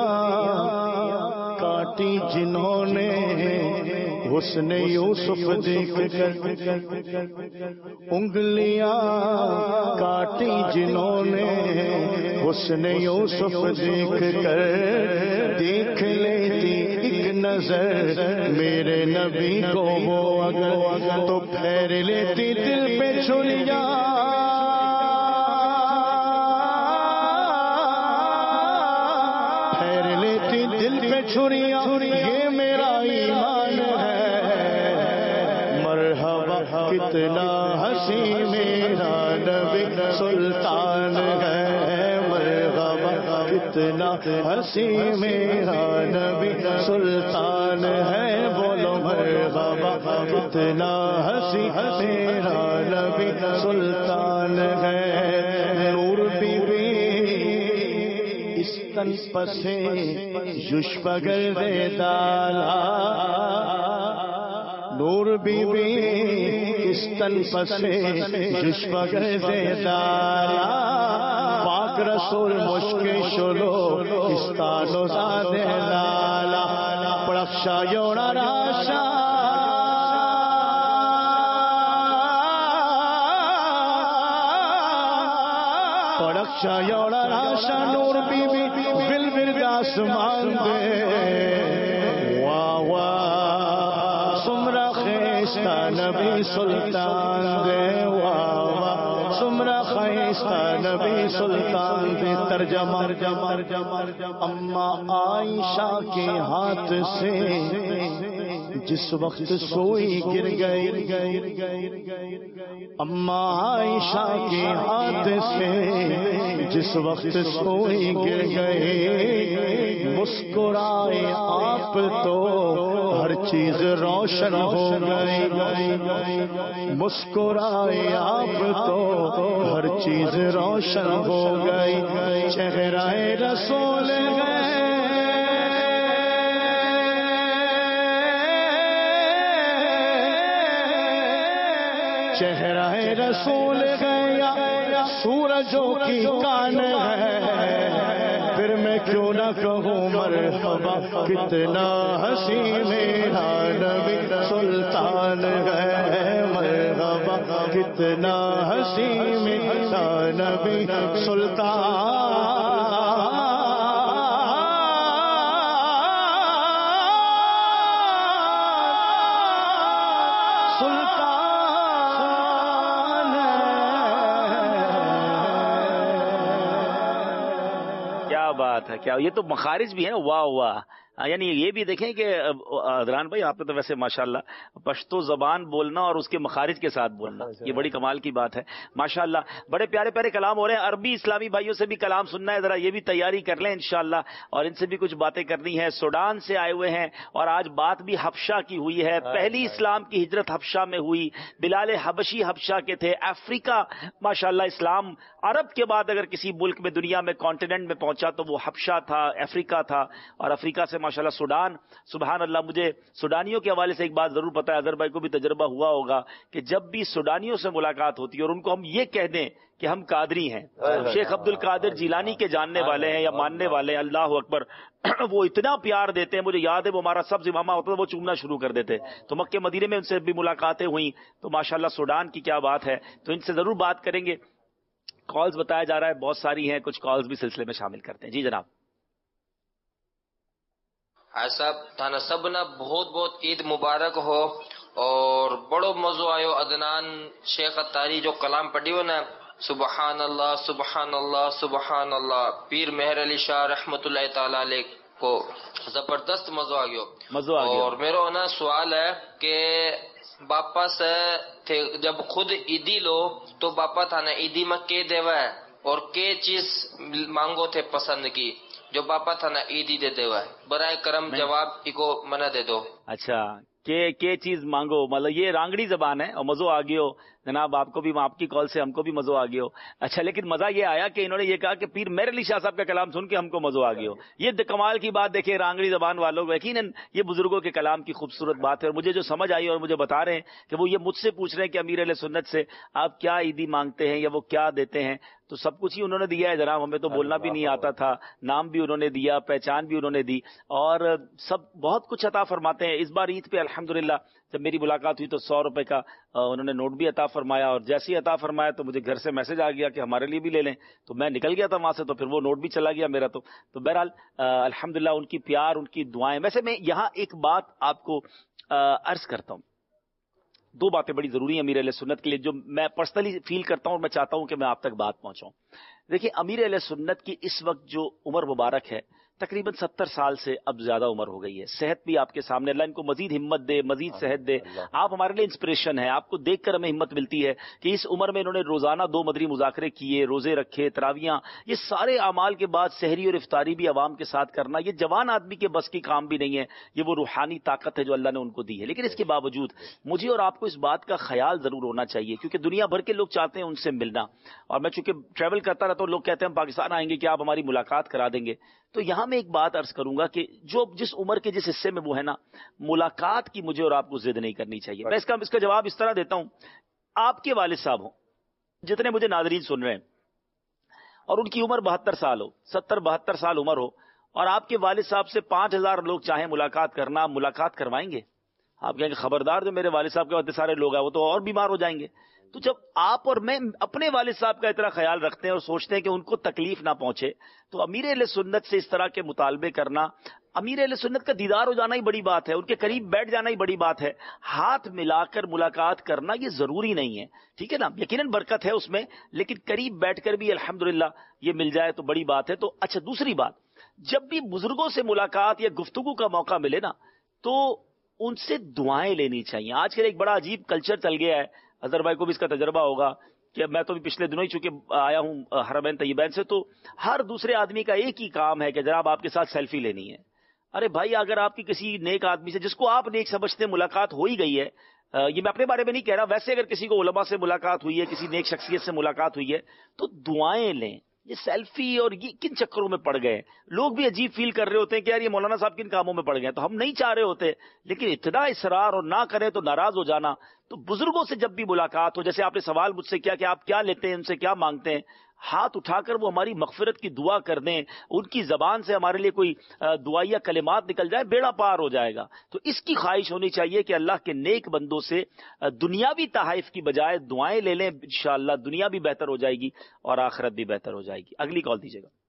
کاٹی جنہوں نے حسن یوسف دیکھ کر, انگلیاں کاٹی جنہوں نے حسن یوسف دیکھ کر, دیکھ لیتی ایک نظر میرے نبی کو وہ اگر تو پھیر لیتی دل پہ چھریاں, پھیر لیتی دل پہ چھریاں. یہ میرا ایمان ہے, مرحبا کتنا ہنسی میرا نبی سلطان ہے, مرحبا کتنا ہنسی میرا نبی سلطان ہے. بولو مرحبا کتنا ہنسی میرا نبی سلطان ہے. نور بی بی استن پسے یوش پگر دے دالا, نور بی بی استن پسے یوش پگر دے دالا, پاک رسول مشکل شلو استانو زادے لالا. پرخشا یونا راشا پرخشا یونا راشا, نور بی بی بل بل آسمان دے, واہ واہ سمرا خیستہ نبی سلطان دے, واہ واہ سمرا خیستہ نبی سلطان دے. ترجمہ ترجمہ اما عائشہ کے ہاتھ سے جس وقت سوئی گر گئی اماں عائشہ کے ہاتھ سے جس وقت سوئی گر گئے مسکرائے آپ تو ہر چیز روشن ہو گئی مسکرائے آپ تو ہر چیز روشن ہو گئی چہرہ رسول گئے چہرہ رسول گیا سورجوں کی کان ہے پھر میں کیوں نہ کہوں مرحبا کتنا حسی میرا نبی سلطان ہے مرحبا کتنا حسی میرا نبی سلطان بات ہے. کیا یہ تو مخارج بھی ہے نا. واہ واہ. یعنی یہ بھی دیکھیں کہ ادران بھائی آپ نے تو ویسے ماشاءاللہ پشتو زبان بولنا اور اس کے مخارج کے ساتھ بولنا یہ بڑی کمال کی بات ہے ماشاءاللہ. بڑے پیارے پیارے کلام ہو رہے ہیں. عربی اسلامی بھائیوں سے بھی کلام سننا ہے, ذرا یہ بھی تیاری کر لیں انشاءاللہ, اور ان سے بھی کچھ باتیں کرنی ہے. سوڈان سے آئے ہوئے ہیں اور آج بات بھی حبشہ کی ہوئی ہے. پہلی اسلام کی ہجرت حبشہ میں ہوئی. بلال حبشی حبشہ کے تھے. افریقہ ماشاءاللہ اسلام عرب کے بعد اگر کسی ملک میں دنیا میں کانٹیننٹ میں پہنچا تو وہ حبشہ تھا, افریقہ تھا. اور افریقہ سے ماشاءاللہ سوڈان. سبحان اللہ. مجھے سوڈانیوں کے حوالے سے ایک بات ضرور پتا ہے, اظہر بھائی کو بھی تجربہ ہوا ہوگا کہ جب بھی سوڈانیوں سے ملاقات ہوتی ہے اور ان کو ہم یہ کہہ دیں کہ ہم قادری ہیں, شیخ عبد القادر جیلانی کے جاننے والے ہیں یا ماننے والے ہیں, اللہ اکبر, وہ اتنا پیار دیتے ہیں. مجھے یاد ہے وہ ہمارا سبز امامہ ہوتا تھا, وہ چومنا شروع کر دیتے. تو مکہ مدینے میں ان سے بھی ملاقاتیں ہوئیں. تو ماشاءاللہ سوڈان کی کیا بات ہے. تو ان سے ضرور بات کریں گے. کالز بتایا جا رہا ہے بہت ساری ہیں, کچھ کالز بھی سلسلے میں شامل کرتے ہیں. جی جناب. صاحب تھانا سب نا بہت بہت عید مبارک ہو. اور بڑو مزو آئیو ادنان شیخ اتاری جو کلام پڑھی ہو نا, سبحان اللہ سبحان اللہ سبحان اللہ, پیر مہر علی شاہ رحمت اللہ تعالی علیہ کو زبردست مزو آ گیا. مزو آ گیا. اور میرا نا سوال ہے کہ باپا سے تھے جب خود عیدی لو تو باپا تھا نا عیدی میں کے دیوا ہے اور کے چیز مانگو تھے پسند کی جو باپا تھا نا عیدی دے دیوا ہے, برائے کرم جواب کو منع دے دو. اچھا کہ کے چیز مانگو, مطلب یہ رانگڑی زبان ہے. اور مزو آ گیا جناب, آپ کو بھی آپ کی کال سے ہم کو بھی مزو آ گیا. اچھا لیکن مزہ یہ آیا کہ انہوں نے یہ کہا کہ پیر مہر علی شاہ صاحب کا کلام سن کے ہم کو مزو آ گیا. یہ کمال کی بات دیکھیں رانگڑی زبان والوں, یقیناً یہ بزرگوں کے کلام کی خوبصورت بات ہے. اور مجھے جو سمجھ آئی اور مجھے بتا رہے ہیں کہ وہ یہ مجھ سے پوچھ رہے ہیں کہ امیر علیہ سنت سے آپ کیا عیدی مانگتے ہیں یا وہ کیا دیتے ہیں. تو سب کچھ ہی انہوں نے دیا ہے جناب, ہمیں تو بولنا بھی نہیں آتا تھا. نام بھی انہوں نے دیا, پہچان بھی انہوں نے دی, اور سب بہت کچھ عطا فرماتے ہیں. اس بار عید پہ الحمدللہ جب میری ملاقات ہوئی تو سو روپے کا انہوں نے نوٹ بھی عطا فرمایا, اور جیسے ہی عطا فرمایا تو مجھے گھر سے میسج آ گیا کہ ہمارے لیے بھی لے لیں. تو میں نکل گیا تھا وہاں سے, تو پھر وہ نوٹ بھی چلا گیا میرا. تو تو بہرحال الحمدللہ ان کی پیار, ان کی دعائیں. ویسے میں یہاں ایک بات آپ کو عرض کرتا ہوں, دو باتیں بڑی ضروری ہیں امیر علیہ سنت کے لیے جو میں پرسنلی فیل کرتا ہوں اور میں چاہتا ہوں کہ میں آپ تک بات پہنچاؤں. دیکھیں امیر علیہ سنت کی اس وقت جو عمر مبارک ہے تقریباً ستر سال سے اب زیادہ عمر ہو گئی ہے. صحت بھی آپ کے سامنے, اللہ ان کو مزید ہمت دے, مزید صحت دے. آپ ہمارے لیے انسپریشن ہے, آپ کو دیکھ کر ہمیں ہمت ملتی ہے کہ اس عمر میں انہوں نے روزانہ دو مدری مذاکرے کیے, روزے رکھے, تراویاں, یہ سارے اعمال کے بعد سحری اور افطاری بھی عوام کے ساتھ کرنا, یہ جوان آدمی کے بس کی کام بھی نہیں ہے. یہ وہ روحانی طاقت ہے جو اللہ نے ان کو دی ہے. لیکن اس کے باوجود مجھے اور آپ کو اس بات کا خیال ضرور ہونا چاہیے کیونکہ دنیا بھر کے لوگ چاہتے ہیں ان سے ملنا, اور میں چونکہ ٹریول کرتا رہتا ہوں, لوگ کہتے ہیں ہم پاکستان آئیں گے کہ آپ ہماری ملاقات کرا دیں گے. تو یہاں میں ایک بات عرض کروں گا کہ جو جس عمر کے جس حصے میں وہ ہے نا, ملاقات کی مجھے اور آپ کو ضد نہیں کرنی چاہیے. میں اس کا اس کا جواب اس طرح دیتا ہوں, آپ کے والد صاحب ہوں, جتنے مجھے ناظرین سن رہے ہیں, اور ان کی عمر بہتر سال ہو, ستر بہتر سال عمر ہو, اور آپ کے والد صاحب سے پانچ ہزار لوگ چاہیں ملاقات کرنا, آپ ملاقات کروائیں گے؟ آپ کہیں گے خبردار, جو میرے والد صاحب کے اتنے سارے لوگ ہیں وہ تو اور بیمار ہو جائیں گے. تو جب آپ اور میں اپنے والد صاحب کا اتنا خیال رکھتے ہیں اور سوچتے ہیں کہ ان کو تکلیف نہ پہنچے, تو امیر اہل سنت سے اس طرح کے مطالبے کرنا, امیر اہل سنت کا دیدار ہو جانا ہی بڑی بات ہے, ان کے قریب بیٹھ جانا ہی بڑی بات ہے. ہاتھ ملا کر ملاقات کرنا یہ ضروری نہیں ہے, ٹھیک ہے نا, یقیناً برکت ہے اس میں, لیکن قریب بیٹھ کر بھی الحمدللہ یہ مل جائے تو بڑی بات ہے. تو اچھا دوسری بات, جب بھی بزرگوں سے ملاقات یا گفتگو کا موقع ملے نا, تو ان سے دعائیں لینی چاہیے. آج کل ایک بڑا عجیب کلچر چل گیا ہے, اظہر بھائی کو بھی اس کا تجربہ ہوگا کہ میں تو بھی پچھلے دنوں ہی چونکہ آیا ہوں حرمین طیبین سے, تو ہر دوسرے آدمی کا ایک ہی کام ہے کہ جناب آپ کے ساتھ سیلفی لینی ہے. ارے بھائی, اگر آپ کی کسی نیک آدمی سے جس کو آپ نیک سمجھتے ہیں ملاقات ہو ہی گئی ہے, یہ میں اپنے بارے میں نہیں کہہ رہا, ویسے اگر کسی کو علماء سے ملاقات ہوئی ہے, کسی نیک شخصیت سے ملاقات ہوئی ہے, تو دعائیں لیں. یہ سیلفی اور یہ کن چکروں میں پڑ گئے, لوگ بھی عجیب فیل کر رہے ہوتے ہیں کہ یار یہ مولانا صاحب کن کاموں میں پڑ گئے. تو ہم نہیں چاہ رہے ہوتے, لیکن اتنا اصرار اور نہ کریں تو ناراض ہو جانا. تو بزرگوں سے جب بھی ملاقات ہو, جیسے آپ نے سوال مجھ سے کیا کہ آپ کیا لیتے ہیں, ان سے کیا مانگتے ہیں, ہاتھ اٹھا کر وہ ہماری مغفرت کی دعا کر دیں, ان کی زبان سے ہمارے لیے کوئی دعائیا کلمات نکل جائے, بیڑا پار ہو جائے گا. تو اس کی خواہش ہونی چاہیے کہ اللہ کے نیک بندوں سے دنیاوی تحائف کی بجائے دعائیں لے لیں. انشاءاللہ دنیا بھی بہتر ہو جائے گی اور آخرت بھی بہتر ہو جائے گی. اگلی کال دیجیے گا.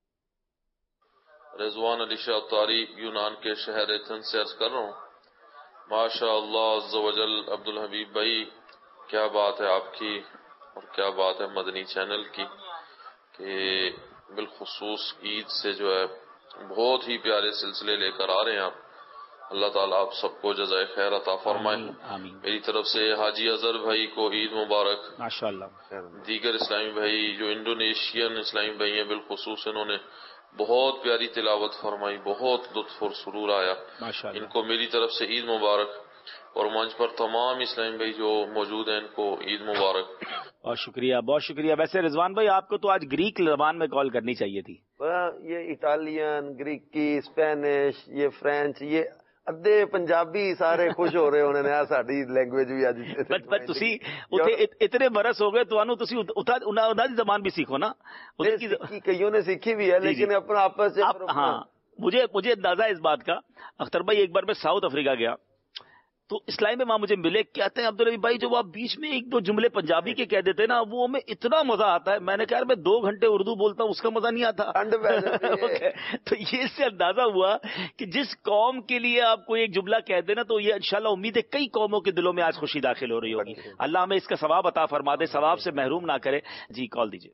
رضوان علی شاہ طاری یونان کے شہر ایتھنز سے عرض کر رہا ہوں. ماشاء اللہ عز و جل. عبدالحبیب بھائی کیا بات ہے آپ کی, اور کیا بات ہے مدنی چینل کی, کہ بالخصوص عید سے جو ہے بہت ہی پیارے سلسلے لے کر آ رہے ہیں آپ. اللہ تعالیٰ آپ سب کو جزائے خیر عطا فرمائے. میری طرف سے حاجی اظہر بھائی کو عید مبارک. ماشاءاللہ. دیگر اسلامی بھائی جو انڈونیشین اسلامی بھائی ہیں بالخصوص انہوں نے بہت پیاری تلاوت فرمائی, بہت لطف اور سرور آیا. ان کو میری طرف سے عید مبارک, اور منچ پر تمام اسلامی بھائی جو موجود ہیں ان کو عید مبارک. بہت شکریہ, بہت شکریہ. ویسے رضوان بھائی آپ کو تو آج گریک زبان میں کال کرنی چاہیے تھی. یہ اٹالین, گریکی, اسپینش, یہ فرینچ, یہ ادھے پنجابی سارے خوش ہو رہے ہونے نے ساڈی لینگویج بھی اج. بٹ تسی اوتھے اتنے برس ہو گئے تانوں تسی انہاں دی زبان بھی سیکھو نا. کئیوں نے سیکھی بھی ہے لیکن اپنا آپس. ہاں مجھے مجھے اندازہ ہے اس بات کا. اختر بھائی ایک بار میں ساؤتھ افریقہ گیا تو اسلامی میں وہاں مجھے ملے, کہتے ہیں عبدالربی بھائی جو آپ بیچ میں ایک دو جملے پنجابی کے کہہ دیتے نا وہ ہمیں اتنا مزہ آتا ہے. میں نے کہا میں دو گھنٹے اردو بولتا ہوں اس کا مزہ نہیں آتا. تو یہ اس سے اندازہ ہوا کہ جس قوم کے لیے آپ کو ایک جملہ کہہ دینا تو یہ انشاءاللہ امید ہے کئی قوموں کے دلوں میں آج خوشی داخل ہو رہی ہوگی. اللہ ہمیں اس کا ثواب عطا فرما دے, ثواب سے محروم نہ کرے. جی کال دیجیے.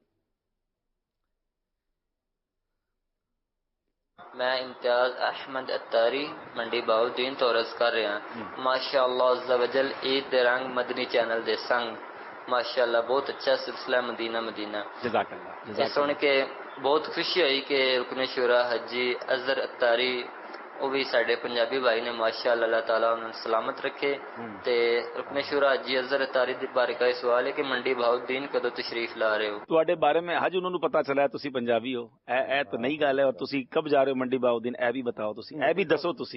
میں امتیاز احمد اتاری منڈی باؤدین تو عرض کر رہا ہوں. ماشاء اللہ عز و جل عید دے رنگ مدنی چینل دے سنگ ماشاء اللہ بہت اچھا سلسلہ مدینہ مدینہ. جزاک اللہ. یہ سن کے بہت خوشی ہوئی کہ رکن شورا حجی اظہر اتاری وہ بھی ساڈے پنجابی بھائی نے ماشاء اللہ اللہ تعالیٰ انہوں نے سلامت رکھے. تے رکن شورا حجی اظہر اتاری دے بارے کا سوال ہے کہ منڈی بہاؤدین کدو تشریف لا رہے ہو؟ تواڈے بارے میں حج انہوں نے پتا چلا ہے تسی پنجابی ہو, اے اے تو نئی گل ہے. اور تسی کب جا رہے ہو منڈی بہاؤدین, اے بھی بتاؤ تسی, اے بھی دسو تسی.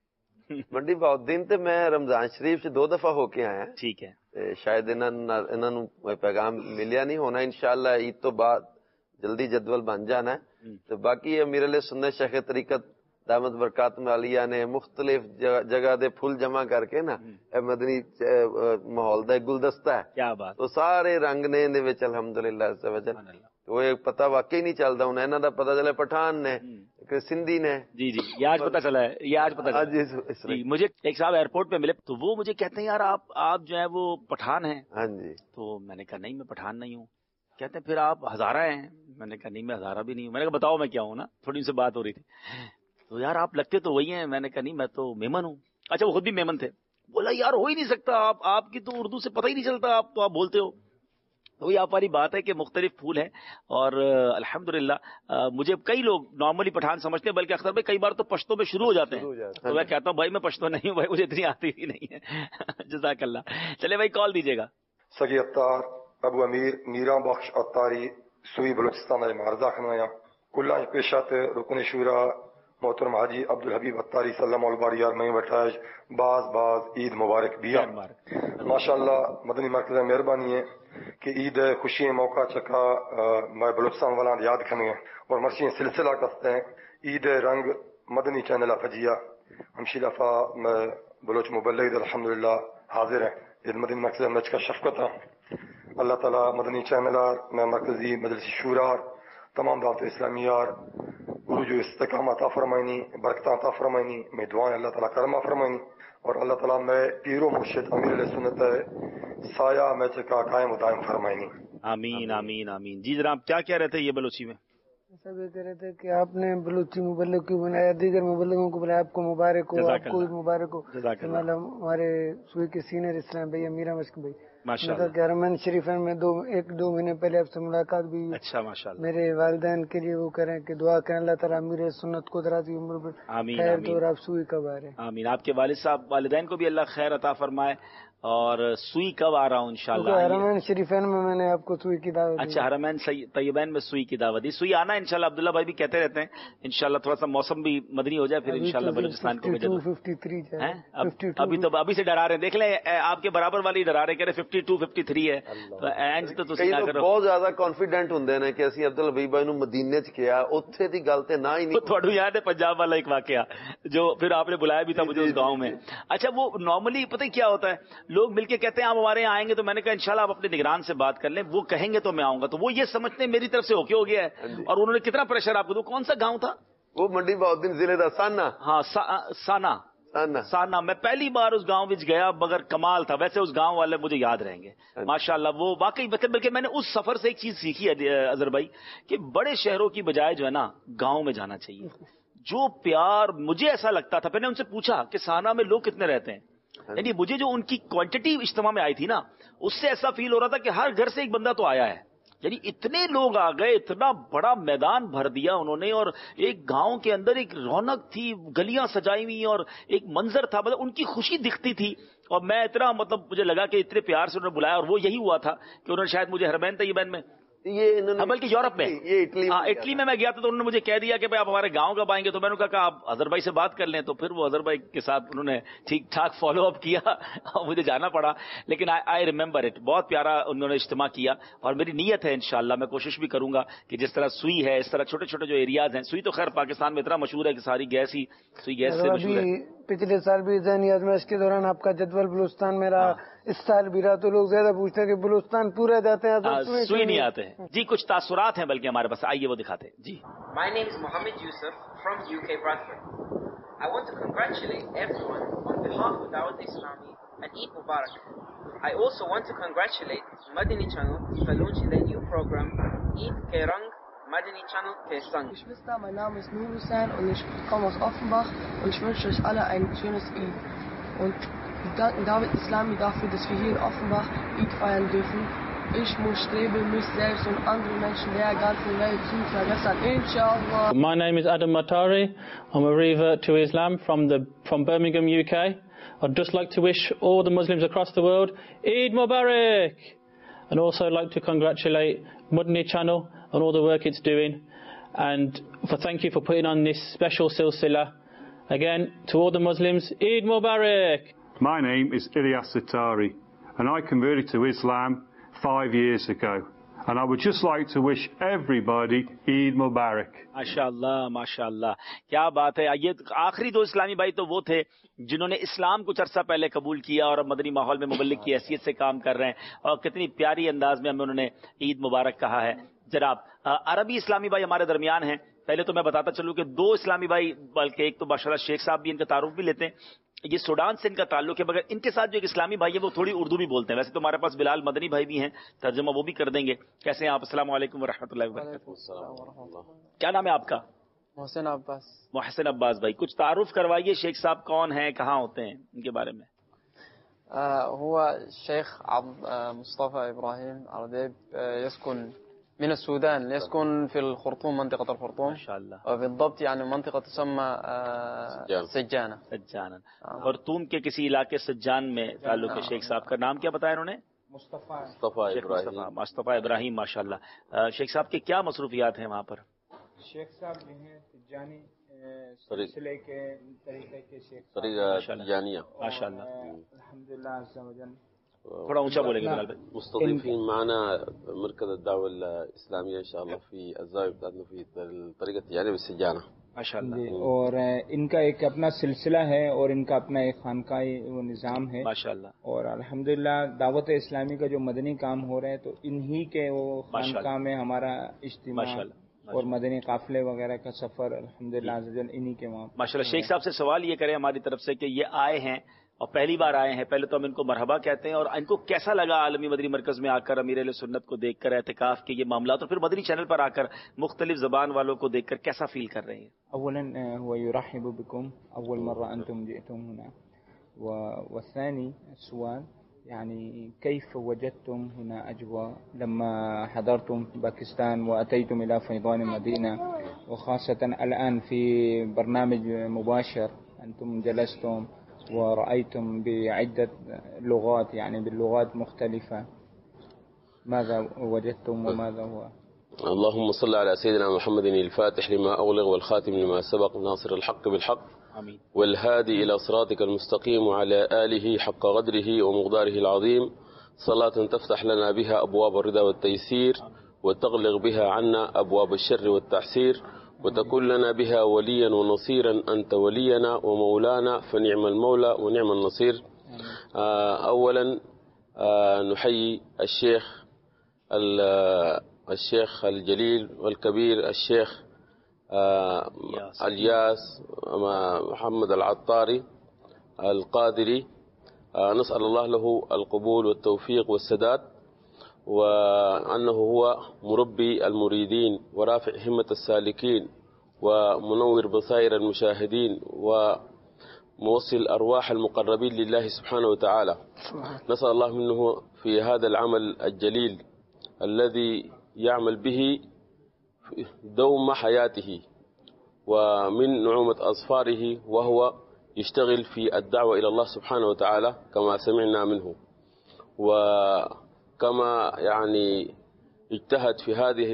منڈی بہاؤدین تے میں رمضان شریف سے دو دفعہ ہو کے آیا. ٹھیک ہے. شاید انہاں نوں پیغام ملیا نہیں ہونا, انشاءاللہ عید تو بعد جلدی جدول بن جانا ہے. تو باقی امیر علیہ سنت شیخ طریقت دامت برکات عالیہ نے مختلف جگہ دے پھول جمع کر کے نا مدنی ماحول دا گلدستہ ہے. کیا بات. تو سارے رنگ نے دے وچ الحمدللہ عز و جل. تو ایک پتہ واقعی نہیں چلدا ہن انہاں دا پتہ چلے پٹھان نے کہ سندھی نے. جی جی یہ آج پتہ چلا ہے, یہ آج پتہ چلا. جی مجھے ایک صاحب ایئرپورٹ پہ ملے تو وہ مجھے کہتے ہیں یار آپ آپ جو ہے وہ پٹھان ہیں. ہاں جی. تو میں نے کہا نہیں میں پٹھان نہیں ہوں. کہتے ہیں پھر آپ ہزارہ ہیں. میں نے کہا نہیں میں ہزارہ بھی نہیں ہوں. میں نے کہا بتاؤ میں کیا ہوں نا, تھوڑی ان سے بات ہو رہی تھی. تو یار آپ لگتے تو وہی ہیں. میں نے کہا نہیں میں تو میمن ہوں. اچھا وہ خود بھی میمن تھے. بولا یار ہو ہی نہیں سکتا, آپ آپ کی تو اردو سے پتہ ہی نہیں چلتا, آپ تو آپ بولتے ہو. تو یہ آپ والی بات ہے کہ مختلف پھول ہیں اور الحمدللہ مجھے کئی لوگ نارملی پٹھان سمجھتے ہیں, بلکہ اکثر میں کئی بار تو پشتو میں شروع ہو جاتے ہیں. تو میں کہتا ہوں بھائی میں پشتو نہیں ہوں, بھائی مجھے اتنی آتی ہی نہیں ہے. جزاک اللہ. چلے بھائی کال دیجیے گا. سگی اتار ابو امیر میرا بخش اتاری سوئی بلوچستان معرضہ خنایا کلا پیشات رکن شورا محترم حاجی عبدالحبیب اتاری سلام الباریار میں بٹھاج باز باز عید مبارک بیا. ماشاءاللہ مدنی مرکز مہربانی ہے کہ عید خوشی موقع چکا میں بلوچستان والا یاد کھنے اور مرشی سلسلہ کستے ہیں عید رنگ مدنی چینل فجیا ہمشی دفعہ میں بلوچ مبلغ الحمدللہ حاضر ہیں. عید مدنی مرکز مچ کا شفقت ہے. اللہ تعالیٰ مدنی چینل میں مرکزی مجلس شورا تمام دعوت اسلامیار گرو جو استقامت عطا فرمائنی, برکت عطا فرمائنی, میں دعائیں اللہ تعالیٰ کرم فرمائنی اور اللہ تعالیٰ میں پیرو مرشد امیر علیہ سنت سایہ میں چکا قائم و دائم فرمائنی. آمین آمین آمین. جی جناب کیا کہہ رہے تھے یہ بلوچی میں؟ سب یہ کہہ رہے تھے کہ آپ نے بلوچی مبلغ کی بنایا، دیگر مبلغوں کو بنایا، آپ کو مبارک ہو، آپ کو مبارک ہو. ہمارے سوئی کے سینئر اسلام بھائی میرا مشک بھائی ماشاءاللہ کہ حرمین شریفین میں دو ایک دو مہینے پہلے آپ سے ملاقات بھی ہوئی. اچھا ماشاءاللہ. میرے والدین کے لیے وہ کریں کہ دعا کریں اللہ تعالیٰ میرے سنت کو درازی عمر پر خیر دو، اور آپ سوئی کب آ رہے ہیں؟ آمین. آپ کے والد صاحب والدین کو بھی اللہ خیر عطا فرمائے. اور سوئی کب آ رہا ہوں انشاءاللہ؟ حرمین شریفین میں میں نے آپ کو سوئی کی دعوت دی. اچھا حرمین طیبین میں سوئی کی دعوت دی. سوئی آنا انشاءاللہ. عبداللہ بھائی بھی کہتے رہتے ہیں انشاءاللہ تھوڑا سا موسم بھی مدنی ہو جائے پھر انشاءاللہ بلوچستان کو ابھی تو ابھی سے ڈرا رہے ہیں. دیکھ لیں آپ کے برابر والی ڈرا رہے کہ ففٹی ٹو ففٹی تھری ہے تو بہت زیادہ کانفیڈنٹ ہوندے نے کہ اسی عبداللہ بھائی بھائی نو مدینے چ کیا اوتھے دی گل تے نہ ہی نہیں. تھوڑا یاد ہے پنجاب والا ایک واقعہ جو پھر آپ نے بلایا بھی تھا مجھے اس گاؤں میں. اچھا وہ نارملی پتہ کیا ہوتا ہے لوگ مل کے کہتے ہیں آپ ہمارے یہاں آئیں گے تو میں نے کہا انشاءاللہ آپ اپنے نگران سے بات کر لیں، وہ کہیں گے تو میں آؤں گا. تو وہ یہ سمجھتے ہیں میری طرف سے اوکے ہو گیا ہے. اور انہوں نے کتنا پریشر آپ کو. کون سا گاؤں تھا وہ؟ منڈی بہاؤدین ضلع کا سانا. ہاں سانا سانا. میں پہلی بار اس گاؤں وچ گیا مگر کمال تھا. ویسے اس گاؤں والے مجھے یاد رہیں گے ماشاءاللہ. وہ واقعی بلکہ میں نے اس سفر سے ایک چیز سیکھی ہے اظہر بھائی کہ بڑے شہروں کی بجائے جو ہے نا گاؤں میں جانا چاہیے. جو پیار مجھے ایسا لگتا تھا، میں نے ان سے پوچھا کہ سانا میں لوگ کتنے رہتے ہیں، یعنی مجھے جو ان کی کوانٹٹی اجتماع میں آئی تھی نا اس سے ایسا فیل ہو رہا تھا کہ ہر گھر سے ایک بندہ تو آیا ہے. یعنی اتنے لوگ آ گئے، اتنا بڑا میدان بھر دیا انہوں نے، اور ایک گاؤں کے اندر ایک رونق تھی، گلیاں سجائی ہوئی اور ایک منظر تھا، مطلب ان کی خوشی دکھتی تھی. اور میں اتنا مطلب مجھے لگا کہ اتنے پیار سے انہوں نے بلایا. اور وہ یہی ہوا تھا کہ انہوں نے شاید مجھے حرمین طیبین میں یہ بلکہ یورپ میں اٹلی میں میں گیا تھا تو انہوں نے مجھے کہہ دیا کہ آپ ہمارے گاؤں کب آئیں گے. تو میں نے کہا کہ آپ اظہر بھائی سے بات کر لیں. تو پھر وہ اظہر بھائی کے ساتھ انہوں نے ٹھیک ٹھاک فالو اپ کیا اور مجھے جانا پڑا. لیکن آئی ریمبر اٹ، بہت پیارا انہوں نے اجتماع کیا. اور میری نیت ہے انشاءاللہ میں کوشش بھی کروں گا کہ جس طرح سوئی ہے اس طرح چھوٹے چھوٹے جو ایریاز ہیں. سوئی تو خیر پاکستان میں اتنا مشہور ہے کہ ساری گیس ہی سوئی گیس سے مشہور ہے. پچھلے سال بھی ذہنی آزمائش کے دوران آپ کا جدول بلوچستان میں رہا، اس سال بھی رہا، تو لوگ زیادہ پوچھتے ہیں کہ بلوچستان پورے جاتے ہیں سوئی نہیں آتے ہیں. جی کچھ تاثرات ہیں بلکہ ہمارے پاس، آئیے وہ دکھاتے ہیں. جی My name is Mohammed Yusuf from U K Bradford. I want to congratulate everyone on behalf of Dawat Islami and Eid Mubarak. I also want to congratulate Madani Channel for launching their new program Eid Ke Rang Madani Channel Ke Sang. Geschwister, mein Name ist Nur Hussein und ich komme aus Offenbach und ich wünsche euch alle ein schönes Eid. Und wir danken Dawat Islami dafür, dass wir hier in Offenbach Eid feiern dürfen. Ich muss streben, mich selbst und andere Menschen der ganzen Welt zu verbessern, inshallah. My name is Adam Matari. I'm a revert to Islam from the from Birmingham, U K. I'd just like to wish all the Muslims across the world Eid Mubarak, and also like to congratulate Madani Channel on all the work it's doing, and for thank you for putting on this special silsila. Again, to all the Muslims, Eid Mubarak. My name is Ilyas Sittari, and I converted to Islam five years ago, and I would just like to wish everybody Eid Mubarak. ماشاءاللہ ماشاءاللہ کیا بات ہے. یہ آخری دو اسلامی بھائی تو وہ تھے جنہوں نے اسلام کچھ عرصہ پہلے قبول کیا اور اب مدنی ماحول میں مبلغ کی حیثیت سے کام کر رہے ہیں، اور کتنی پیاری انداز میں ہمیں انہوں نے عید مبارک کہا ہے. جناب عربی اسلامی بھائی ہمارے درمیان ہیں. پہلے تو میں بتاتا چلوں کہ دو اسلامی بھائی، بلکہ ایک تو ماشاءاللہ شیخ صاحب بھی ان کا تعارف بھی لیتے ہیں، یہ سوڈان سے ان کا تعلق ہے، مگر ان کے ساتھ جو ایک اسلامی بھائی ہے وہ تھوڑی اردو بھی بولتے ہیں. ویسے تو ہمارے پاس بلال مدنی بھائی بھی ہیں، ترجمہ وہ بھی کر دیں گے. کیسے ہیں آپ؟ السلام علیکم ورحمۃ اللہ وبرکاتہ. کیا نام ہے آپ کا؟ محسن عباس. محسن عباس بھائی، کچھ تعارف کروائیے، شیخ صاحب کون ہیں، کہاں ہوتے ہیں، ان کے بارے میں. هو الشيخ مصطفى إبراهيم عرديب، يسكن من السودان، يسكن في الخرطوم، منطقة الخرطوم ما شاء الله، وبالضبط يعني منطقة تسمى سجانة. سجانة. خرطوم کے کسی علاقے سجان میں تعلق ہے. شیخ صاحب کا نام کیا بتایا انہوں نے؟ مصطفی ابراہیم. مصطفی ابراہیم ماشاءاللہ. شیخ صاحب کے کیا مصروفیات ہیں وہاں پر؟ شیخ صاحب جو ہیں تجانی سلسلے کے طریقے کے شیخ تجانیہ ماشاءاللہ الحمدللہ عز وجل. تھوڑا اونچا بولیں گے بلال بھائی. مستضيفين معنا مركز الدعوة الإسلامية إن شاء الله في الزاوية بتاعتنا في طريقة التجانية بالسجانة ماشاءاللہ. اور ان کا ایک اپنا سلسلہ ہے اور ان کا اپنا ایک خانقاہی وہ نظام ہے ماشاءاللہ. اور الحمدللہ دعوت اسلامی کا جو مدنی کام ہو رہا ہے تو انہی کے وہ خانقاہ میں ہمارا اجتماع اور مدنی قافلے وغیرہ کا سفر الحمدللہ انہی کے وہاں ماشاءاللہ. شیخ صاحب سے سوال یہ کریں ہماری طرف سے کہ یہ آئے ہیں اور پہلی بار آئے ہیں. پہلے تو ہم ان کو مرحبا کہتے ہیں. اور ان کو کیسا لگا عالمی مدنی مرکز میں آ کر امیر اہل سنت کو دیکھ کر, اعتکاف کے یہ معاملات, اور پھر مدنی چینل پر آ کر مختلف زبان والوں کو دیکھ کر کیسا فیل کر رہے ہیں؟ اولا هو يرحب بكم اول مره انتم جئتم هنا, والثاني السؤال يعني كيف وجدتم هنا أجواء لما حضرتم باكستان وأتيتم إلى فيضان مدينة, وخاصة الآن في برنامج مباشر أنتم جلستم ورأيتم بعدة لغات يعني باللغات مختلفة, ماذا وجدتم وماذا هو؟ اللهم صل على سيدنا محمد الفاتح لما أغلق والخاتم لما سبق ناصر الحق بالحق آمين والهادي إلى صراطك المستقيم وعلى آله حق قدره ومقداره العظيم, صلاة تفتح لنا بها أبواب الرضا والتيسير وتغلق بها عنا أبواب الشر والتعسير, وتكون لنا بها وليا ونصيرا, أنت ولينا ومولانا فنعم المولى ونعم النصير. أولا نحيي الشيخ الشيخ الجليل والكبير الشيخ الياس محمد العطاري القادري, نسأل الله له القبول والتوفيق والسداد, وأنه هو مربي المريدين ورافع همة السالكين ومنور بصائر المشاهدين وموصل أرواح المقربين لله سبحانه وتعالى. نسأل الله منه في هذا العمل الجليل الذي يعمل به دوم حياته ومن نعومة أظفاره, وهو يشتغل في الدعوة إلى الله سبحانه وتعالى كما سمعنا منه, وكما يعني اجتهد في هذه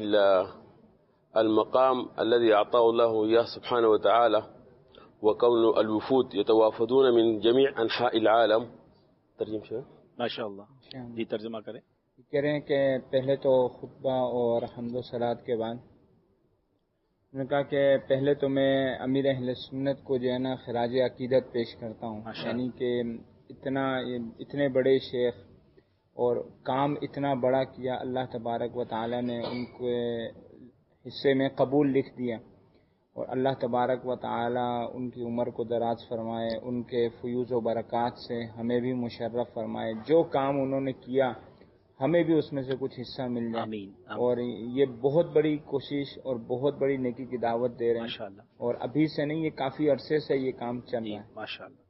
المقام الذي أعطاه الله إياه سبحانه وتعالى, وكون الوفود يتوافدون من جميع أنحاء العالم. ترجمة شو؟ ما شاء الله. جی ترجمہ کریں. کہہ رہے ہیں کہ پہلے تو خطبہ اور حمد و صلات کے بعد انہوں نے کہا کہ پہلے تو میں امیر اہل سنت کو جو ہے نا خراج عقیدت پیش کرتا ہوں, یعنی کہ اتنا اتنے بڑے شیخ اور کام اتنا بڑا کیا, اللہ تبارک و تعالی نے ان کے حصے میں قبول لکھ دیا, اور اللہ تبارک و تعالی ان کی عمر کو دراز فرمائے, ان کے فیوز و برکات سے ہمیں بھی مشرف فرمائے. جو کام انہوں نے کیا ہمیں بھی اس میں سے کچھ حصہ مل جائے. آمین, آمین. اور یہ بہت بڑی کوشش اور بہت بڑی نیکی کی دعوت دے رہے ہیں, اور ابھی سے نہیں, یہ کافی عرصے سے یہ کام چل رہا ہے. ماشاءاللہ.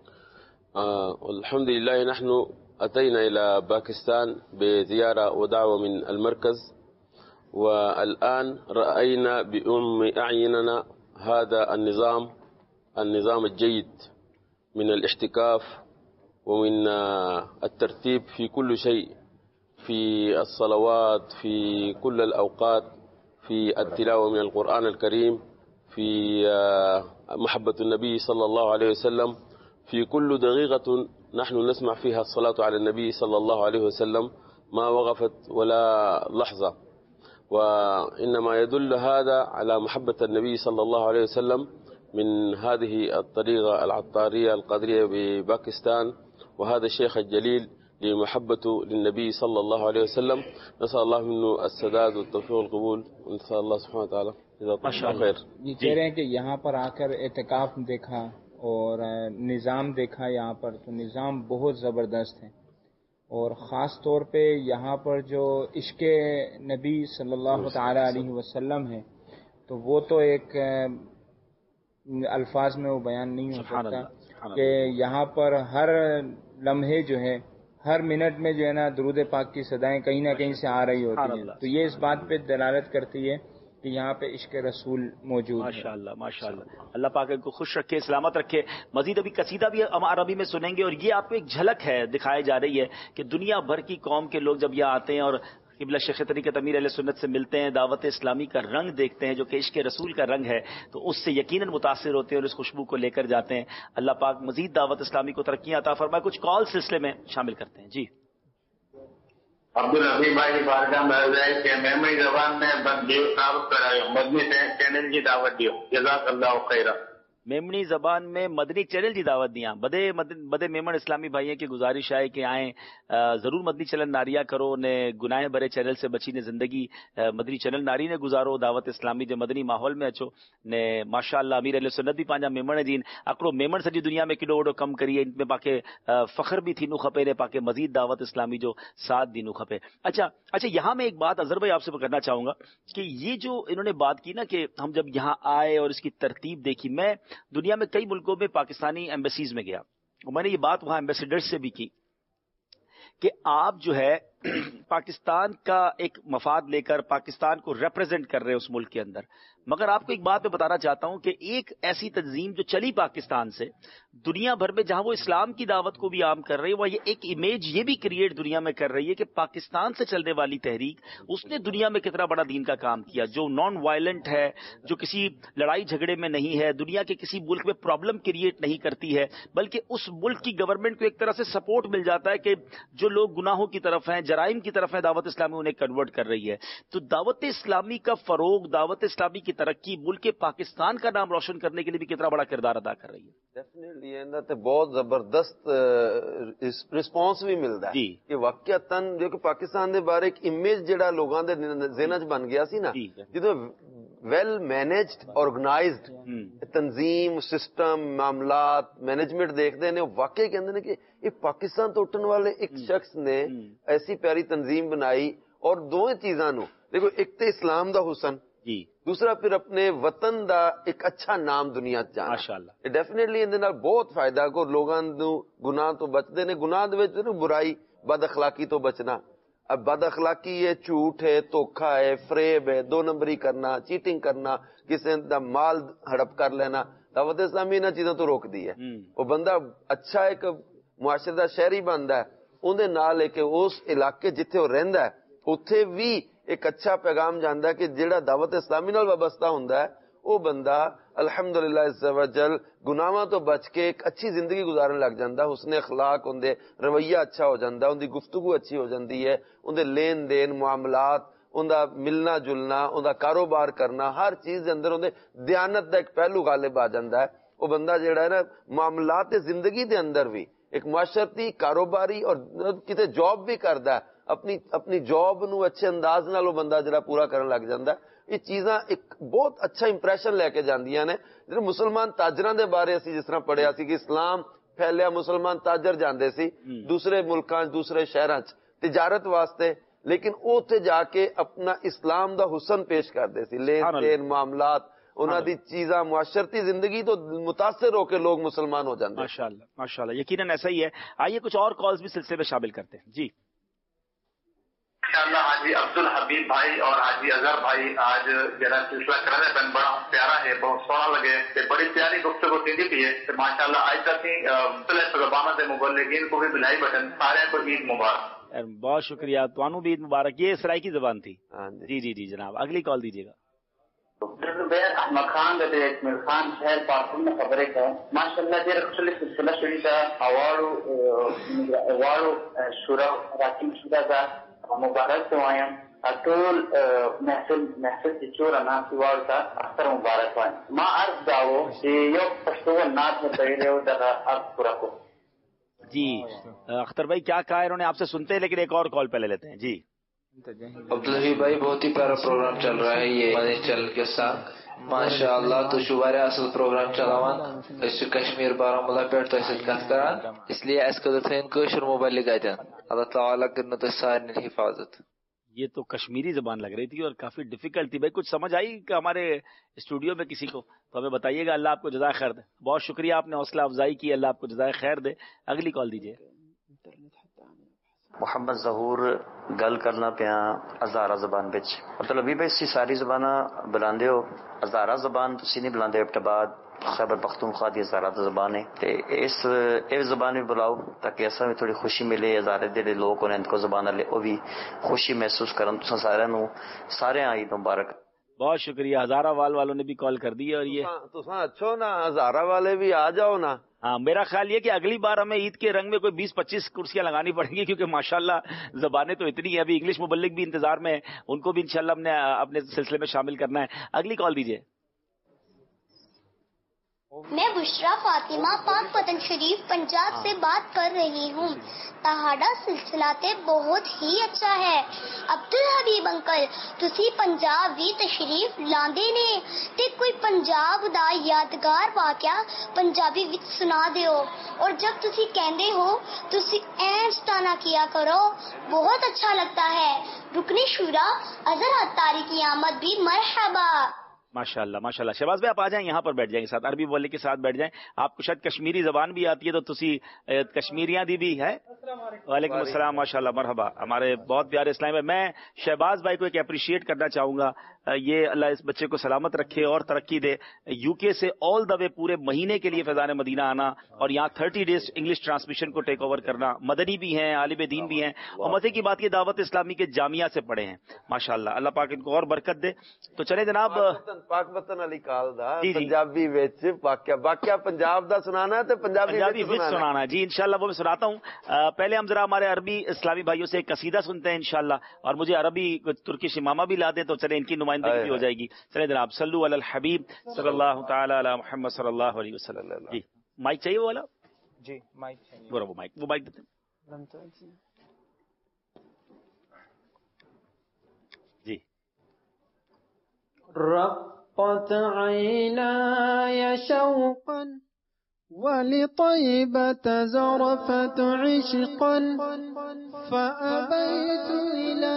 الحمد لله نحن أتينا إلى باكستان بزيارة ودعوة من المركز, والآن رأينا بأم أعيننا هذا النظام النظام الجيد من الاحتكاف ومن الترتيب في كل شيء, في الصلوات, في كل الأوقات, في التلاوة من القرآن الكريم, في محبة النبي صلى الله عليه وسلم, في كل دقيقة نحن نسمع فيها الصلاة على النبي صلى الله عليه وسلم ما وقفت ولا لحظة, وإنما يدل هذا على محبة النبي صلى الله عليه وسلم من هذه الطريقة العطارية القادرية بباكستان, وهذا الشيخ الجليل لمحبته للنبي صلى الله عليه وسلم. نسأل الله منه السداد والتوفيق والقبول, ونسأل الله سبحانه وتعالى جزاكم الله خير. یہ کہہ رہے ہیں کہ یہاں پر آ کر اعتکاف دیکھا اور نظام دیکھا یہاں پر, تو نظام بہت زبردست ہے, اور خاص طور پہ یہاں پر جو عشق نبی صلی اللہ تعالی علیہ وسلم ہے, تو وہ تو ایک الفاظ میں وہ بیان نہیں ہو سکتا کہ یہاں پر ہر لمحے جو ہے, ہر منٹ میں جو ہے نا درود پاک کی صدائیں کہیں نہ کہیں سے آ رہی ہوتی ہیں, تو یہ اس بات پہ دلالت کرتی ہے کہ یہاں پہ عشق رسول موجود ہے. ماشاءاللہ ماشاءاللہ. اللہ پاک ان کو خوش رکھے, سلامت رکھے. مزید ابھی قصیدہ بھی ہم عربی میں سنیں گے, اور یہ آپ کو ایک جھلک ہے دکھائی جا رہی ہے کہ دنیا بھر کی قوم کے لوگ جب یہاں آتے ہیں اور قبلہ شیخ طریقت امیر اہل سنت سے ملتے ہیں, دعوت اسلامی کا رنگ دیکھتے ہیں جو کہ عشق رسول کا رنگ ہے, تو اس سے یقیناً متاثر ہوتے ہیں اور اس خوشبو کو لے کر جاتے ہیں. اللہ پاک مزید دعوت اسلامی کو ترقیاں عطا فرمائے. کچھ کال سلسلے میں شامل کرتے ہیں. جی عبدالحبیب بھائی بارگاہ میں ہے کہ میں زبان میں بندی دعوت کرائی مدنی چینل کی دعوت دیو, جزاک اللہ خیرہ. میمنی زبان میں مدنی چینل کی دعوت دیا بدے بدے میمن اسلامی بھائی کی گزارش ہے کہ آئیں ضرور مدنی چینل ناریا کرو نے گناہ برے چینل سے بچی نے زندگی مدنی چینل ناری نے گزارو دعوت اسلامی جو مدنی ماحول میں اچو نے ماشاء اللہ امیر علیہ سنت بھی پانجا میمن جین اکڑو میمن سجی دنیا میں کڈو وڈو کم کریے ان میں پاکے فخر بھی تھینو کھپے نے پاکے مزید دعوت اسلامی جو ساتھ دینو کھپے. اچھا اچھا یہاں میں ایک بات اظہر بھائی آپ سے کرنا چاہوں گا کہ یہ جو انہوں نے بات کی نا کہ ہم جب یہاں آئے اور اس کی ترتیب دیکھی, میں دنیا میں کئی ملکوں میں پاکستانی ایمبیسیز میں گیا اور میں نے یہ بات وہاں ایمبیسیڈر سے بھی کی کہ آپ جو ہے پاکستان کا ایک مفاد لے کر پاکستان کو ریپرزینٹ کر رہے ہیں اس ملک کے اندر, مگر آپ کو ایک بات میں بتانا چاہتا ہوں کہ ایک ایسی تنظیم جو چلی پاکستان سے دنیا بھر میں جہاں وہ اسلام کی دعوت کو بھی عام کر رہی ہے, وہ یہ ایک امیج یہ بھی کریٹ دنیا میں کر رہی ہے کہ پاکستان سے چلنے والی تحریک اس نے دنیا میں کتنا بڑا دین کا کام کیا, جو نان وائلنٹ ہے, جو کسی لڑائی جھگڑے میں نہیں ہے, دنیا کے کسی ملک میں پرابلم کریٹ نہیں کرتی ہے, بلکہ اس ملک کی گورنمنٹ کو ایک طرح سے سپورٹ مل جاتا ہے کہ جو لوگ گناہوں کی طرف ہیں, جرائم کی طرف ہیں, دعوت اسلامی انہیں کنورٹ کر رہی ہے. تو دعوت اسلامی کا فروغ, دعوت اسلامی کی ترقی ملک پاکستان کا نام روشن کرنے کے لیے بھی کتنا بڑا کردار ادا کر رہی ہے. ڈیفینیٹلی انہاں تے بہت زبردست رسپانس بھی ملدا ہے کہ واقعتاً جو کہ پاکستان دے بارے ایک امیج جڑا لوگاں دے ذہن وچ بن گیا سی نا, جدوں ویل مینجڈ آرگنائزڈ تنظیم سسٹم معاملات مینجمنٹ دیکھتے ہیں, واقعی کہتے ہیں کہ یہ پاکستان تو اٹھن والے ایک شخص نے ایسی پیاری تنظیم بنائی, اور دو چیزاں نو دیکھو, ایک تو اسلام دا حسن جی, دوسرا پھر اپنے وطن دا ایک اچھا نام دنیا چ جانا. ماشاءاللہ ڈیفینیٹلی اندے نال بہت فائدہ کو لوگاں نو گناہ تو بچدے نے, گناہ دے وچ برائی بد اخلاقی تو بچنا. اب بد اخلاقی ہے, جھوٹ ہے, دھوکا ہے, فریب ہے, دو نمبری کرنا, چیٹنگ کرنا, کسی دا مال ہڑپ کر لینا, دعوت اسلامی انہاں چیزوں تو روک دی ہے. وہ بندہ اچھا ایک معاشرے دا شہری بندا ہے, اون دے نال ہے کہ اس علاقے جتھے وہ رہندا ہے اوتھے بھی ایک اچھا پیغام جاندا ہے کہ جیڑا دعوت اسلامی نال وابستہ ہوندا ہے وہ بندہ الحمدللہ عز وجل گناہاں تو بچ کے ایک اچھی زندگی گزارن لگ جاندا, حسن اخلاق ہوندے, رویہ اچھا ہو جاندا, ان دی گفتگو اچھی ہو جاندی ہے, ان دے لین دین معاملات, ان دا ملنا جلنا, ان دا کاروبار کرنا, ہر چیز دے اندر ان دے دیانت دا ایک پہلو غالب آ جاندا ہے. وہ بندہ جیڑا ہے نا معاملات زندگی دے اندر بھی ایک معاشرتی کاروباری اور کتے جاب بھی کردا ہے, اپنی اپنی جاب نو اچھے انداز نال وہ بندہ جڑا پورا کرن لگ جاندا ہے. یہ چیزاں ایک بہت اچھا امپریشن لے کے جاندیاں نے. جڑے مسلمان تاجراں دے بارے اسی جس طرح پڑھیا سی کہ اسلام پھیلیا, مسلمان تاجر جاندے سی دوسرے ملکاں دوسرے شہراں چ تجارت واسطے, لیکن اوتھے جا کے اپنا اسلام دا حسن پیش کردے سی, لین دین معاملات انہاں دی چیزاں معاشرتی زندگی تو متاثر ہو کے لوگ مسلمان ہو جاندے. ماشاءاللہ ماشاءاللہ یقیناً ایسا ہی ہے. آئیے کچھ اور کالز بھی سلسلے میں شامل کرتے ہیں. جی ماشاءاللہ حاجی عبد الحبیب بھائی اور حاجی اظہر بھائی آج جڑا سلسلہ کرنے پن بڑا پیارا ہے, بہت سونا لگے تے بڑی پیاری گفتگو تھی پی ہے. تے ماشاءاللہ آج تک مختلف زبانوں کے مبلغین کو بھی بلائی بٹن سارے کو عید مبارک. بہت شکریہ, تانوں بھی عید مبارک. یہ سرائکی زبان تھی. جی جی جی جناب, اگلی کال دیجیے گا. زبیر احمد خان دے اکمل خان شہر پارکن میں خبریں ہے ماشاءاللہ دے رسول سلسلہ شریفہ اوارو اوارو شورا راکیم شورا دا مبارک تو آیا اطول محفل محفل کی چورا نام کی وارو تا اختر مبارک وائن ما عرض داو کہ یو پشتوال نات میں تغیرے ہو در عرض پورا کو. جی اختر بھائی کیا کہا انہوں نے آپ سے سنتے ہیں, لیکن ایک اور کال پہلے لیتے ہیں. جی عبدالحبیب بھائی بہت ہی پیارا پروگرام چل رہا ہے یہ مدنی چینل کے ساتھ ماشاء اللہ. تو شبارے اصل پروگرام چلاوان اس کشمیر بارہمولہ پیٹ تو اس کت کران, اس لیے اس قدر تھین کوشر موبائل لگا دیں. اللہ تعالیٰ کرنا تو سارے حفاظت. یہ تو کشمیری زبان لگ رہی تھی اور کافی ڈیفیکلٹ تھی. بھائی کچھ سمجھ آئی کہ ہمارے اسٹوڈیو میں کسی کو تو ہمیں بتائیے گا. اللہ آپ کو جزائے خیر دے. بہت شکریہ, آپ نے حوصلہ افزائی کی. اللہ آپ کو جزائے خیر دے. اگلی کال دیجیے. محمد ظہور گل کرنا پیا ہزارہ زبان بچ, مطلب بھی بھائی ساری زبان بلاندے ہو, ہزارہ زبان تسی نہیں بلاندے. ابتباد خیبر پختونخوا دی ہزارہ زبان ہے, تے اس اس زبان بھی بلاؤ تاکہ ایسا بھی تھوڑی خوشی ملے. ہزارے دے لوگ ہونے کو زبان والے وہ بھی خوشی محسوس کرن. تساں سارے نو سارے عید مبارک. بہت شکریہ. ہزارہ وال والوں نے بھی کال کر دی ہے, اور یہ تساں اچھو نا ہزارہ والے بھی آ جاؤ نا. ہاں میرا خیال یہ کہ اگلی بار ہمیں عید کے رنگ میں کوئی بیس پچیس کرسیاں لگانی پڑیں گی, کیونکہ ماشاءاللہ زبانیں تو اتنی ہیں. ابھی انگلش مبلغ بھی انتظار میں ہیں, ان کو بھی انشاءاللہ ہم نے اپنے سلسلے میں شامل کرنا ہے. اگلی کال دیجیے. میں بشرا فاطمہ پاک پتن شریف پنجاب سے بات کر رہی ہوں. تہاڈا سلسلہ تے بہت ہی اچھا ہے. عبدل حبیب انکل تسی پنجاب بھی تشریف لاندے نے تے کوئی پنجاب دا یادگار واقعہ پنجابی وچ سنا دیو, اور جب تسی کہندے ہو تسی این سٹانا کیا کرو, بہت اچھا لگتا ہے. رکن شورا اظہر عطاری کی آمد بھی مرحبا. ماشاء اللہ ماشاء اللہ. شہباز بھائی آپ آ جائیں, یہاں پر بیٹھ جائیں, ساتھ عربی بولنے کے ساتھ بیٹھ جائیں. آپ کو شاید کشمیری زبان بھی آتی ہے تو تسی کشمیریاں دی بھی ہے. وعلیکم السلام, ماشاء اللہ, مرحبا. ہمارے بہت پیارے اسلام ہے. میں شہباز بھائی کو ایک اپریشیٹ کرنا چاہوں گا, یہ اللہ اس بچے کو سلامت رکھے اور ترقی دے. یو کے سے آل دا وے پورے مہینے کے لیے فیضان مدینہ آنا اور یہاں تھرٹی ڈیز انگلش ٹرانسمیشن کو ٹیک اوور کرنا. مدنی بھی ہیں, عالم دین بھی ہیں, اور مزے کی بات یہ دعوت اسلامی کے جامعہ سے پڑھے ہیں ماشاء اللہ. اللہ پاک ان کو اور برکت دے. تو چلے جناب, پاک وطن علی کال دا پنجابی وچ واقعہ واقعہ پنجاب دا سنانا ہے تے پنجابی وچ سنانا ہے. جی انشاءاللہ وہ میں سناتا ہوں. پہلے ہم ذرا ہمارے عربی اسلامی بھائیوں سے ایک قصیدہ سنتے ہیں انشاءاللہ, اور مجھے عربی ترکش امامہ بھی لا دیں تو چلے ان کی نمائندگی بھی ہو جائے گی. چلے جناب, صلو علی الحبیب صلی اللہ تعالی علی محمد صلی اللہ علیہ وسلم. جی مائک چاہیے وہ والا؟ جی مائک چاہیے. وہ مائک وہ مائک دیتے جی. رقت عيناي شوقا ولطيبة زرفت عشقا فأبيت إلى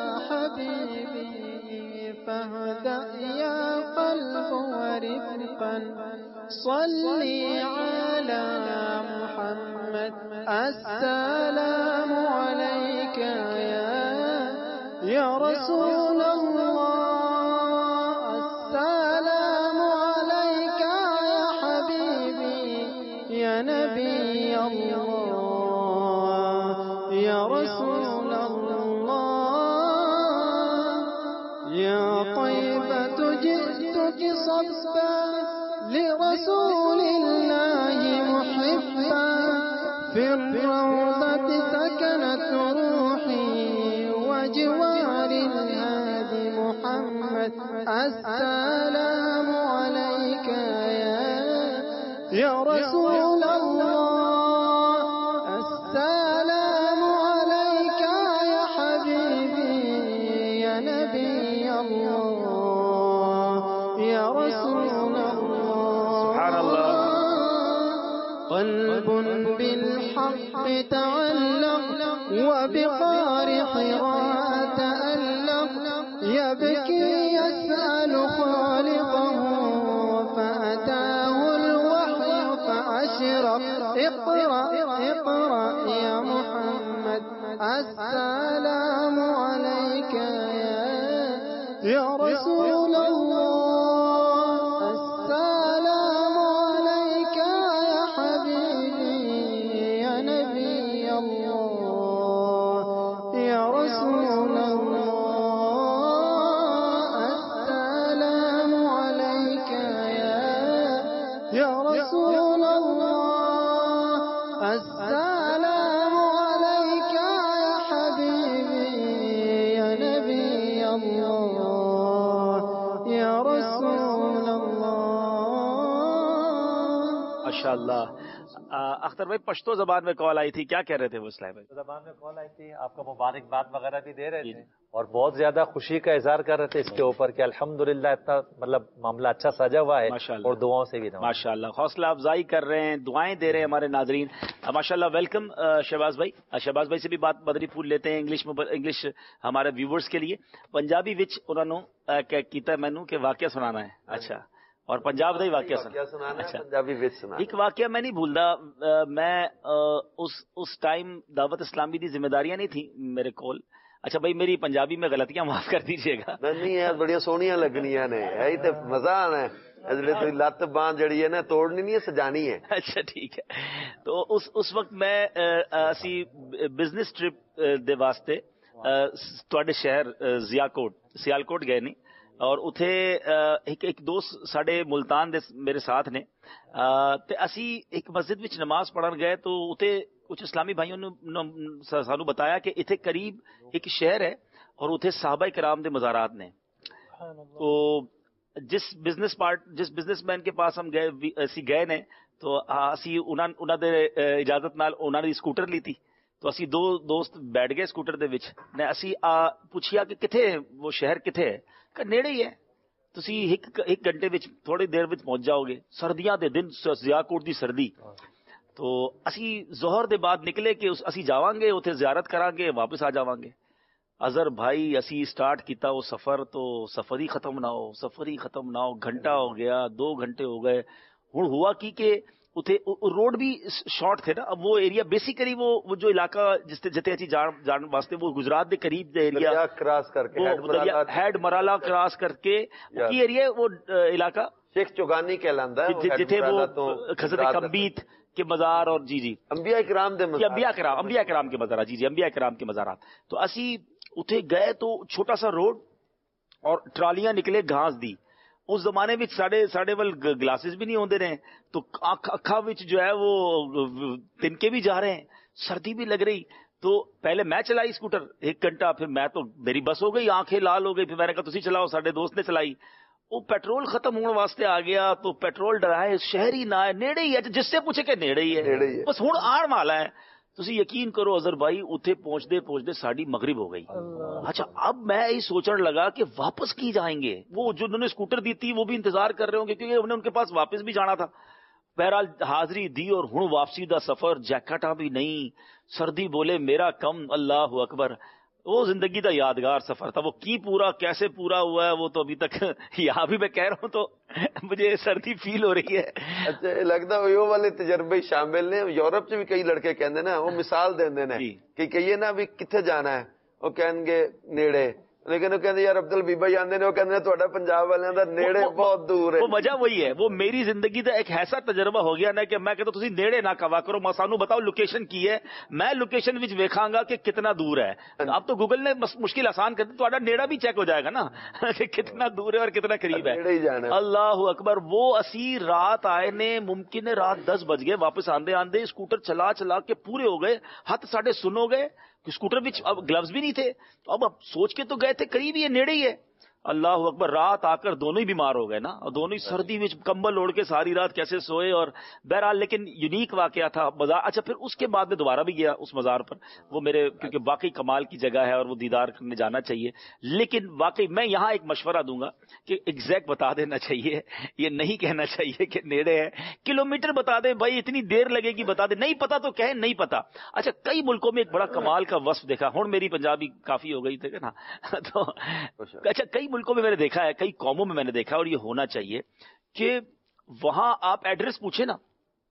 حبيبي فاهدأ يا قلب ورفقا صلي على محمد السلام عليك يا يا رسول الله السلام عليك يا حبيبي يا نبي الله يا رسول الله يا طيبة جئتك صبا لرسول الله محبا في الروضة سكنت روحي وجوار الهادي محمد السلام عليك يا يا رسول الله السلام عليك يا حبيبي يا نبي الله يا رسول الله. سبحان الله. قلب بالحق تعلق وبقار حراء تألق يبكي يسأل خالقه فأتاه الوحي فأشرق اقرأ اقرأ يا محمد السلام عليك يا يا رسول الله السلام عليك يا حبيبي يا نبي الله يا رسول الله السلام عليك يا يا رسول الله السلام عليك يا حبيبي يا نبي الله يا رسول الله. ماشاء اللہ. اختر بھائی پشتو زبان میں کال آئی تھی, کیا کہہ رہے تھے وہ اسلام بھائی؟ زبان میں کال آئی تھی, آپ کا مبارکباد وغیرہ بھی دے رہے تھے اور بہت زیادہ خوشی کا اظہار کر رہے تھے اس کے اوپر کہ الحمدللہ اتنا مطلب معاملہ اچھا سجا ہوا ہے اور دعاؤں سے بھی. ماشاء اللہ, حوصلہ افزائی کر رہے ہیں, دعائیں دے رہے ہیں ہمارے ناظرین. ماشاء اللہ. ویلکم شہباز بھائی. شہباز بھائی سے بھی بات بدری پھول لیتے ہیں انگلش میں, انگلش ہمارے ویورز کے لیے. پنجابی وچ انہوں نے کیتا مینوں کہ واقعہ سنانا ہے. اچھا, اور پنجاب دا ہی واقعہ سنانا. اچھا, پنجابی وچ سنانا. ایک واقعہ میں نہیں بھولدا, میں اس اس ٹائم دعوت اسلامی دی ذمہ داریاں نہیں تھیں میرے کول. اچھا بھائی, میری پنجابی میں غلطیاں معاف کر دیجیے گا. نہیں یار, بڑی سونیاں لگنیاں نے, یہی تے مزہ آنا ہے. لت باندھ جڑی ہے نا توڑنی نہیں ہے, سجانی ہے. اچھا ٹھیک ہے. تو اس اس وقت میں اسی بزنس ٹرپ دے واسطے تواڈے شہر زیاکوٹ سیالکوٹ گئے نہیں, اور اتھے ایک ایک دوست ساڈے ملتان دے میرے ساتھ نے, تے اسی ایک مسجد وچ نماز پڑھن گئے تو اتھے کچھ اسلامی بھائیوں نے سانو بتایا کہ اتھے قریب ایک شہر ہے اور اتھے صحابہ کرام دے مزارات نے. تو ਜਿਸ ਬਿਜ਼ਨਸ ਪਾਰਟ ਜਿਸ ਬਿਜ਼ਨਸਮੈਨ ਕੇ ਪਾਸ ਹਮ ਗਏ ਅਸੀਂ ਗਏ ਨੇ ਤੋ ਅਸੀਂ ਉਹਨਾਂ ਉਹਨਾਂ ਦੇ ਇਜਾਜ਼ਤ ਨਾਲ ਉਹਨਾਂ ਦੀ ਸਕੂਟਰ ਲੀਤੀ। تو اسی دو دوست بیٹھ گئے اسکوٹر دے وچ نے اسی پوچھیا کہ کتھے وہ شہر کتھے ہے کہ نیڑے ہی ہے تسی ایک ایک گھنٹے وچ تھوڑی دیر وچ پہنچ جاؤ گے سردیاں دے دن زیاکوٹ دی سردی تو اسی ظہر دے بعد نکلے کہ اسی جاواں گے اوتھے زیارت کراں گے واپس آ جاواں گے۔ اظہر بھائی اسی سٹارٹ کیتا وہ سفر تو سفر ہی ختم نہ ہو سفر ہی ختم نہ ہو گھنٹہ ہو گیا دو گھنٹے ہو گئے ہن ہوا کی کہ اتنے روڈ بھی شارٹ تھے نا اب وہ ایریا بیسیکلی وہ وہ جو علاقہ جس جتے اچھی جان جان واسطے وہ گجرات دے قریب دے ایریا کراس کر کے ہیڈ مرالا کراس کر کے کی ایریا وہ علاقہ شیخ چوگانی کہلاندا ہے جتھے وہ حضرت کمبیت کے مزار اور جی جی انبیاء کرام دے مزار انبیاء کرام انبیاء کرام کے مزارات جی جی انبیاء کرام کے مزارات تو اسی اتنے گئے تو چھوٹا سا روڈ اور ٹرالیاں نکلے گھاس دی اس زمانے میں ساڑھے ساڑھے ول گلاسز بھی نہیں ہوندے رہے تو اکھا وچ جو ہے وہ تنکے بھی جا رہے ہیں سردی بھی لگ رہی تو پہلے میں چلائی اسکوٹر ایک گھنٹہ پھر میں تو میری بس ہو گئی آنکھیں لال ہو گئی پھر میں نے کہا تسی چلاؤ ساڈے دوست نے چلائی وہ پیٹرول ختم ہونے واسطے آ گیا تو پیٹرول ڈرائے شہر ہی نہ ہے نیڑے ہی ہے جس سے پوچھے کہ نیڑے ہی ہے بس ہوں آن والا ہے تسی یقین کرو اظہر بھائی اتنے پہنچتے پہنچتے ساڑی مغرب ہو گئی اچھا اب میں یہ سوچنے لگا کہ واپس کی جائیں گے وہ جو انہوں نے اسکوٹر دی تھی وہ بھی انتظار کر رہے ہوں گے کیونکہ انہیں ان کے پاس واپس بھی جانا تھا بہرحال حاضری دی اور ہوں واپسی دا سفر جیکٹا بھی نہیں سردی بولے میرا کم اللہ اکبر وہ زندگی دا یادگار سفر تھا وہ کی پورا کیسے پورا ہوا ہے وہ تو ابھی تک یہاں بھی میں کہہ رہا ہوں تو مجھے سردی فیل ہو رہی ہے اچھا لگتا ہے وہ والے تجربے شامل نے یورپ سے بھی کئی لڑکے کہندے نا وہ مثال دیندے نے کہ کہیے نا بھی کتھے جانا ہے وہ کہیں گے نیڑے لیکن وہ کہتے یار عبد الحبیب بھائی آندے نے وہ کہندے تہاڈا پنجاب والوں دا نیڑے بہت دور ہے وہ وجہ وہی ہے وہ میری زندگی دا ایک ایسا تجربہ ہو گیا نا کہ میں کہتا تسی نیڑے نہ کوا کرو میں سانو بتاؤ لوکیشن کی ہے میں لوکیشن وچ ویکھاں گا کہ کتنا دور ہے اب تو گوگل نے مشکل آسان کر دی تہاڈا نیڑا بھی چیک ہو جائے گا نا کہ کتنا دور ہے اور کتنا قریب ہے اللہ اکبر وہ اسی رات آئے نے ممکن ہے رات دس بج گئے واپس آندے آندے اسکوٹر چلا چلا کے پورے ہو گئے ہاتھ ساڑھے سن ہو گئے اسکوٹر بھی اب گلوز بھی نہیں تھے تو اب اب سوچ کے تو گئے تھے قریب ہی ہے نیڑے ہی ہے اللہ اکبر رات آ کر دونوں ہی بیمار ہو گئے نا اور دونوں ہی سردی میں کمبل اوڑھ کے ساری رات کیسے سوئے اور بہرحال لیکن یونیک واقعہ تھا مزار اچھا پھر اس کے بعد میں دوبارہ بھی گیا اس مزار پر وہ میرے کیونکہ واقعی کمال کی جگہ ہے اور وہ دیدار کرنے جانا چاہیے لیکن واقعی میں یہاں ایک مشورہ دوں گا کہ ایگزیکٹ بتا دینا چاہیے یہ نہیں کہنا چاہیے کہ نیڑے ہے کلو میٹر بتا دیں بھائی اتنی دیر لگے گی بتا دیں نہیں پتا تو کہیں نہیں پتا اچھا کئی ملکوں میں ایک بڑا کمال کا وصف دیکھا ہوں میری پنجابی کافی ہو گئی تھے نا تو اچھا کئی ملکوں میں میں نے دیکھا ہے کئی قوموں میں میں نے دیکھا اور یہ ہونا چاہیے کہ وہاں آپ ایڈریس پوچھیں نا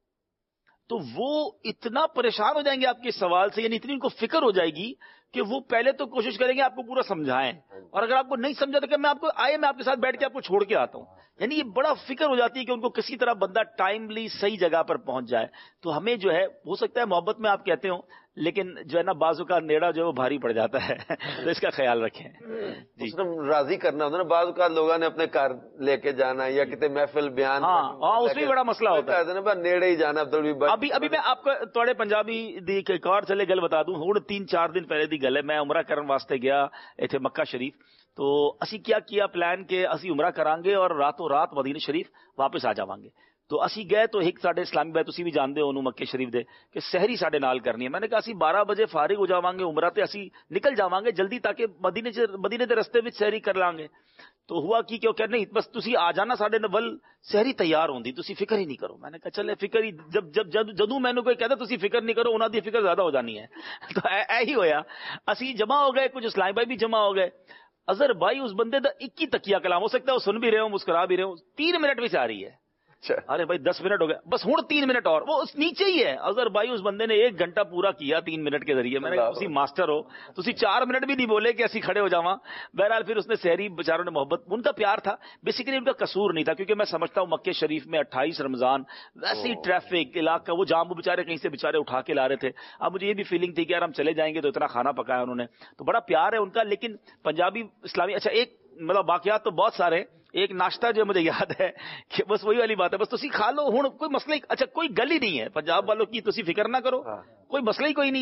تو وہ اتنا پریشان ہو جائیں گے آپ کے سوال سے یعنی اتنی ان کو فکر ہو جائے گی کہ وہ پہلے تو کوشش کریں گے آپ کو پورا سمجھائیں اور اگر آپ کو نہیں سمجھا تو کہ میں آپ کو آئے میں آپ کے ساتھ بیٹھ کے آپ کو چھوڑ کے آتا ہوں یعنی یہ بڑا فکر ہو جاتی ہے کہ ان کو کسی طرح بندہ ٹائملی صحیح جگہ پر پہنچ جائے تو ہمیں جو ہے ہو سکتا ہے محبت میں آپ کہتے ہو لیکن جو ہے نا بازو کا نیڑا جو ہے وہ بھاری پڑ جاتا ہے تو اس کا خیال رکھیں جی راضی کرنا ہوتا ہے نا بعض اوقات لوگوں نے اپنے گھر لے کے جانا یا کتنے محفل بیان ہاں اس میں بڑا مسئلہ ہوتا ہے نیڑے ہی جانا ابھی ابھی میں آپ کو تھوڑے پنجابی دی ایک اور چلے گل بتا دوں ہوں تین چار دن پہلے دی گل ہے میں عمرہ کرن واسطے گیا ایتھے مکہ شریف تو اسی کیا کیا پلان کہ اسی عمرہ کران گے اور راتوں رات مدینہ شریف واپس آ جاواں گے تو اسی گئے تو ایک ساڈے اسلامی بھائی تسی بھی جانتے ہو انہوں مکے شریف دے کہ سحری ساڈے نال کرنی ہے میں نے کہا اسی بارہ بجے فارغ ہو جاواں گے عمرہ تے اسی نکل جاواں گے جلدی تاکہ مدینے مدینے دے رستے وچ سحری کر لیں گے تو ہوا کی کہ کہ نہیں بس تسی آ جانا ساڈے نال سحری تیار ہوندی تسی فکر ہی نہیں کرو میں نے کہا چلے فکر ہی جب جب جدوں مینوں کوئی کہدا تسی فکر نہیں کرو انہاں دی فکر زیادہ ہو جانی ہے تو اے ہی ہویا اسی جمع ہو گئے کچھ اسلامی بھائی بھی جمع ہو گئے اظہر بھائی اس بندے دا ایک ہی تکیہ کلام ہو سکتا ہے وہ سن بھی رہے ہو مسکرا بھی رہے ہو تین منٹ میں آ رہی ہے ارے بھائی دس منٹ ہو گئے بس ہوں تین منٹ اور وہ اس نیچے ہی ہے اظہر بھائی اس بندے نے ایک گھنٹہ پورا کیا تین منٹ کے ذریعے میں نے کہا تسی ماسٹر ہو تسی چار منٹ بھی نہیں بولے کہ اسی کھڑے ہو جاواں بہرحال پھر اس نے سحری بیچاروں نے محبت ان کا پیار تھا بیسیکلی ان کا قصور نہیں تھا کیونکہ میں سمجھتا ہوں مکے شریف میں اٹھائیس رمضان ویسے ہی ٹریفک علاقہ وہ جام وہ بیچارے کہیں سے بیچارے اٹھا کے لا رہے تھے اب مجھے یہ بھی فیلنگ تھی کہ یار ہم چلے جائیں گے تو اتنا کھانا پکایا انہوں نے تو بڑا پیار ہے ان کا لیکن پنجابی اسلامی اچھا ایک مطلب واقعات تو بہت سارے ایک ناشتہ جو مجھے یاد ہے کہ بس وہی والی بات ہے بس تسی کھا لو ہوں کوئی مسئلہ اچھا کوئی گل ہی نہیں ہے پنجاب والوں کی تسی فکر نہ کرو کوئی مسئلہ ہی کوئی نہیں ہے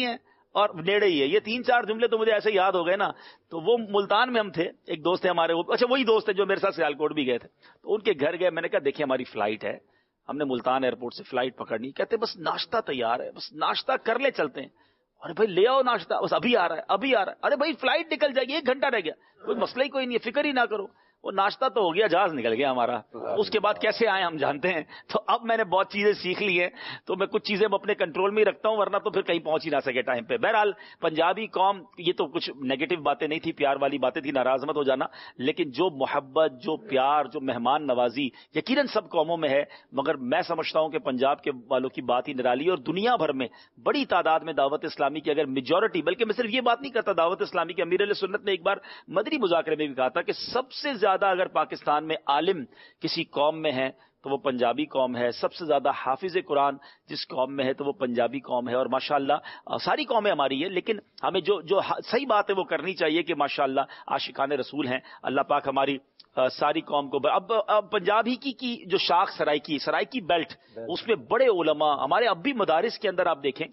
اور نیڑے ہی ہے. یہ تین چار جملے تو مجھے ایسے یاد ہو گئے نا. تو وہ ملتان میں ہم تھے, ایک دوست ہے ہمارے, اچھا وہی دوست ہے جو میرے ساتھ سیالکوٹ بھی گئے تھے. تو ان کے گھر گئے, میں نے کہا دیکھیں ہماری فلائٹ ہے, ہم نے ملتان ایئرپورٹ سے فلائٹ پکڑنی. کہتے بس ناشتہ تیار ہے, بس ناشتہ کر لے چلتے ہیں. ارے بھائی لے آؤ ناشتہ, بس ابھی آ رہا ہے ابھی آ رہا ہے. ارے بھائی فلائٹ نکل جائے گی, ایک گھنٹہ رہ گیا, کوئی مسئلہ ہی کوئی نہیں ہے, فکر ہی نہ کرو. وہ ناشتہ تو ہو گیا, جہاز نکل گیا ہمارا. اس کے بعد کیسے آئے ہم جانتے ہیں. تو اب میں نے بہت چیزیں سیکھ لی ہیں, تو میں کچھ چیزیں اپنے کنٹرول میں ہی رکھتا ہوں, ورنہ تو پھر کہیں پہنچ ہی نہ سکے ٹائم پہ. بہرحال پنجابی قوم, یہ تو کچھ نیگیٹو باتیں نہیں تھی, پیار والی باتیں تھی, ناراض مت ہو جانا. لیکن جو محبت, جو پیار, جو مہمان نوازی یقیناً سب قوموں میں ہے, مگر میں سمجھتا ہوں کہ پنجاب کے والوں کی بات ہی نرالی. اور دنیا بھر میں بڑی تعداد میں دعوت اسلامی کی اگر میجورٹی, بلکہ میں صرف یہ بات نہیں کرتا, دعوت اسلامی کے امیر علیہ سنت نے ایک بار مدنی مذاکرے میں بھی کہا تھا کہ سب سے زیادہ اگر پاکستان میں عالم کسی قوم میں ہے تو وہ پنجابی قوم ہے. سب سے زیادہ حافظ قرآن جس قوم میں ہے تو وہ پنجابی قوم ہے. اور ماشاءاللہ ساری قومیں ہماری ہیں, لیکن ہمیں جو جو صحیح بات ہے وہ کرنی چاہیے کہ ماشاءاللہ عاشقان رسول ہیں. اللہ پاک ہماری ساری قوم کو. اب, اب پنجاب ہی کی, کی جو شاخ سرائکی سرائکی بیلٹ, اس میں بڑے علماء ہمارے اب بھی مدارس کے اندر آپ دیکھیں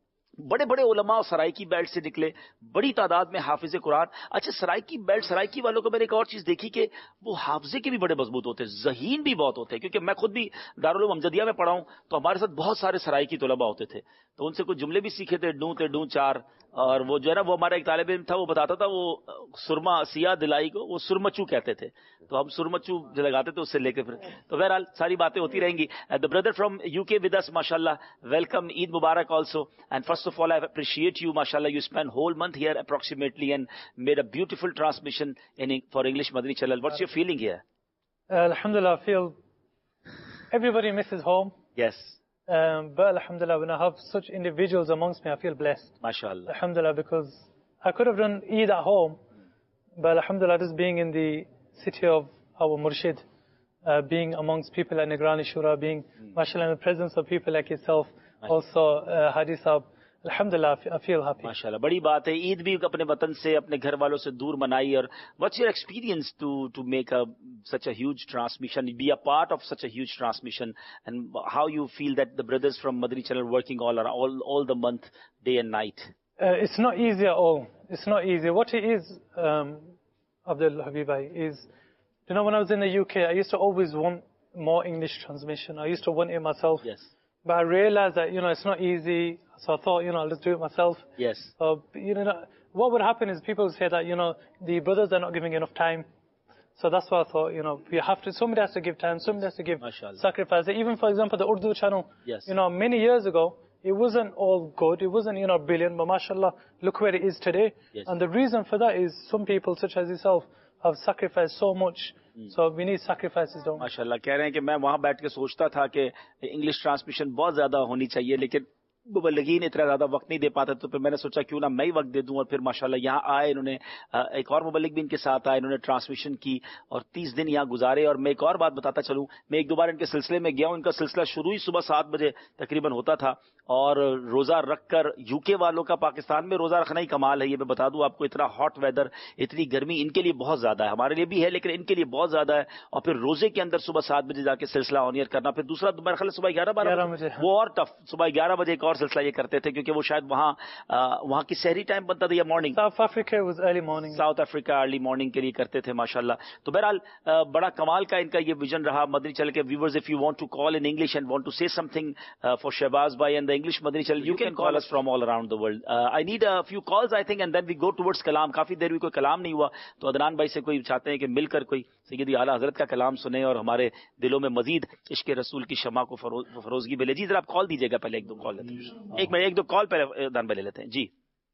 بڑے بڑے علماء سرائکی بیلٹ سے نکلے, بڑی تعداد میں حافظ قرآن. اچھا سرائکی بیلٹ, سرائکی والوں کو میں نے ایک اور چیز دیکھی کہ وہ حافظے کے بھی بڑے مضبوط ہوتے ہیں, ذہین بھی بہت ہوتے ہیں. کیونکہ میں خود بھی دارالعلوم امجدیہ میں پڑھا ہوں, تو ہمارے ساتھ بہت سارے سرائکی طلباء ہوتے تھے, تو ان سے کچھ جملے بھی سیکھے تھے, ڈوں تے ڈوں چار. اور وہ جو ہے نا, وہ ہمارا ایک طالب علم تھا, وہ بتاتا تھا وہ سرما سیاہ دلائی کو وہ سرمچو کہتے تھے, تو ہم سرمچو جو لگاتے تھے اس سے لے کے پھر. تو بہرحال ساری باتیں ہوتی رہیں گی. The brother from U K with us, ماشاء اللہ, ویلکم, عید مبارک also. And first of all I appreciate you, mashallah, you spent whole month here approximately and made a beautiful transmission in for English Madani channel. What's your feeling here? Uh, alhamdulillah, I feel everybody misses home. Yes. Um, but alhamdulillah, when I have such individuals amongst me, I feel blessed. Mashallah. Alhamdulillah, because I could have done Eid at home, but alhamdulillah, just being in the city of our Murshid, uh, being amongst people like Nigrani Shura, being, mm. mashallah, in the presence of people like yourself, mashallah. Also uh, Hadi Sahab, الحمدللہ I feel happy. ماشاءاللہ, بڑی بات ہے. عید بھی اپنے وطن سے, اپنے گھر والوں سے دور منائی. اور what's your experience to to make a such a huge transmission, be a part of such a huge transmission, and how you feel that the brothers from Madani channel working all around, all all the month, day and night? Uh, it's not easy at all. It's not easy. What it is, um, Abdul Habib bhai, is, you know, when I was in the U K, I used to always want more English transmission. I used to want it myself. Yes. But I realized that, you know, it's not easy. So I thought, you know, I'll just do it myself. Yes. So, you know, what would happen is people would say that, you know, the brothers are not giving enough time. So that's why I thought, you know, we have to, somebody has to give time, somebody has to give Mashallah. sacrifice. Even, for example, the Urdu channel, yes. you know, many years ago, it wasn't all good. It wasn't, you know, brilliant. But mashallah, look where it is today. Yes. And the reason for that is some people, such as yourself, have sacrificed so much. So we need sacrifices, don't we? ماشاءاللہ, کہہ رہے ہیں کہ میں وہاں بیٹھ کے سوچتا تھا کہ انگلش ٹرانسمیشن بہت زیادہ ہونی چاہیے, لیکن مبلغین اتنا زیادہ وقت نہیں دے پاتے, تو پھر میں نے سوچا کیوں نہ میں ہی وقت دے دوں. اور پھر ماشاءاللہ یہاں آئے, انہوں نے ایک اور مبلغ بھی ان کے ساتھ آئے, انہوں نے ٹرانسمیشن کی اور تیس دن یہاں گزارے. اور میں ایک اور بات بتاتا چلوں, میں ایک دو بار ان کے سلسلے میں گیا ہوں. ان کا سلسلہ شروع ہی صبح سات بجے تقریباً ہوتا تھا, اور روزہ رکھ کر, یو کے والوں کا پاکستان میں روزہ رکھنا ہی کمال ہے, یہ میں بتا دوں آپ کو. اتنا ہاٹ ویدر, اتنی گرمی ان کے لیے بہت زیادہ ہے, ہمارے لیے بھی ہے لیکن ان کے لیے بہت زیادہ ہے. اور پھر روزے کے اندر صبح سات بجے جا کے سلسلہ آن ایئر کرنا, پھر دوسرا میرا خیال صبح گیارہ بارہ بجے, وہ اور ٹف, صبح گیارہ بجے ایک اور سلسلہ یہ کرتے تھے, کیونکہ وہ شاید وہاں وہاں کی سحری ٹائم بنتا تھا یا morning. South Africa was early morning. South Africa early morning کے لیے کرتے تھے ماشاءاللہ. تو بہرحال بڑا کمال کا ان کا یہ ویژن رہا. مدنی چینل کے viewers, if you want to call in English and want to say something for Shahbaz بھائی and the English Madani channel, you can call us from all around the world. I need a few calls I think, and then we go towards کلام. کافی دیر بھی کوئی کلام نہیں ہوا, تو عدنان بھائی سے کوئی چاہتے ہیں کہ مل کر کوئی سیدی اعلیٰ حضرت کا کلام سنیں اور ہمارے دلوں میں مزید عشق رسول کی شمع کو فروزگی ملے. جی ذرا آپ کال دیجیے گا, پہلے ایک دو کال لیتے ہیں, ایک منٹ ایک دو کال پہلے عدنان بھائی لے لیتے ہیں. جی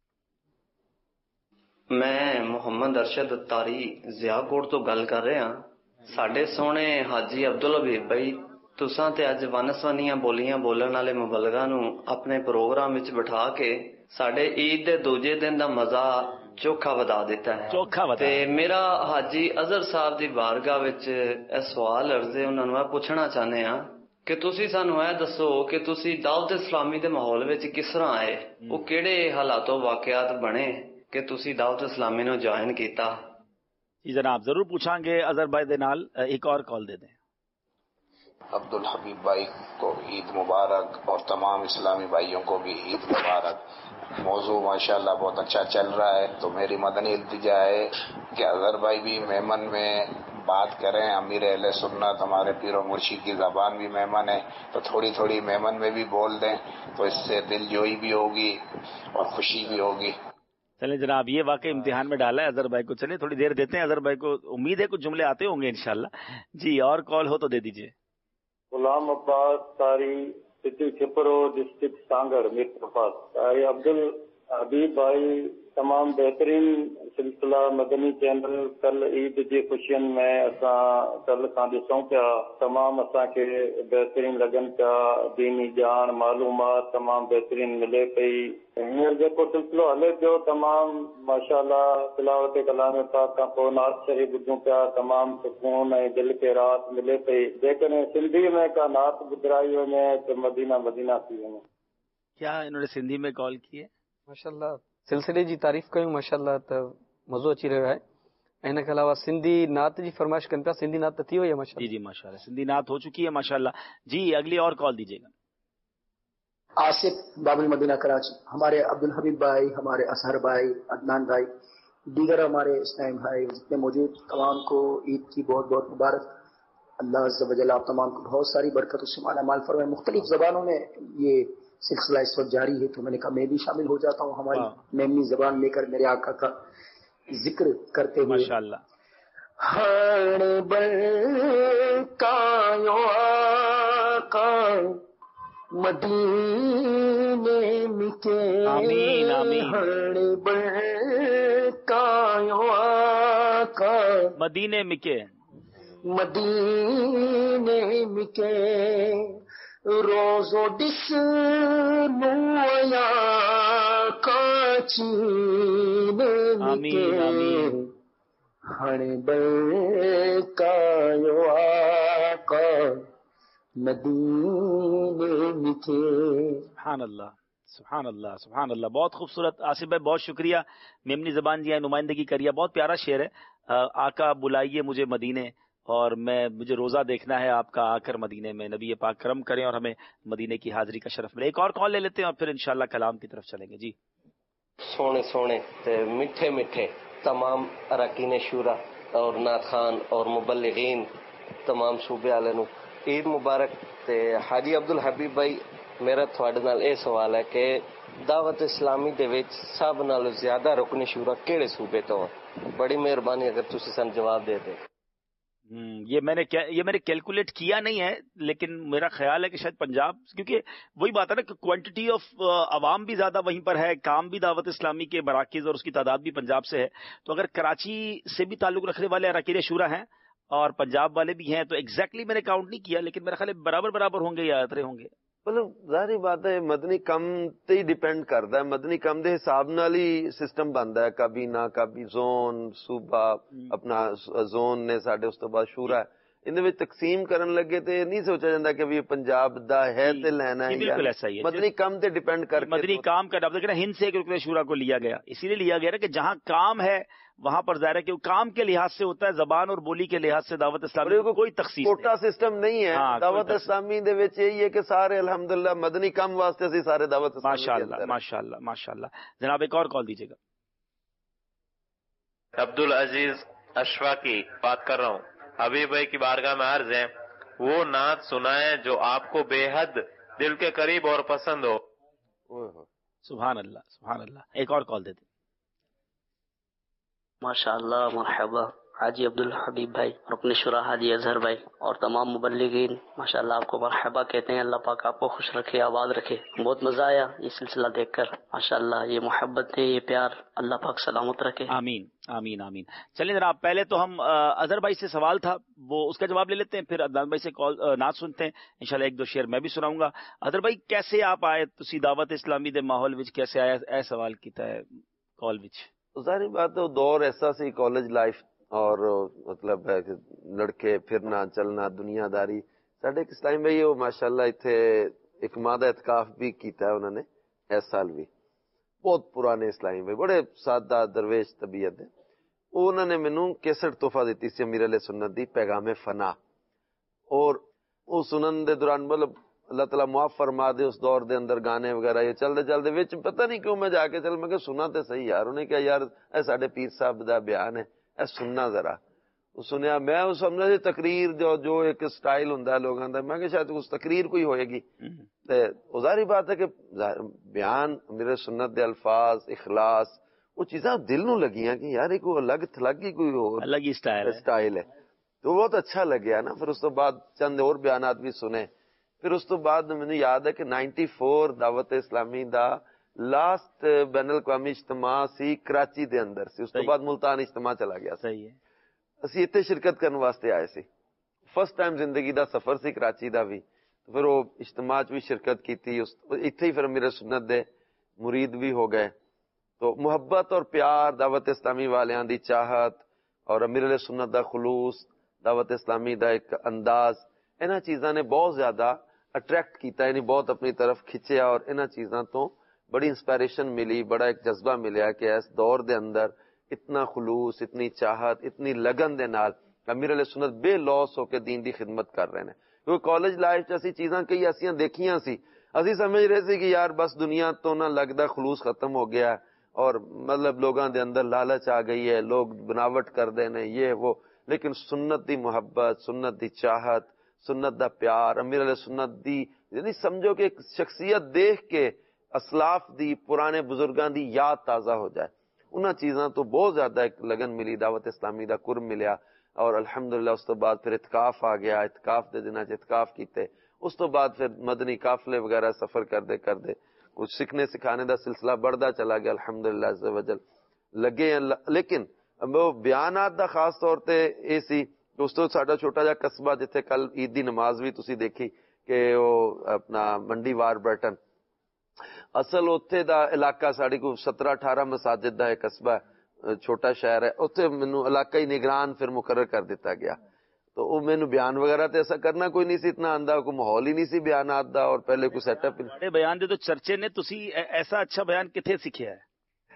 میں محمد ارشد اتاری ضیا کوٹ تو گل کر رہا ہاں. ساڈے سونے حاجی عبدل حبیب بھائی, تساں تے اج ونسونیاں بولیاں بولن والے مبلغاں نو اپنے پروگرام وچ بٹھا کے ساڈے عید دے دوجے دن دا مزہ چوکھا ودا دیتا ہے. چوکھا ودا. تے میرا حاجی اظہر صاحب دی بارگاہ وچ اے سوال عرض ہے, انہاں نوں پوچھنا چاہنے ہاں کہ تسی سانو اے دسو کہ تسی دعوت اسلامی دے ماحول وچ کس طرح آئے, او کیڑے حالات و واقعات بنے کہ تسی دعوت اسلامی نو جوائن کیتا. جی جناب ضرور پوچھاں گے اظہر بھائی دے نال. ایک اور کال دے دیں. عبد الحبیب بھائی کو عید مبارک اور تمام اسلامی بھائیوں کو بھی عید مبارک۔ موضوع ماشاءاللہ بہت اچھا چل رہا ہے، تو میری مدنی التجا ہے کہ اظہر بھائی بھی میمن میں بات کریں، امیر اہل سنت ہمارے پیر و مرشید کی زبان بھی میمن ہے، تو تھوڑی تھوڑی میمن میں بھی بول دیں تو اس سے دل جوئی بھی ہوگی اور خوشی بھی ہوگی۔ چلیں جناب، یہ واقعی امتحان میں ڈالا ہے اظہر بھائی کو. چلیں تھوڑی دیر دیتے ہیں اظہر بھائی کو، امید ہے کچھ جملے آتے ہوں گے انشاءاللہ. جی اور کال ہو تو دے دیجئے. غلام عباس تاری سٹی چھپرو ڈسٹرکٹ سانگڑ میرپور. عبد الحبیب بھائی تمام بہترین سلسلہ مدنی چینل کل عید جی خوشین میں اساں کل کان ॾिसूं پیا، تمام اساں کے بہترین لگن پیا، دینی جان معلومات تمام بہترین ملے پئی. ہیئر जेको सिलसिलो हले पियो तमाम माशाअल्लाह तिलावत कलाम पाक खां पोइ नात शरीफ़ ॿुधूं पिया, तमाम सुकून ऐं दिलि खे राहत मिले पई. जेकॾहिं सिंधी में का नात ॿुधाई वञे त मदीना मदीना थी वञे. کیا انہوں نے سندھی میں کال کی ہے؟ ماشاءاللہ سلسلے جی تعریف کयूं ماشاءاللہ त मज़ो अची रहियो आहे. हिन खां अलावा सिंधी नात जी फरमाइश कनि पिया. सिंधी नात त थी वई आहे माशाअल्लाह. जी जी माशाअल्लाह सिंधी नात हो चुकी है माशाअल्लाह. जी अगली और कॉल दीजिएगा. आसिफ बाबुल मदीना कराची. हमारे अब्दुल हबीब भाई, हमारे असहर भाई, अदनान भाई, दीगर हमारे इस्लाम भाई जितने मौजूद, तमाम को ईद की बहुत बहुत मुबारक. अल्लाह अज़्ज़ व जल्ल आप तमाम को बहुत सारी बरकत से माला माल फरमाए. मुख्तलिफ ज़बानों में ये सिलसिला इस वक्त जारी है, तो मैंने कहा मैं भी शामिल हो जाता हूँ हमारी मेमनी ज़बान लेकर मेरे आका का जिक्र करते हुए. माशाअल्लाह. हर बरकायो आका मदीने मिके. आमीन आमीन. हर बरकायो आका मदीने मिके. मदीने मिके रोज़ो डिस नुया काचीने मिके. हर बरकायो आका मदीने मिके. सुभान अल्लाह सुभान अल्लाह सुभान अल्लाह. बहुत खूबसूरत आसिफ भाई, बहुत शुक्रिया. मेमनी ज़बान जी नुमाइंदगी करिए. बहुत प्यारा शेर है. आका बुलाइए मुझे मदीने और मैं मुझे रोज़ा देखना है आपका आकर मदीने में. नबी पाक करम करें और हमें मदीने की हाजिरी का शरफ मिले. एक और कॉल ले लेते हैं और फिर इंशाल्लाह कलाम की तरफ चलेंगे. जी सोने सोने ते मिठे मिठे तमाम अरकान शूरा और नात खान और मुबल्लिगीन तमाम सूबे वाले नूं ईद मुबारक. ते हाजी अब्दुल हबीब भाई मेरा थोड़े नाल ये सवाल है कि दावत इस्लामी दे विच सब नालों ज्यादा रुकन शूरा किहड़े सूबे तो? बड़ी मेहरबानी अगर तुसीं सन जवाब दे दे. ये मैंने क्या ये मैंने कैलकुलेट किया नहीं है, लेकिन मेरा ख्याल है कि शायद पंजाब, क्योंकि वही बात है ना कि क्वांटिटी ऑफ अवाम भी ज्यादा वहीं पर है, काम भी दावत इस्लामी के मराकिज और उसकी तादाद भी पंजाब से है. तो अगर कराची से भी ताल्लुक रखने वाले अरकान शूरा हैं और पंजाब वाले भी हैं, तो एग्जैक्टली मैंने काउंट नहीं किया, लेकिन मेरा ख्याल है बराबर बराबर होंगे या अतरे होंगे. मतलब ਜ਼ਾਹਰੀ ਬਾਤ ਹੈ ਮਦਨੀ ਕੰਮ ਤੇ ਹੀ ਡਿਪੈਂਡ ਕਰਦਾ ਹੈ. ਮਦਨੀ ਕੰਮ ਦੇ ਹਿਸਾਬ ਨਾਲ ਹੀ ਸਿਸਟਮ ਬਣਦਾ ਹੈ. ਕਾਬੀਨਾ ਕਾਬੀ ਜ਼ੋਨ ਸੂਬਾ ਆਪਣਾ ਜ਼ੋਨ ਨੇ ਸਾਡੇ, ਉਸ ਤੋਂ ਬਾਅਦ ਸ਼ੂਰਾ. ਇਹਦੇ ਵਿੱਚ ਤਕਸੀਮ ਕਰਨ ਲੱਗੇ ਤੇ ਨਹੀਂ ਸੋਚਿਆ ਜਾਂਦਾ ਕਿ ਵੀ ਪੰਜਾਬ ਦਾ ਹੈ ਤੇ ਲੈਣਾ ਹੈ. बिल्कुल ऐसा ही है. मदनी काम पे डिपेंड करके मदनी काम का अब देखना हिंद से रुकन शूरा को लिया गया, इसीलिए लिया गया ना कि जहाँ काम है वहां पर ज़ाहिर है कि काम के लिहाज से होता है, जबान और बोली के लिहाज से दावत इस्लामी को कोई तखसीस कोटा सिस्टम नहीं है. दावत इस्लामी दे विच यही है कि सारे अल्हम्दुलिल्लाह मदनी काम वास्ते से सारे दावत इस्लामी. माशाअल्लाह माशाअल्लाह माशाअल्लाह. जनाब एक और कॉल दीजिएगा. अब्दुल अजीज अशफाकी बात कर रहा हूँ. हबीब भाई की बारगाह में अर्ज है वो नात सुनाए जो आपको बेहद दिल के करीब और पसंद हो. सुभान अल्लाह सुभान अल्लाह. एक और कॉल देते. माशाअल्लाह मरहबा हाजी अब्दुल हबीब भाई और अपने शुरा हाजी अजहर भाई और तमाम मुबल्लिगीन माशाअल्लाह आपको मरहबा कहते हैं. अल्लाह पाक आपको खुश रखे, आबाद रखे. बहुत मजा आया ये सिलसिला देखकर. माशाअल्लाह ये मोहब्बत है, ये प्यार अल्लाह पाक सलामत रखे. आमीन आमीन आमीन. चलिए जनाब पहले तो हम अजहर भाई से सवाल था वो उसका जवाब ले लेते हैं, फिर अदनान भाई से कॉल नात सुनते हैं. इंशाल्लाह एक दो शेर मैं भी सुनाऊंगा. अजहर भाई कैसे आप आए तुसी दावत इस्लामी दे माहौल विच कैसे आया? ए सवाल कीता है कॉल विच. ਜ਼ਾਹਰੀ ਬਾਤ ਹੈ ਉਹ ਦੌਰ ਐਸਾ ਸੀ ਕਾਲਜ ਲਾਈਫ ਔਰ ਮਤਲਬ ਹੈ ਕਿ ਲੜਕੇ ਫਿਰਨਾ ਚਲਣਾ ਦੁਨੀਆਦਾਰੀ. ਸਾਡੇ ਇੱਕ ਇਸਲਾਮ ਭਾਈ ਉਹ ਮਾਸ਼ਾਅੱਲਾ ਇੱਥੇ ਇੱਕ ਮਾਹ ਦਾ ਇਤਕਾਫ ਵੀ ਕੀਤਾ ਹੈ ਉਹਨਾਂ ਨੇ ਇਸ ਸਾਲ ਵੀ. ਬਹੁਤ ਪੁਰਾਣੇ ਇਸਲਾਮ ਭਾਈ, ਬੜੇ ਸਾਦਾ ਦਰਵੇਸ਼ ਤਬੀਅਤ ਦੇ. ਉਹਨਾਂ ਨੇ ਮੈਨੂੰ ਕੇਸਟ ਤੋਹਫਾ ਦਿੱਤੀ ਸੀ ਅਮੀਰ ਅਹਿਲ ਸੁन्नत ਦੀ ਪੈਗਾਮ ਫਨਾ. ਔਰ وہ سنن دے دوران مطلب اللہ تعالیٰ معاف فرما دے اس دور دے اندر گانے وغیرہ یہ چلتے چلتے وچ پتہ نہیں کیوں میں جا کے چل میں کہ سنا تے صحیح یار. انہیں کہا یار اے ساڈے پیر صاحب دا بیان ہے اے سننا ذرا. وہ سنیا میں وہ سمجھا جی تقریر جو جو ایک سٹائل ہوندا ہے لوگاں دا, میں کہ شاید اس تقریر کوئی ہوئے گی تے ظاہری بات ہے کہ بیان میرے سنت دے الفاظ اخلاص وہ چیزاں دل نو لگیاں کہ یار ایک الگ تھلگ ہی کوئی ہو الگ ہی سٹائل سٹائل ہے. تو بہت اچھا لگیا نا. پھر اس تو بعد چند اور بیانات بھی سنے. پھر اس تو بعد مجھے یاد ہے کہ نائنٹی فور دعوت اسلامی دا لاسٹ بین الاقوامی اجتماع سی کراچی دے اندر سی. اس تو بعد ملتان اجتماع چلا گیا. صحیح ہے. اسی اتنے شرکت کرنے واسطے آئے سی. فرسٹ ٹائم زندگی دا سفر سی کراچی دا بھی. تو پھر وہ اجتماع بھی شرکت کی تھی. اتنے ہی پھر میرے سنت دے مرید بھی ہو گئے. تو محبت اور پیار دعوت اسلامی والیاں دی چاہت اور امیر علیہ سنت دا خلوص دعوت اسلامی دا ایک انداز انہاں چیزاں نے بہت زیادہ اٹریکٹ کیتا, یعنی بہت اپنی طرف کھچیا اور انہاں چیزاں تو بڑی انسپائریشن ملی, بڑا ایک جذبہ ملیا کہ اس دور دے اندر اتنا خلوص اتنی چاہت اتنی لگن دے نال امیر علیہ سنت بے لوس ہو کے دین دی خدمت کر رہے ہیں. کیونکہ کالج لائف چ اسی چیزاں کئی ایسیاں دیکھیاں سی, اسی سمجھ رہے سی کہ یار بس دنیا تو نہ لگدا خلوص ختم ہو گیا اور مطلب لوگاں دے اندر لالچ آ گئی ہے, لوگ بناوٹ کر دے نے یہ وہ. لیکن سنت دی محبت, سنت دی چاہت, سنت دا پیار, امیر علیہ سنت دی یعنی سمجھو کہ ایک شخصیت دیکھ کے اسلاف دی پرانے بزرگاں دی یاد تازہ ہو جائے. انہاں چیزاں تو بہت زیادہ ایک لگن ملی, دعوت اسلامی دا قرب ملیا. اور الحمدللہ اس تو بعد پھر اعتکاف آ گیا, اعتکاف دے دناں چ اعتکاف کیتے. اس تو بعد پھر مدنی قافلے وغیرہ سفر کردے کردے کچھ سیکھنے سکھانے دا سلسلہ بڑھتا چلا گیا الحمدللہ عز وجل لگے. لیکن وہ بیانات دا خاص طور تے اے سی اس تو ساڈا چھوٹا جا قصبہ جتھے کل عید دی نماز بھی تسی دیکھی کہ وہ اپنا منڈی وار برٹن اصل اتھے دا علاقہ ساڑی کو سترہ اٹھارہ مساجد دا ایک قصبہ چھوٹا شہر ہے. اتھے مینوں علاقائی نگران پھر مقرر کر دیتا گیا. تو وہ مینوں بیان وغیرہ تے ایسا کرنا کوئی نہیں سی, اتنا آندا کوئی ماحول ہی نہیں سی بیانات دا اور پہلے کوئی سیٹ اپ. بڑے بیان دے تو چرچے نے, تسی ایسا اچھا بیان کتھے سیکھیا ہے؟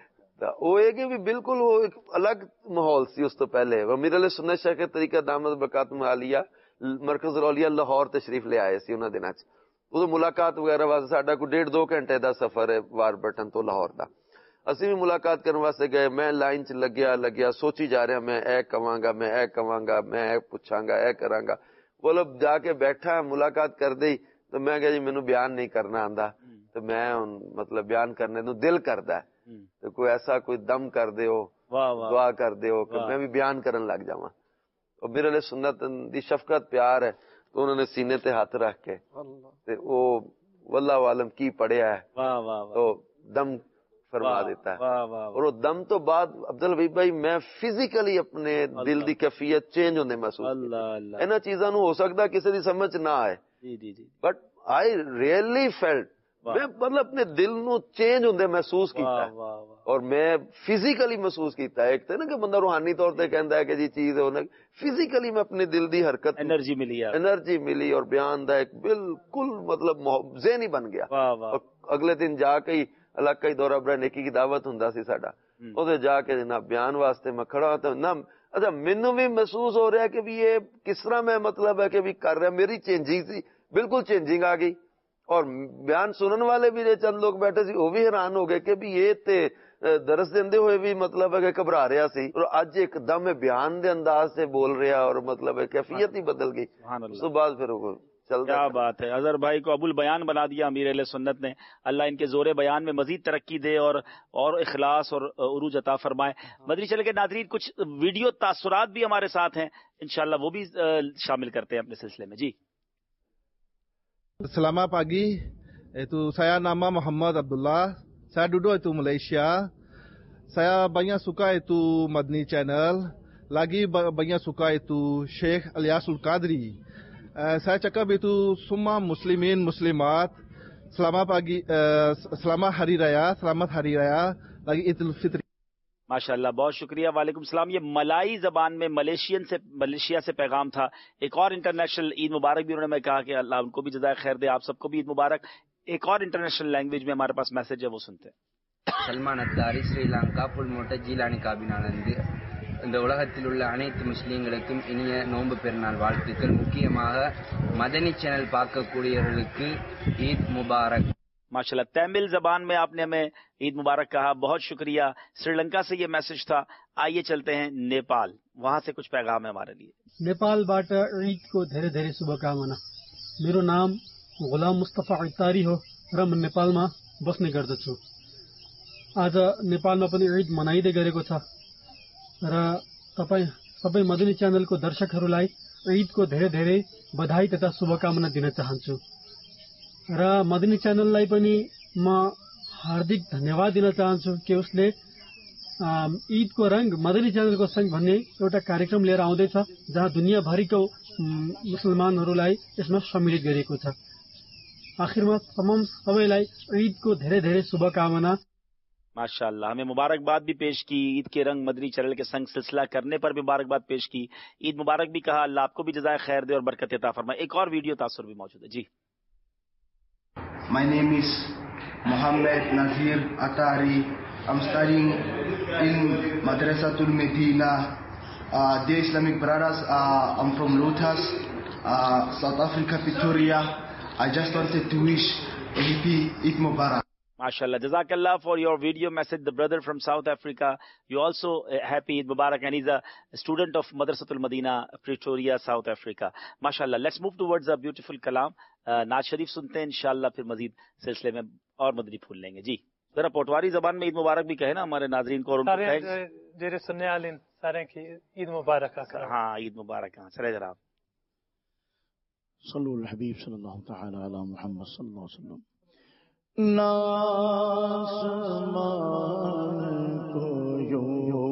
وہ ہے کہ بھی بالکل وہ ایک الگ ماحول سی. اس تو پہلے امیر علیہ سنت شیخ کے طریقہ دامت برکاتہم عالیہ مرکز الاولیاء لاہور تشریف لے آئے سی انہاں دناں چ. وہ ملاقات وغیرہ واسطے ساڈا کوئی ڈیڑھ دو گھنٹے دا سفر ہے وار برٹن تو لاہور دا. اسی بھی ملاقات کرنے واسطے گئے. میں لائن چ لگیا لگیا سوچی جا رہا میں اے کواں گا میں اے کواں گا میں اے پوچھاں گا اے کراں گا. بولو جا کے بیٹھا ملاقات کر دی تو میں کہا جی مینوں بیان نہیں کرنا آندا. تو میں مطلب بیان کرنے تو دل کردا ہے تو کوئی ایسا کوئی دم کر دیو دعا کر دیو کہ میں بھی بیان کرن لگ جاواں. اور میرے لیے سنت دی شفقت پیار ہے تو انہوں نے سینے تے ہاتھ رکھ کے تے او واللہ عالم کی پڑھیا ہے تو دم فرما دیتا ہے. اور وہ دم تو بعد عبدالحبیب بھائی میں فزیکلی اپنے دل دی کیفیت چینج ہونے محسوس کیتا. انہاں چیزاں نو ہو سکدا کسی دی سمجھ نہ آئے بٹ آئی ریئلی فیلٹ میں مطلب اپنے دل نو چینج ہوندے محسوس کیتا ہے اور میں فزیکلی محسوس کیتا ہے. ایک تے نا کہ بندہ روحانی طور تے کہندا ہے کہ جی چیز ہے فزیکلی میں اپنے دل دی حرکت انرجی ملی انرجی ملی اور بیان دا ایک بالکل مطلب ذہنی بن گیا. اور اگلے دن جا کے ہی علاقائی دورہ برا نیکی کی دعوت ہوندا سی ساڈا, اوتے جا کے جناب بیان واسطے میں کھڑا ہوتا نا. اچھا مینوں بھی محسوس ہو رہا ہے کہ بھی یہ کس طرح میں مطلب ہے کہ بھی کر رہا میری چینجنگ سی بالکل چینجنگ آ گئی. اور بیان سنن والے بھی جو چند لوگ بیٹھے سی وہ بھی حیران ہو گئے کہ بھی یہ تے درس دیندے ہوئے بھی مطلب ہے کہ گھبرا رہا سی اور اج ایک دم بیان دے انداز سے بول رہا اور مطلب ہے کیفیت ہی بدل گئی. اس کے بعد پھر وہ کیا بات ہے. اظہر بھائی کو ابو البیان بنا دیا امیر اہل سنت نے. اللہ ان کے زور بیان میں مزید ترقی دے اور اور اخلاص اور عروج عطا فرمائے. مدنی چینل کے ناظرین کچھ ویڈیو تاثرات بھی ہمارے ساتھ ہیں, انشاءاللہ وہ بھی شامل کرتے ہیں اپنے سلسلے میں. جی Selamat pagi, itu saya nama Muhammad Abdullah, saya duduk itu Malaysia. Saya banyak suka itu Madni Channel, lagi banyak suka itu Sheikh Alyasul Qadri. Uh, saya cakap itu semua muslimin muslimat, selamat pagi, uh, selamat hari raya, selamat hari raya, lagi Idul Fitri. ماشاءاللہ بہت شکریہ. وعلیکم السلام. یہ ملائی زبان میں Malaysian سے Malaysia سے پیغام تھا. ایک اور انٹرنیشنل عید مبارک بھی انہوں نے میں کہا کہ اللہ ان کو بھی جزائے خیر دے, آپ سب کو بھی عید مبارک. ایک اور انٹرنیشنل لینگویج میں ہمارے پاس میسج ہے وہ سنتے ہیں. سلمان اتاری سری لنکا پل موٹر جیلانی کابینہ இந்த உலகத்தில் உள்ள அனைத்து முஸ்லீம்களுக்கும் இனிய நோன்பு பெருநாள் வாழ்த்துக்கள். முக்கியமாக மதனி சேனல் பார்க்கக்கூடியவர்களுக்கு ஈத் முபாரக். माशाल्लाह, तमिल जबान में आपने हमें ईद मुबारक कहा, बहुत शुक्रिया. श्रीलंका से ये मैसेज था. आइए चलते हैं नेपाल, वहाँ से कुछ पैगाम है हमारे लिए. नेपालबाट ईदको धेरै धेरै शुभकामना. मेरो नाम गुलाम मुस्तफा इतारी हो र म नेपालमा बस्ने गर्दछु. आज नेपालमा पनि ईद मनाइदै गरेको छ र तपाईँ सबै मदनी च्यानलको दर्शकहरूलाई ईदको धेरै धेरै बधाई तथा शुभकामना दिन चाहन्छु र मदनी च्यानललाई पनि म हार्दिक धन्यवाद दिन चाहन्छु कि उसले ईदको रंग मदनी च्यानलको संग भन्ने एउटा कार्यक्रम लिएर आउँदैछ जहाँ दुनियाँभरिको मुसलमानहरूलाई यसमा सम्मिलित गरिएको छ. आखिरमा तमाम सबैलाई ईदको धेरै धेरै शुभकामना. माशाअल्लाह, हमें मुबारकबाद भी पेश की. ईद के रंग मदनी चैनल के संग सिलसिला करने पर भी मुबारकबाद पेश की. ईद मुबारक भी कहा. अल्लाह आपको भी जज़ाए खैर दे और बरकत अता फरमाए. एक और वीडियो तासुर भी मौजूद है. जी. My name is Muhammad Nazir Atari. I'm studying in Madrasatul Medina. Uh, dear Islamic brothers, uh, I'm from Lotus, uh, South Africa, Pretoria. I just wanted to wish a happy Eid Mubarak. MashaAllah. Jazakallah for your video message. The brother from South Africa, you also uh, happy Eid Mubarak, and he's a student of Madrasatul Medina, Pretoria, South Africa. MashaAllah. Let's move towards a beautiful kalam. नाज शरीफ सुनते हैं, इंशाअल्लाह फिर मजीद सिलसिले में और मदनी फूल लेंगे. जी जरा पोटवारी जबान में ईद मुबारक भी कहे ना हमारे नाजरीन को. और जेरे सुनने वाले सारे की ईद मुबारक. हाँ, ईद मुबारक. हाँ, चले जरा आप. सल्लल्लाहु अलैहि हबीब सल्लल्लाहु तआला अला मुहम्मद सल्लल्लाहु अलैहि वसल्लम. नासमान को यूं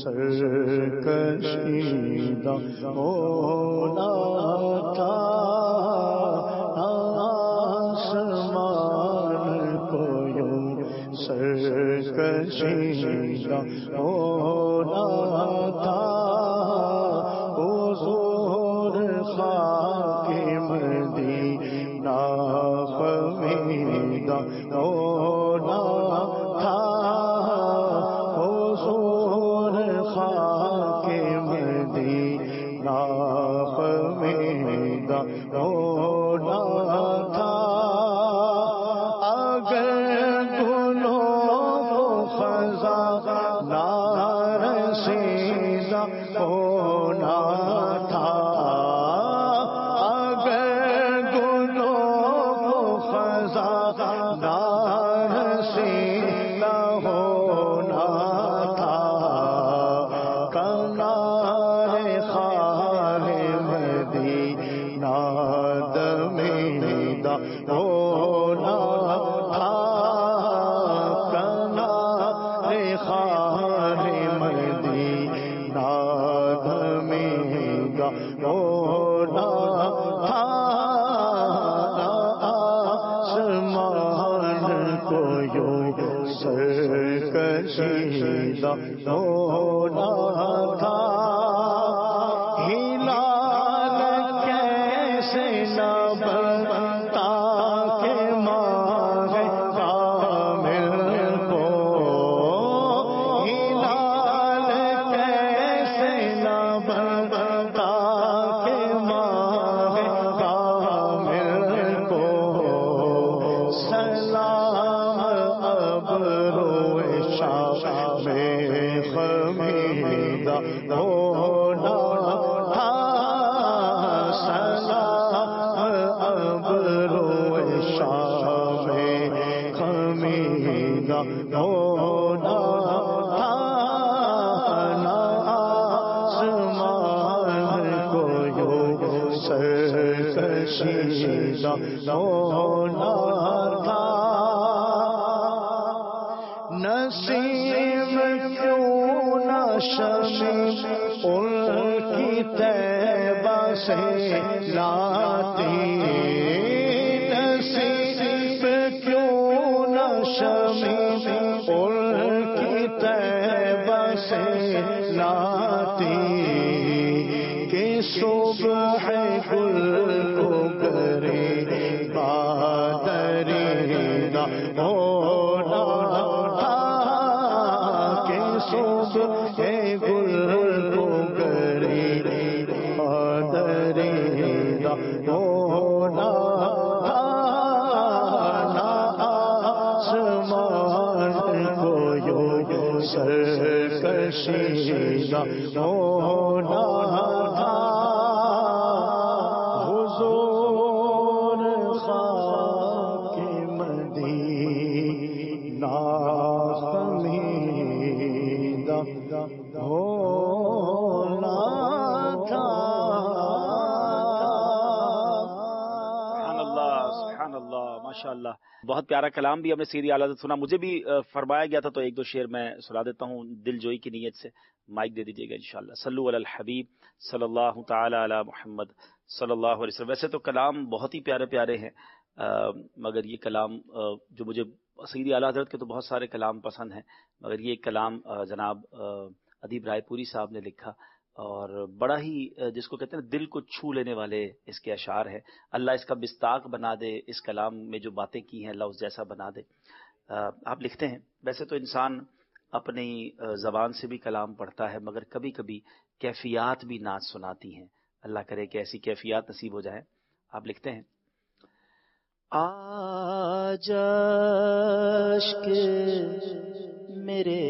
सरकशीदा होना था, सरकशीदा होना था. हुजूर खाके मदीना फमीदा होना था. हुजूर खाके मदीना फमीदा होना था. अगर नारसीदा होना था, अगर गुलों को खजा नारसीदा होना था. कनारे खाले मदीना दमीदा होना था. खाने मदीना धमेगा होना था. आसमान को यूं सरकशीदा होना था. हिलाल कैसे न बनता के मारे कामिल को. होना था. नसीब क्यों न शमी उनकी तैबा से लाती. नसीब क्यों न शमी उनकी तैबा से लाती. कि सुबह गुल को करे बादरीदा होना था. कि सुबह गुल دریدہ ہونا آسمان کو یوں سرکشیدہ ہونا حضور خاک مدینہ خمیدہ ہونا تھا۔ سبحان اللہ سبحان اللہ ماشاء اللہ، بہت پیارا کلام بھی ہم نے سیدھی اعلیٰ حضرت سنا، مجھے بھی فرمایا گیا تھا تو ایک دو شعر میں سنا دیتا ہوں دل جوئی کی نیت سے، مائک دے دیجیے گا انشاءاللہ۔ صلو علی الحبیب صلی اللہ تعالی علی محمد صلی اللہ علیہ وسلم۔ ویسے تو کلام بہت ہی پیارے پیارے ہیں، مگر یہ کلام جو مجھے سیدھی اعلیٰ حضرت کے تو بہت سارے کلام پسند ہیں، مگر یہ کلام جناب ادیب رائے پوری صاحب نے لکھا اور بڑا ہی جس کو کہتے ہیں دل کو چھو لینے والے اس کے اشعار ہیں۔ اللہ اس کا مصداق بنا دے، اس کلام میں جو باتیں کی ہیں اللہ اس جیسا بنا دے۔ آپ لکھتے ہیں ویسے تو انسان اپنی زبان سے بھی کلام پڑھتا ہے، مگر کبھی کبھی کیفیات بھی ناز سناتی ہیں، اللہ کرے کہ ایسی کیفیات نصیب ہو جائے۔ آپ لکھتے ہیں آج عشق میرے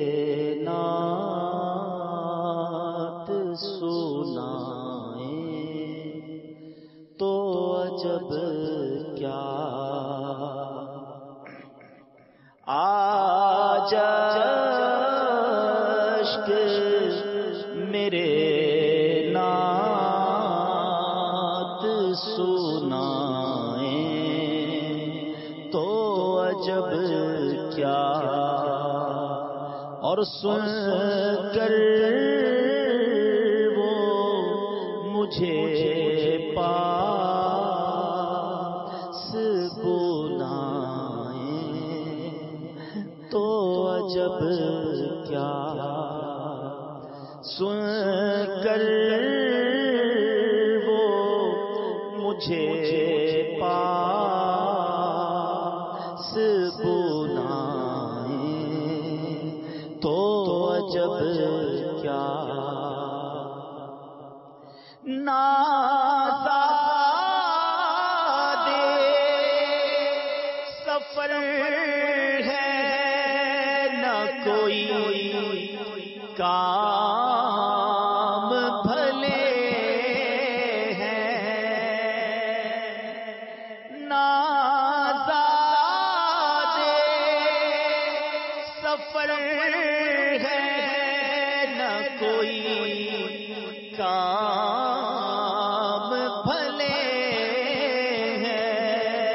نعت سنائیں تو عجب کیا، آج عشق میرے نعت سنائیں تو عجب کیا، اور سن کر وہ مجھے پاس بلائیں تو عجب کیا، سن کر وہ مجھے پاس بلائیں تو عجب کیا، نازادے سفر ہے نہ کوئی کام بھلے ہیں، نازادے سفر ہے نہ کوئی کام بھلے ہیں،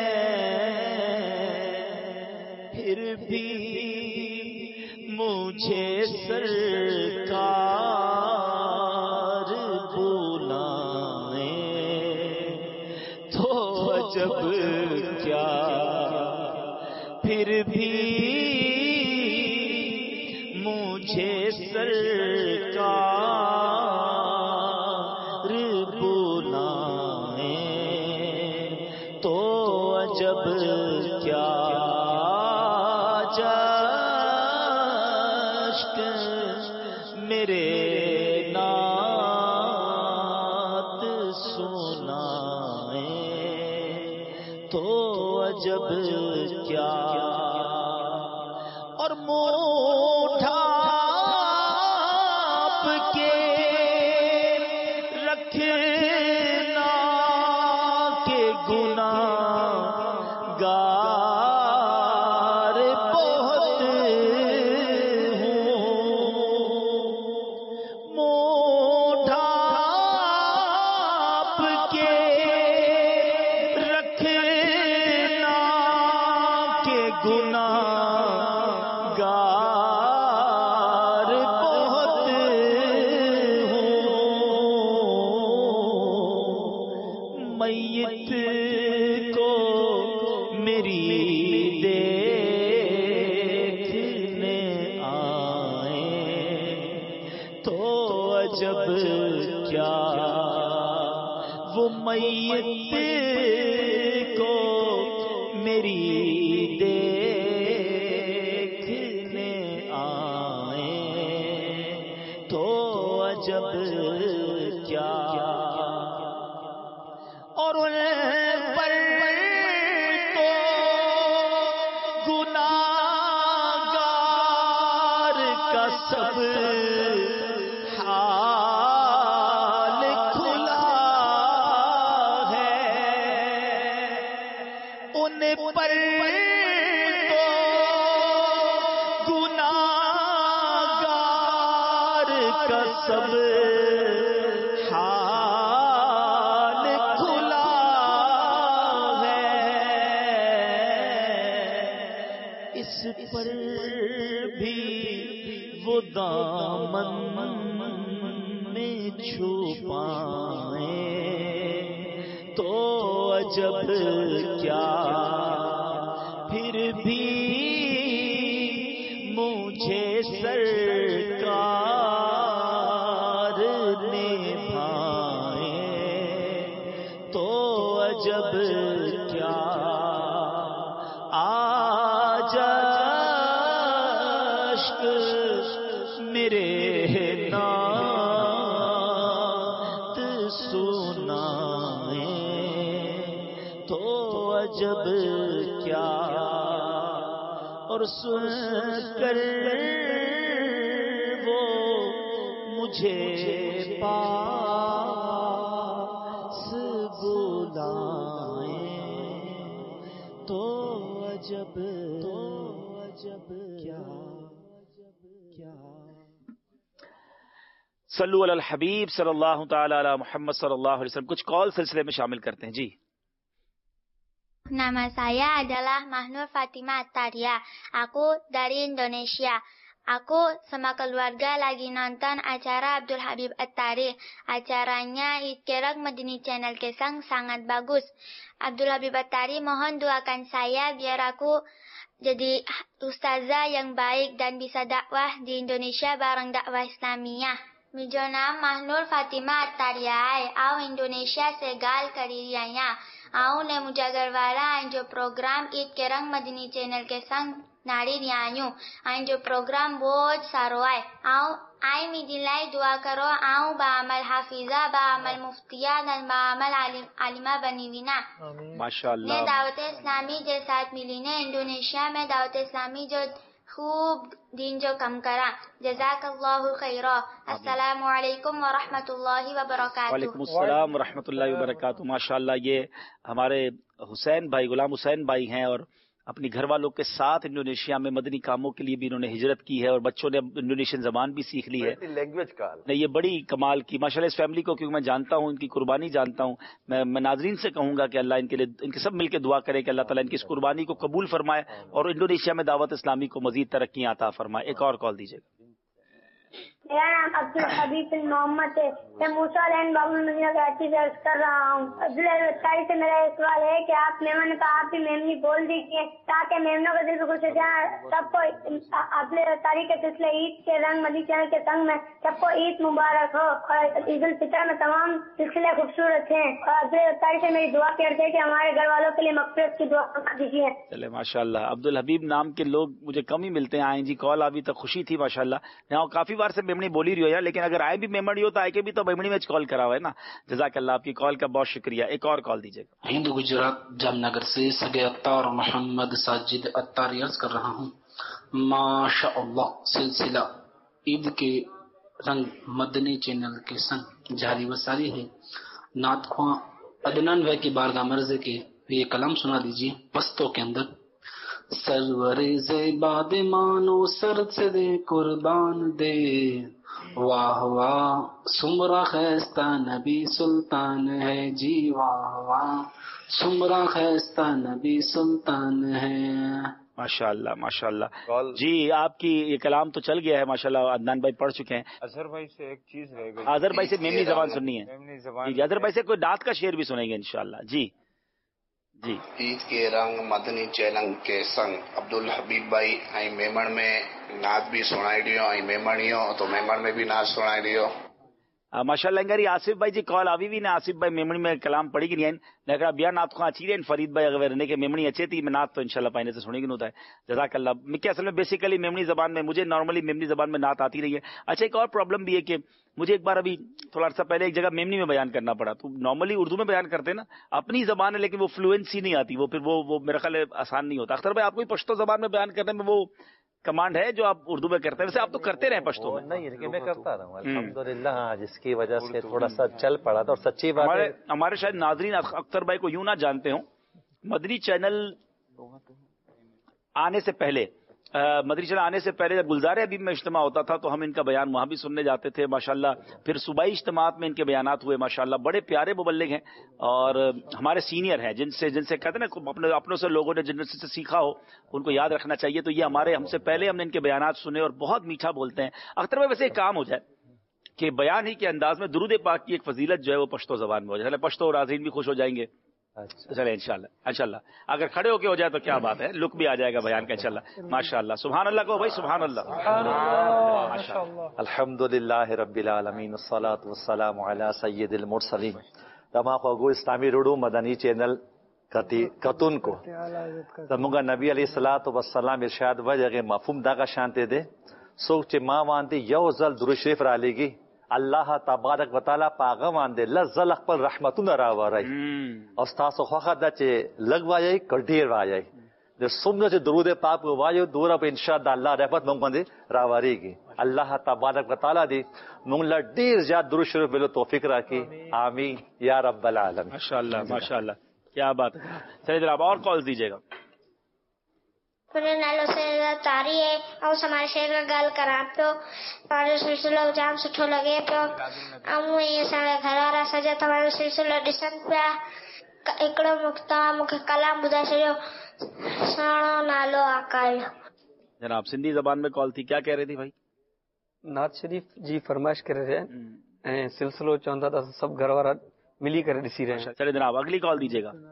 پھر بھی مجھے سرکار بلائیں تو عجب کیا، پھر بھی مجھے سرکار بلائیں تو عجب کیا، عشق میرے نعت سنائیں تو عجب کیا، اور موٹھا آپ کے رکھنا کے گناہ گار بہت ہوں، موٹھا آپ کے رکھنا کے گناہ گار بہت ہوں، میت کو میری دیکھنے آئیں تو عجب کیا، وہ میت کو میری دیکھنے آئیں تو عجب کیا، پر تو گناہگار کا سب حال کھلا ہے، اس پر بھی وہ دامن میں چھپائیں تو عجب کیا، پھر بھی مجھے سرکار نبھائیں تو عجب کیا، آج اشک میرے نعت سنائیں تو عجب کیا، اور سن کر وہ مجھے پاس بلائیں تو عجب تو عجب کیا کیا۔ صلو علی الحبیب صلی اللہ تعالی علی محمد صلی اللہ علیہ وسلم۔ کچھ کال سلسلے میں شامل کرتے ہیں جی۔ Nama saya adalah Mahnur Fatima Attaria. Aku dari Indonesia. Aku sama keluarga lagi nonton acara Abdul Habib Attari. Acaranya Itkerak Madani Channel Kesang sangat bagus. Abdul Habib Attari mohon doakan saya biar aku jadi ustazah yang baik dan bisa dakwah di Indonesia bareng dakwah Islamiyah. Mujo naam Mahnur Fatima Attaria hai. Au Indonesia se gal kari riaya. آؤں نے مجاگر والا آئیں جو programme عید کے رنگ مدنی channel کے سنگ ناڑی ریانیوں آئیں جو پروگرام بہت سارو آئے آؤں آئی می دلائی دعا کرو آؤں با عمل حافظہ با عمل مفتیہ دن با عمل عالمہ بنی وینا ماشاءاللہ۔ میں دعوت اسلامی کے ساتھ ملی نے انڈونیشیا میں دعوت اسلامی جو خوب دین جو کم کرا۔ جزاک اللہ خیرہ۔ السلام علیکم ورحمۃ اللہ وبرکاتہ۔ وعلیکم السلام ورحمۃ اللہ وبرکاتہ۔ ماشاءاللہ یہ ہمارے حسین بھائی غلام حسین بھائی ہیں اور اپنی گھر والوں کے ساتھ انڈونیشیا میں مدنی کاموں کے لیے بھی انہوں نے ہجرت کی ہے اور بچوں نے انڈونیشین زبان بھی سیکھ لی ہے، لینگویج کا نہیں یہ بڑی کمال کی ماشاءاللہ اس فیملی کو، کیونکہ میں جانتا ہوں ان کی قربانی جانتا ہوں۔ میں میں ناظرین سے کہوں گا کہ اللہ ان کے لیے ان کے سب مل کے دعا کرے کہ اللہ تعالیٰ ان کی اس قربانی کو قبول فرمائے اور انڈونیشیا میں دعوت اسلامی کو مزید ترقی عطا فرمائے۔ ایک اور کال دیجیے گا۔ میرا نام عبد الحبیب بن محمد ہے، میں موسیٰ لین باب المدینہ کراچی سے عرض کر رہا ہوں۔ عبدالحبیب سے میرا یہ سوال ہے کہ آپ میمن نے کہا آپ بھی میمنی بول دیجیے تاکہ میمنوں کا دل بھی خوش ہو جائے، سب کو عبدالحبیب کے سلسلے عید کے رنگ مدنی چینل کے سنگ میں سب کو عید مبارک ہو اور عید الفطر میں تمام سلسلے خوبصورت ہیں، اور عبدالحبیب سے میری دعا کرتے ہیں کہ ہمارے گھر والوں کے لیے مغفرت کی دعا کر دیجیے۔ چلے ماشاءاللہ، عبدالحبیب نام کے لوگ مجھے کم ہی ملتے ہیں۔ آئیں جی کال ابھی تک خوشی تھی ماشاءاللہ، یہاں کافی بار سے میمنی بولی رہی ہو یار، لیکن اگر آئے بھی میمنی ہو تو آئے کے بھی تو میمنی میں کال کرا ہوا ہے نا۔ جزاک اللہ، آپ کی کال کا بہت شکریہ۔ ایک اور کال دیجیے گا۔ ہند گجرات جام نگر سے سگے اتار محمد ساجد اتاری عرض کر رہا ہوں۔ ماشاء اللہ سلسلہ عید کے رنگ مدنی چینل کے سنگ جاری و ساری ہے۔ نعت خواں عدنان بھائی کی بارگاہ مرضی کے یہ کلام سنا دیجیے پستوں کے اندر۔ سرور زیباد مانو سر سے دے قربان دے، واہ واہ سمرا خیستہ نبی سلطان ہے جی، واہ واہ سمرا خیستہ نبی سلطان ہے۔ ماشاءاللہ ماشاءاللہ جی، آپ کی یہ کلام تو چل گیا ہے ماشاءاللہ، عدنان بھائی پڑھ چکے ہیں۔ اظہر بھائی سے ایک چیز رہ گئی، اظہر بھائی سے میمنی زبان سننی ہے، میمنی زبان جی اظہر بھائی سے کوئی نعت کا شعر بھی سنیں گے انشاءاللہ۔ جی جی عید کے رنگ مدنی چینل کے سنگ عبدالحبیب بھائی ऐं मेमण में नात भी सुणाए ॾियो ऐं मेमणियो तो मेमण में भी नात सुणाए ॾियो। ماشاء اللہ انگاری آصف بھائی جی کال آوی بھی نے آصف بھائی میمنی میں کلام پڑھی گی نہیں لیکن بیا نات خواہ اچھی رہے فرید بھائی اگر نے کہ میمنی اچھے تھی میں نات تو انشاءاللہ پائنے سے سنیں گی ہوتا ہے۔ جزاک اللہ۔ میں کیا اصل میں بیسیکلی میمنی زبان میں مجھے نارملی میمنی زبان میں نات آتی رہی ہے۔ اچھا ایک اور پرابلم بھی ہے کہ مجھے ایک بار ابھی تھوڑا عرصہ پہلے ایک جگہ میمنی میں بیان کرنا پڑا، تو نارملی اردو میں بیان کرتے ہیں نا، اپنی زبان ہے لیکن وہ فلوئنسی نہیں آتی، وہ پھر وہ وہ میرا خیال ہے آسان نہیں ہوتا۔ اختر بھائی آپ کو پشتو زبان میں بیان کرنے میں وہ کمانڈ ہے جو آپ اردو میں کرتے ہیں؟ ویسے آپ تو کرتے رہے پشتو میں؟ نہیں لیکن میں کرتا رہا ہوں الحمدللہ، جس کی وجہ سے تھوڑا سا چل پڑا تھا، اور سچی بات ہے ہمارے شاید ناظرین اختر بھائی کو یوں نہ جانتے ہوں، مدنی چینل آنے سے پہلے مدری چینل آنے سے پہلے جب گلزار حبیب میں اجتماع ہوتا تھا تو ہم ان کا بیان وہاں بھی سننے جاتے تھے ماشاءاللہ. پھر صوبائی اجتماعات میں ان کے بیانات ہوئے ماشاءاللہ. بڑے پیارے مبلغ ہیں اور ہمارے سینئر ہیں جن سے جن سے کہتے ہیں نا اپنے اپنوں سے لوگوں نے جن سے سیکھا ہو ان کو یاد رکھنا چاہیے. تو یہ ہمارے ہم سے پہلے ہم نے ان کے بیانات سنے اور بہت میٹھا بولتے ہیں. اختر میں ویسے ایک کام ہو جائے کہ بیان ہی کے انداز میں درود پاک کی ایک فضیلت جو ہے وہ پشتو زبان میں ہو جائے. پشتو اور ناظرین بھی خوش ہو جائیں گے. چلے انشاءاللہ انشاءاللہ اگر کھڑے ہو کے ہو جائے تو کیا بات ہے, لک بھی آ جائے گا بیان کا انشاءاللہ. ماشاءاللہ سبحان اللہ کو بھائی سبحان اللہ. الحمدللہ رب العالمین والصلاة والسلام علی سید المرسلین. تما خوگو اسلامی روڈو مدنی چینل کتی کتون کو تمگا نبی علیہ الصلوۃ والسلام ارشاد وجہ مفہوم دا کا شانتے دے سوچ ما وانتی یو زل درود شریف را لگی اللہ تبارک و تعالی پاغمان دے لزل خپل رحمتونه راوړی او تاسو خوخه د چې لګ وایي کډیر وایي د څومره چې درود پاک وایو دوره په ان شاء الله الله رحمت مونږ باندې راوړيږي. الله تبارک و تعالی دې مونږ له ډیر زیات درود شریف بل توفیق راکړي آمین یا رب العالمین. ماشاءاللہ ماشاءاللہ کیا بات ہے. چلیے جناب اور کال دیجیے گا. میرے نالو سے تاری ہے اور ہمارے شہر کا گال کرا پو پارے سلسلہ جام سٹھو لگے پو امو یہ سارے گھر والا سجا تمہارے سلسلہ ڈسن پیا ایکڑو مکتا مکھ کلام بدا چھڑو سانو نالو آکال. جناب سندھی زبان میں کال تھی, کیا کہہ رہی تھی بھائی؟ نعت شریف جی فرمائش کر رہے ہیں سلسلہ چاہتا تھا سب گھر والا ملی کر ڈسی رہے ہیں. چلے جناب اگلی کال دیجیے گا.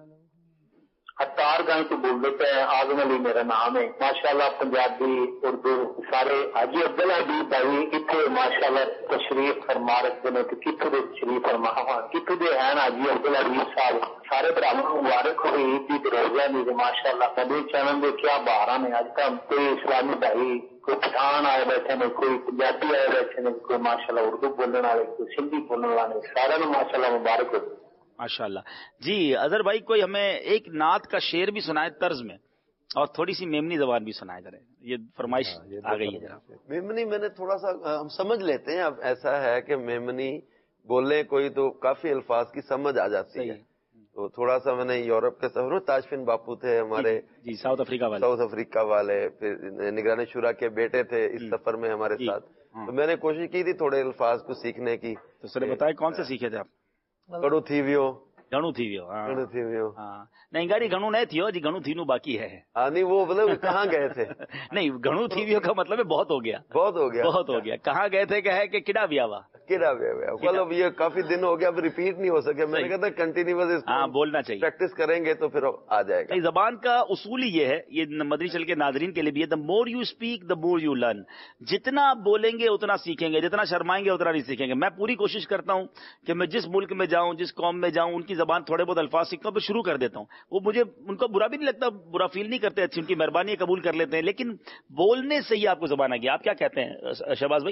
اتار گائیں تو بول دیتے ہیں, اعظم علی میرا نام ہے. ماشاءاللہ پنجابی اردو سارے حاجی عبداللہ حبیب بھائی اتنے ماشاءاللہ تشریف فرما رکھتے ہیں. کتوں کے تشریف فرما کتوں کے ہیں حاجی عبداللہ حبیب صاحب سارے براموں مبارک ہوئی عید کی روزہ نہیں. ماشاءاللہ کبھی چینل میں کیا بہار نے اج تک کوئی اسلامی بھائی کوئی پٹھان آئے بیٹھے نے کوئی پنجابی آئے بیٹھے نے کوئی ماشاءاللہ اردو بولنے والے کوئی سندھی بولنے والے سارے ماشاءاللہ مبارک ہو. ماشاءاللہ جی. اظہر بھائی کوئی ہمیں ایک نعت کا شعر بھی سنائے طرز میں اور تھوڑی سی میمنی زبان بھی سنائے ذرا. یہ فرمائش آ گئی ہے جناب. میمنی میں نے تھوڑا سا ہم سمجھ لیتے ہیں. اب ایسا ہے کہ میمنی بولنے کوئی تو کافی الفاظ کی سمجھ آ جاتی ہے. تو تھوڑا سا میں نے یورپ کے سفر میں تاجفین باپو تھے ہمارے جی ساؤتھ افریقہ والے ساؤتھ افریقہ والے پھر نگران شورا کے بیٹے تھے اس سفر میں ہمارے ساتھ. تو میں نے کوشش کی تھی تھوڑے الفاظ کو سیکھنے کی. تو سر بتائیں کون سے سیکھے تھے آپ؟ کڑو تھی ویو گھنو تھی ویو گھنو تھی ویو نہیں گاڑی گھنو نہیں تھیو جی گھنو تھینو باقی ہے. نہیں وہ مطلب کہاں گئے تھے نہیں گھنو تھی ویو کا مطلب ہے بہت ہو گیا بہت ہو گیا بہت ہو گیا. کہاں گئے تھے کہ ہے کہ کڈا بیا ہوا کڈا بیا ہوا مطلب یہ کافی دن ہو گیا اب ریپیٹ نہیں ہو سکے. میں نے کہا تھا کنٹینیوس ہاں بولنا چاہیے پریکٹس کریں گے تو پھر آ جائے گا. زبان کا اصول یہ ہے یہ مدری چل کے ناظرین کے لیے بھی ہے the more you speak the more you learn. جتنا آپ بولیں گے اتنا سیکھیں گے, جتنا شرمائیں گے اتنا نہیں سیکھیں گے. میں پوری کوشش کرتا ہوں کہ میں جس ملک میں جاؤں جس قوم میں جاؤں ان کی زبان تھوڑے بہت الفاظ سیکھتا ہوں پھر شروع کر دیتا ہوں. وہ مجھے ان کو برا بھی نہیں لگتا, برا فیل نہیں کرتے, اچھی ان کی مہربانی قبول کر لیتے ہیں. لیکن بولنے سے ہی آپ کو زبان آ گیا. آپ کیا کہتے ہیں شہباز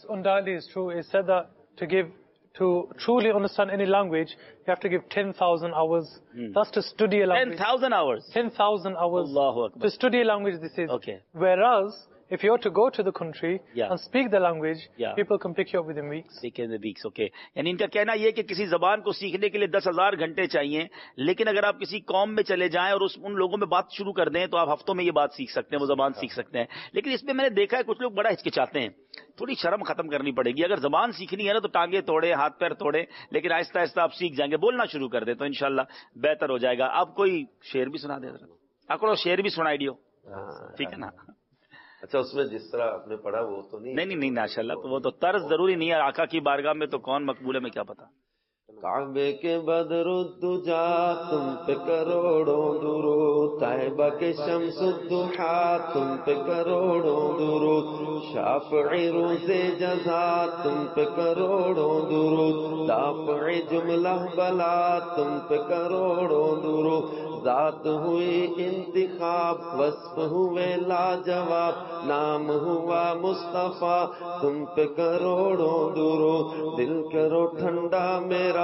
بھائی؟ To give, to truly understand any language, you have to give ten thousand hours. Hmm. That's to study a language. ten thousand hours? ten thousand hours. Allahu Akbar. To study a language, this is. Okay. Whereas, if you were to go to the country yeah. and speak the language, yeah. people can pick you up within weeks. Within the weeks, okay. یعنی ان کا کہنا یہ کہ کسی زبان کو سیکھنے کے لیے دس ہزار گھنٹے چاہیے, لیکن اگر آپ کسی قوم میں چلے جائیں اور اس ان لوگوں میں بات شروع کر دیں تو آپ ہفتوں میں یہ بات سیکھ سکتے ہیں, وہ زبان سیکھ سکتے ہیں. لیکن اس میں میں نے دیکھا ہے کچھ لوگ بڑا ہچکچاتے ہیں. تھوڑی شرم ختم کرنی پڑے گی. اگر زبان سیکھنی ہے نا تو ٹانگیں توڑے ہاتھ پیر توڑے, لیکن آہستہ آہستہ آپ سیکھ جائیں گے. بولنا شروع کر دیں تو انشاءاللہ بہتر ہو جائے گا. آپ کوئی شعر بھی سنا دیں اکڑو, شعر بھی سنائی ڈیو ٹھیک ہے نا. اچھا اس میں جس طرح آپ نے پڑھا وہ تو نہیں نہیں نہیں ماشاء اللہ, تو وہ تو طرز ضروری نہیں ہے. آقا کی بارگاہ میں تو کون مقبول ہے میں کیا پتا. کعبے کے بدر الدجا تم پہ کروڑوں درود, طیبہ کے شمس الضحا تم پہ کروڑوں درود, شافعی روز جزا تم پہ کروڑوں درود, دافع جملہ بلا تم پہ کروڑوں درود, ذات ہوئی انتخاب وصف ہوئے لاجواب, نام ہوا مصطفیٰ تم پہ کروڑوں درود, دل کرو ٹھنڈا میرا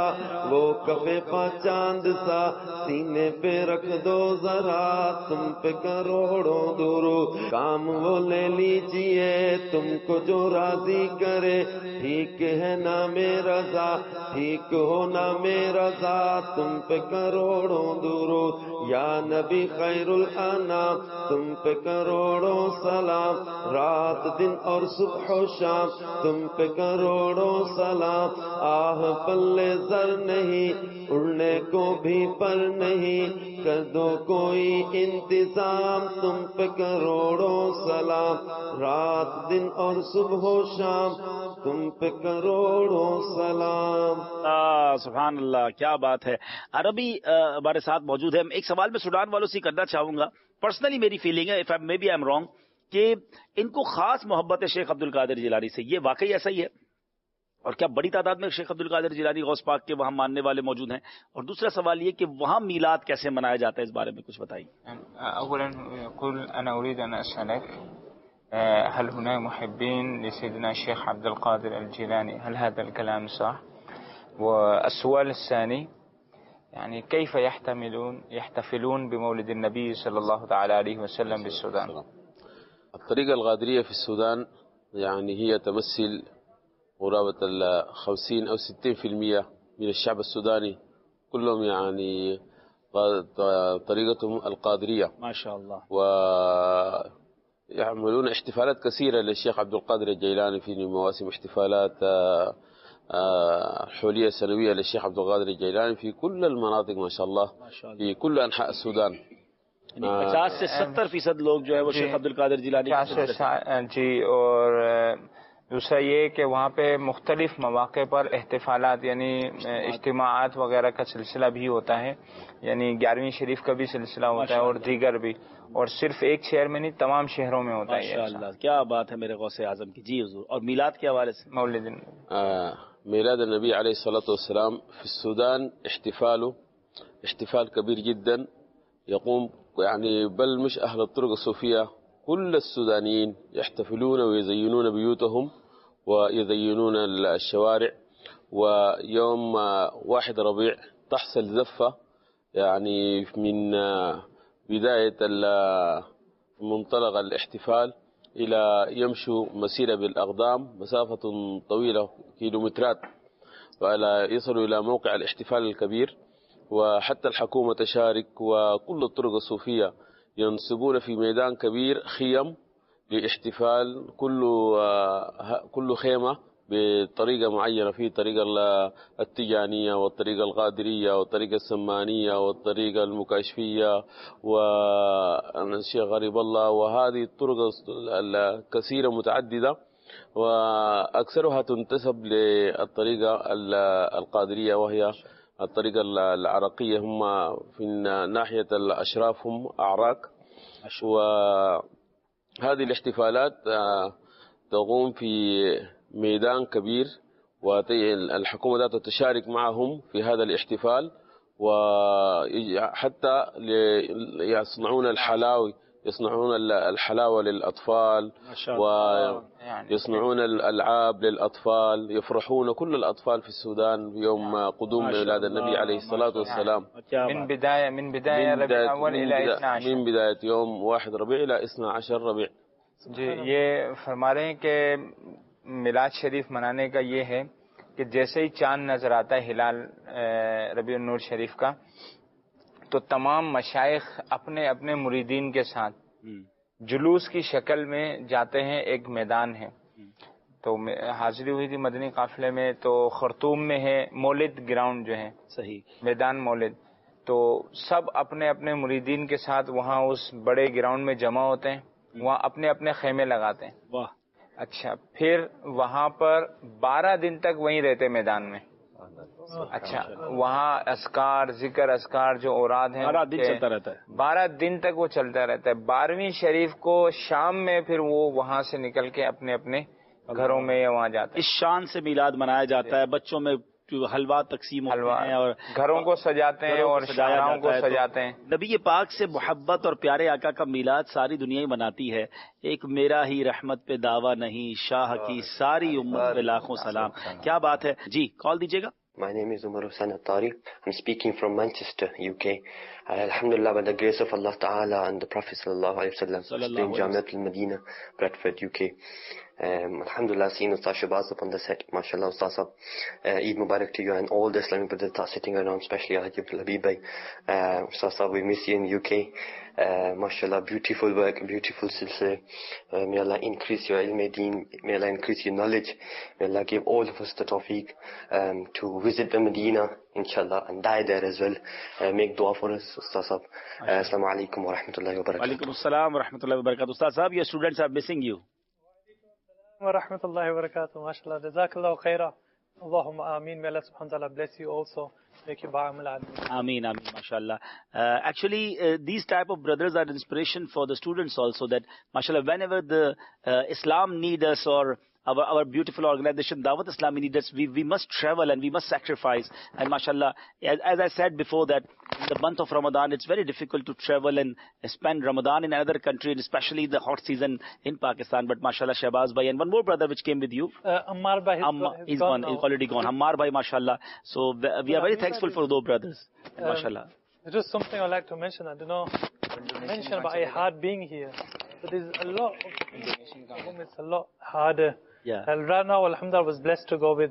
وہ کفے پا چاند سا سینے پہ رکھ دو ذرا تم پہ کروڑوں درود. کام وہ لے لیجئے تم کو جو راضی کرے, ٹھیک ہے نا میرا رضا ٹھیک ہو نا میرا رضا تم پہ کروڑوں درود. یا نبی خیر الانام تم پہ کروڑوں سلام, رات دن اور صبح و شام تم پہ کروڑوں سلام. آہ پلے زر نہیں اڑنے کو بھی پر نہیں, کر دو کوئی انتظام تم پہ کروڑوں سلام. رات دن اور صبح و شام تم پہ کروڑوں سلام. آہ سبحان اللہ, کیا بات ہے. عربی ہمارے ساتھ موجود ہے. ایک سوال میں سوڈان والوں سے کرنا چاہوں گا. پرسنلی میری فیلنگ ہے, maybe I am wrong, کہ ان کو خاص محبت ہے شیخ عبد القادر جیلانی سے. یہ واقعی ایسا ہی ہے؟ اور کیا بڑی تعداد میں شیخ عبد القادر جیلانی غوث پاک کے وہاں ماننے والے موجود ہیں؟ اور دوسرا سوال یہ کہ وہاں میلاد کیسے منایا جاتا ہے, اس بارے میں کچھ بتائیے. اولا يقول انا اريد ان اسالك هل هناك محبين لسيدنا الشيخ عبد القادر الجيلاني, هل هذا الكلام صح؟ والسؤال الثاني يعني كيف يحتملون يحتفلون بمولد النبي صلى الله تعالى عليه وسلم بالسودان؟ الطريقة القادرية في السودان يعني هي تمثل قرابة الخمسين أو ستين في المية من الشعب السوداني كلهم يعني طريقتهم القادرية ما شاء الله, ويعملون احتفالات كثيرة للشيخ عبد القادر الجيلاني في مواسم احتفالات حولية سنوية للشيخ عبد القادر الجيلاني في كل المناطق ما شاء الله في كل أنحاء السودان. پچاس سے ستر فیصد لوگ جو ہے وہ شیخ عبد القادر جیلانی جی. اور دوسرا یہ کہ وہاں پہ مختلف مواقع پر احتفالات یعنی اجتماعات وغیرہ کا سلسلہ بھی ہوتا ہے, یعنی گیارہویں شریف کا بھی سلسلہ ہوتا ہے اور دیگر بھی, اور صرف ایک شہر میں نہیں تمام شہروں میں ہوتا ہے. ماشاءاللہ, کیا بات ہے میرے غوث اعظم کی. جی حضور. اور میلاد کے حوالے سے مولد ميلاد النبي عليه الصلاة والسلام في السودان احتفاله احتفال كبير جدا يقوم يعني بل مش أهل الطرق الصوفية, كل السودانيين يحتفلون ويزينون بيوتهم ويزينون الشوارع. ويوم واحد ربيع تحصل زفة يعني من بداية منطلق الاحتفال إلى يمشوا مسيرة بالأقدام مسافة طويلة كيلومترات وإلى يصلوا إلى موقع الاحتفال الكبير. وحتى الحكومة تشارك وكل الطرق الصوفية ينصبون في ميدان كبير خيم لاحتفال كل كل خيمة بطريقة معينة, في طريقة التجانية والطريقة القادرية والطريقة السمانية والطريقة المكاشفية والشيخ غريب الله, وهذه الطرق الكثيرة متعددة وأكثرها تنتسب للطريقة القادرية وهي الطريقة العراقية. هم في ناحية الأشراف هم أعراق, وهذه الاحتفالات تقوم في ميدان كبير والحكومة ذاتها تشارك معهم في هذا الاحتفال, وحتى يصنعون الحلاوي يصنعون الحلاوة للأطفال ويصنعون الألعاب للأطفال, يفرحون كل الأطفال في السودان يوم قدوم ميلاد النبي عليه الصلاة والسلام من بداية من بداية ربيع الأول إلى اثنا عشر من بداية يوم واحد ربيع إلى اثنا عشر ربيع. جی یہ فرما رہے ہیں کہ میلاد شریف منانے کا یہ ہے کہ جیسے ہی چاند نظر آتا ہے ہلال ربیع النور شریف کا, تو تمام مشائخ اپنے اپنے مریدین کے ساتھ جلوس کی شکل میں جاتے ہیں. ایک میدان ہے, تو حاضری ہوئی تھی مدنی قافلے میں, تو خرطوم میں ہے مولد گراؤنڈ جو ہے, صحیح میدان مولد, تو سب اپنے اپنے مریدین کے ساتھ وہاں اس بڑے گراؤنڈ میں جمع ہوتے ہیں, وہاں اپنے اپنے خیمے لگاتے ہیں. واہ. اچھا, پھر وہاں پر بارہ دن تک وہیں رہتے میدان میں. اچھا, وہاں اذکار ذکر اذکار جو اوراد ہیں بارہ دن چلتا رہتا ہے, بارہ دن تک وہ چلتا رہتا ہے. بارہویں شریف کو شام میں پھر وہ وہاں سے نکل کے اپنے اپنے گھروں میں وہاں جاتے ہیں. اس شان سے میلاد منایا جاتا ہے. بچوں میں حلوہ تقسیم ہوتے ہیں اور گھروں کو سجاتے ہیں اور شاہراہوں کو سجاتے ہیں. نبی پاک سے محبت اور پیارے آقا کا میلاد ساری دنیا ہی مناتی ہے. ایک میرا ہی رحمت پہ دعویٰ نہیں, شاہ کی ساری امت پہ لاکھوں سلام. کیا بات ہے. جی کال دیجیے گا. My name is Umar Hussain Attari. I'm speaking from Manchester, U K. Uh, Alhamdulillah, by the grace of Allah Ta'ala and the Prophet Sallallahu Alaihi Wasallam, in Jamiat al-Madina, Bradford, U K. Um, Alhamdulillah, seeing Ustaz Shabazz upon the set. MashaAllah, Ustaz Sahab. Uh, Eid Mubarak to you and all the Islamic brothers that are sitting around, especially Haji Abdul Habib Bhai. Uh, Ustaz Sahab, we miss you in U K. Uh, MashaAllah, beautiful work, beautiful silsile. Uh, may Allah increase your ilm deen. May Allah increase your knowledge. May Allah give all of us the tawfiq um, to visit the Medina, inshallah, and die there as well. Uh, make dua for us, Ustaz Sahab. Uh, Assalamu alaikum wa rahmatullahi wa barakatuh. Wa alaikum assalam wa rahmatullahi wa barakatuh. Ustaz Sahab, your students are missing you. Wa rahmatullahi wa barakatuh. MashaAllah. Jazakallahu khaira. Allahumma ameen. May Allah subhanahu wa ta'ala bless you also. Make you ba'amul admin. Ameen, ameen, mashallah. Uh, actually, uh, these type of brothers are inspiration for the students also, that, mashallah, whenever the uh, Islam need us, or our, our beautiful organization, Dawat Islami need us, we, we must travel and we must sacrifice. And mashallah, as, as I said before, that in the month of Ramadan, it's very difficult to travel and spend Ramadan in another country, and especially the hot season in Pakistan. But mashallah, Shahbaz Bhai, and one more brother which came with you. Uh, Ammar Bhai, Ammar, he's gone, he's already gone. Ammar Bhai, mashallah. So we are very thankful for those brothers. Um, mashallah. There's just something I'd like to mention. I don't know, mention about it hard being here. But there's a lot of, it's a lot harder. Yeah. And right now, alhamdulillah, I was blessed to go with,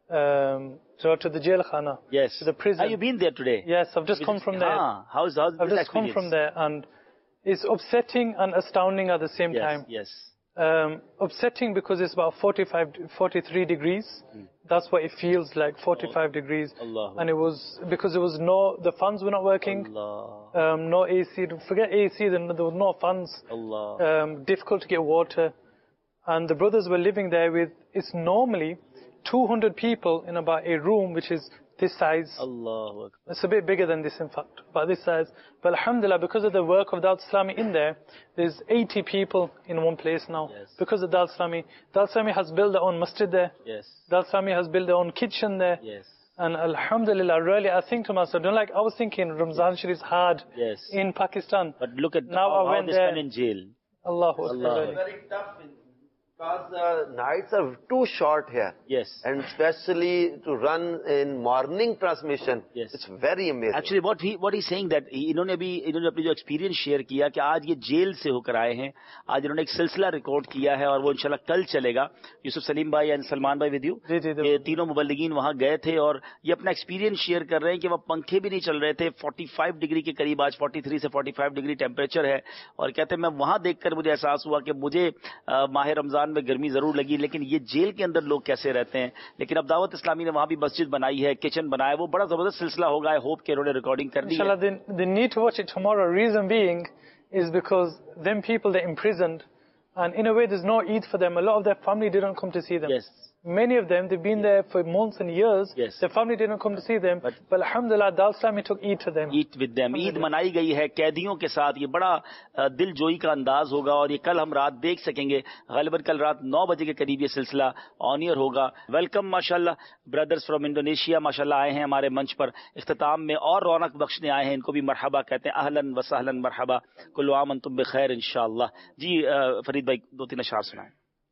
um, to, to the jail khana. Yes. To the prison. Have you been there today? Yes, I've just come from there. Ah, how's, how's I've this just come experience? from there, and it's upsetting and astounding at the same yes, time. Yes. Um, upsetting because it's about forty-five, forty-three degrees. Mm. That's what it feels like, forty-five oh. degrees. Allah. And it was, because there was no, the fans were not working. Allah. Um, no A C. Forget A C, then there was no fans. Allah. Um, difficult to get water. And the brothers were living there with, it's normally two hundred people in about a room which is this size. Allah. It's a bit bigger than this, in fact, but this size. But alhamdulillah, because of the work of Dawat Islami in there, there's eighty people in one place now. Yes. Because of Dawat Islami. Dawat Islami has built their own masjid there. Yes. Dawat Islami has built their own kitchen there. Yes. And alhamdulillah, really, I think to myself, don't like, I was thinking Ramzan Sharif is hard yes. in Pakistan. But look at now how, I went how they there. spend in jail. Allahu Allah. Akbar. Very tough in because the nights are too short here. Yes. And especially to run in morning transmission. Yes. It's very amazing. Actually, what he what he's saying that इन्होंने अभी इन्होंने अपनी जो experience share किया कि आज ये jail से होकर आए हैं, आज इन्होंने एक सिलसिला रिकॉर्ड किया है और वो इंशाल्लाह कल चलेगा. यूसुफ सलीम भाई एंड सलमान भाई विद यू, ये तीनों मुबल्लिगीन वहां गए थे और ये अपना एक्सपीरियंस शेयर कर रहे हैं कि वह पंखे भी नहीं चल रहे थे. पैंतालीस डिग्री के करीब, आज तैंतालीस से पैंतालीस डिग्री टेम्परेचर है. और कहते हैं मैं वहां देखकर मुझे एहसास हुआ कि मुझे माह रमजान में गर्मी जरूर लगी, लेकिन ये जेल के अंदर लोग कैसे रहते हैं. लेकिन अब दावत इस्लामी ने वहां भी मस्जिद बनाई है, किचन बनाया, वो बड़ा जबरदस्त सिलसिला होगा. आई होप कि उन्होंने रिकॉर्डिंग कर दी है. They, they need to watch it tomorrow. Reason being is because them people they're imprisoned, and in a way there's no Eid for them. A lot of their family didn't come to see them. Yes. Many of them, they've been there for months and years. Yes. Their family didn't come to see them. But, but alhamdulillah, Dawat Islami took Eid to them. Eid with them. Eid मनाई गई है कैदियों के साथ. ये बड़ा दिल जोई का अंदाज होगा और ये कल हम रात देख सकेंगे. ग़ालिबन कल रात नौ बजे के करीब ये सिलसिला ऑन ईयर होगा. वेलकम माशाल्लाह ब्रदर्स फ्रॉम इंडोनेशिया माशाल्लाह आए हैं हमारे मंच पर. इख्तिताम में और रौनक बख्शने आए हैं. इनको भी मरहबा कहते हैं. अहलन व सहलन मरहबा. कुल्लु आम अंतुम बिखैर इंशाअल्लाह. जी फरीद भाई दो तीन अशआर सुनाएं.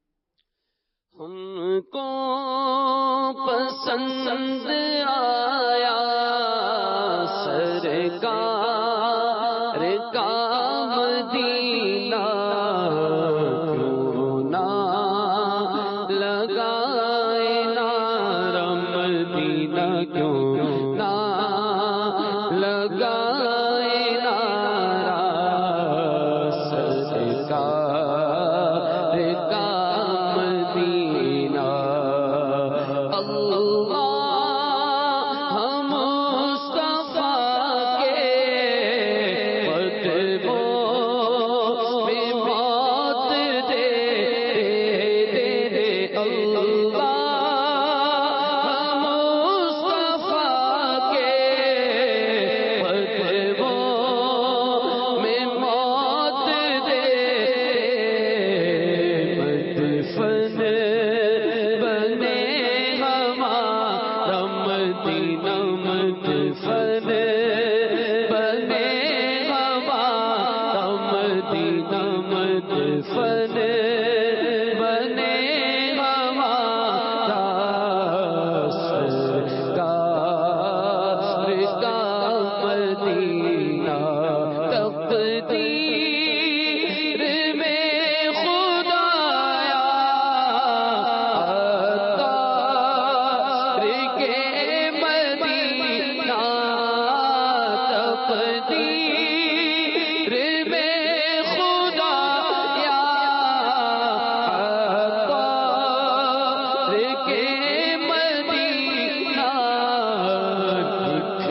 उनको पसंद आया सरकार का मदीना, क्यों ना लगाए नारा मदीना, क्यों ना लगाए नारा सरकार का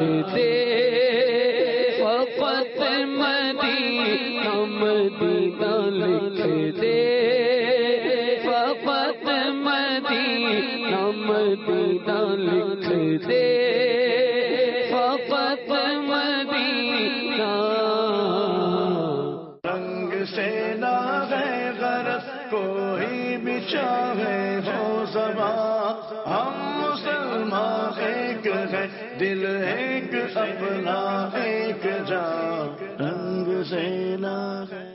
دے فقط مدینہ مدینہ لکھ دے فقط مدینہ مدینہ لکھ دے فقط مدینہ رنگ سے نہ ہے غرض کوئی بھی چاہے ہو زبان ہم مسلمان ایک ہے دل ایک اپنا ایک جان رنگ سے نہ ہے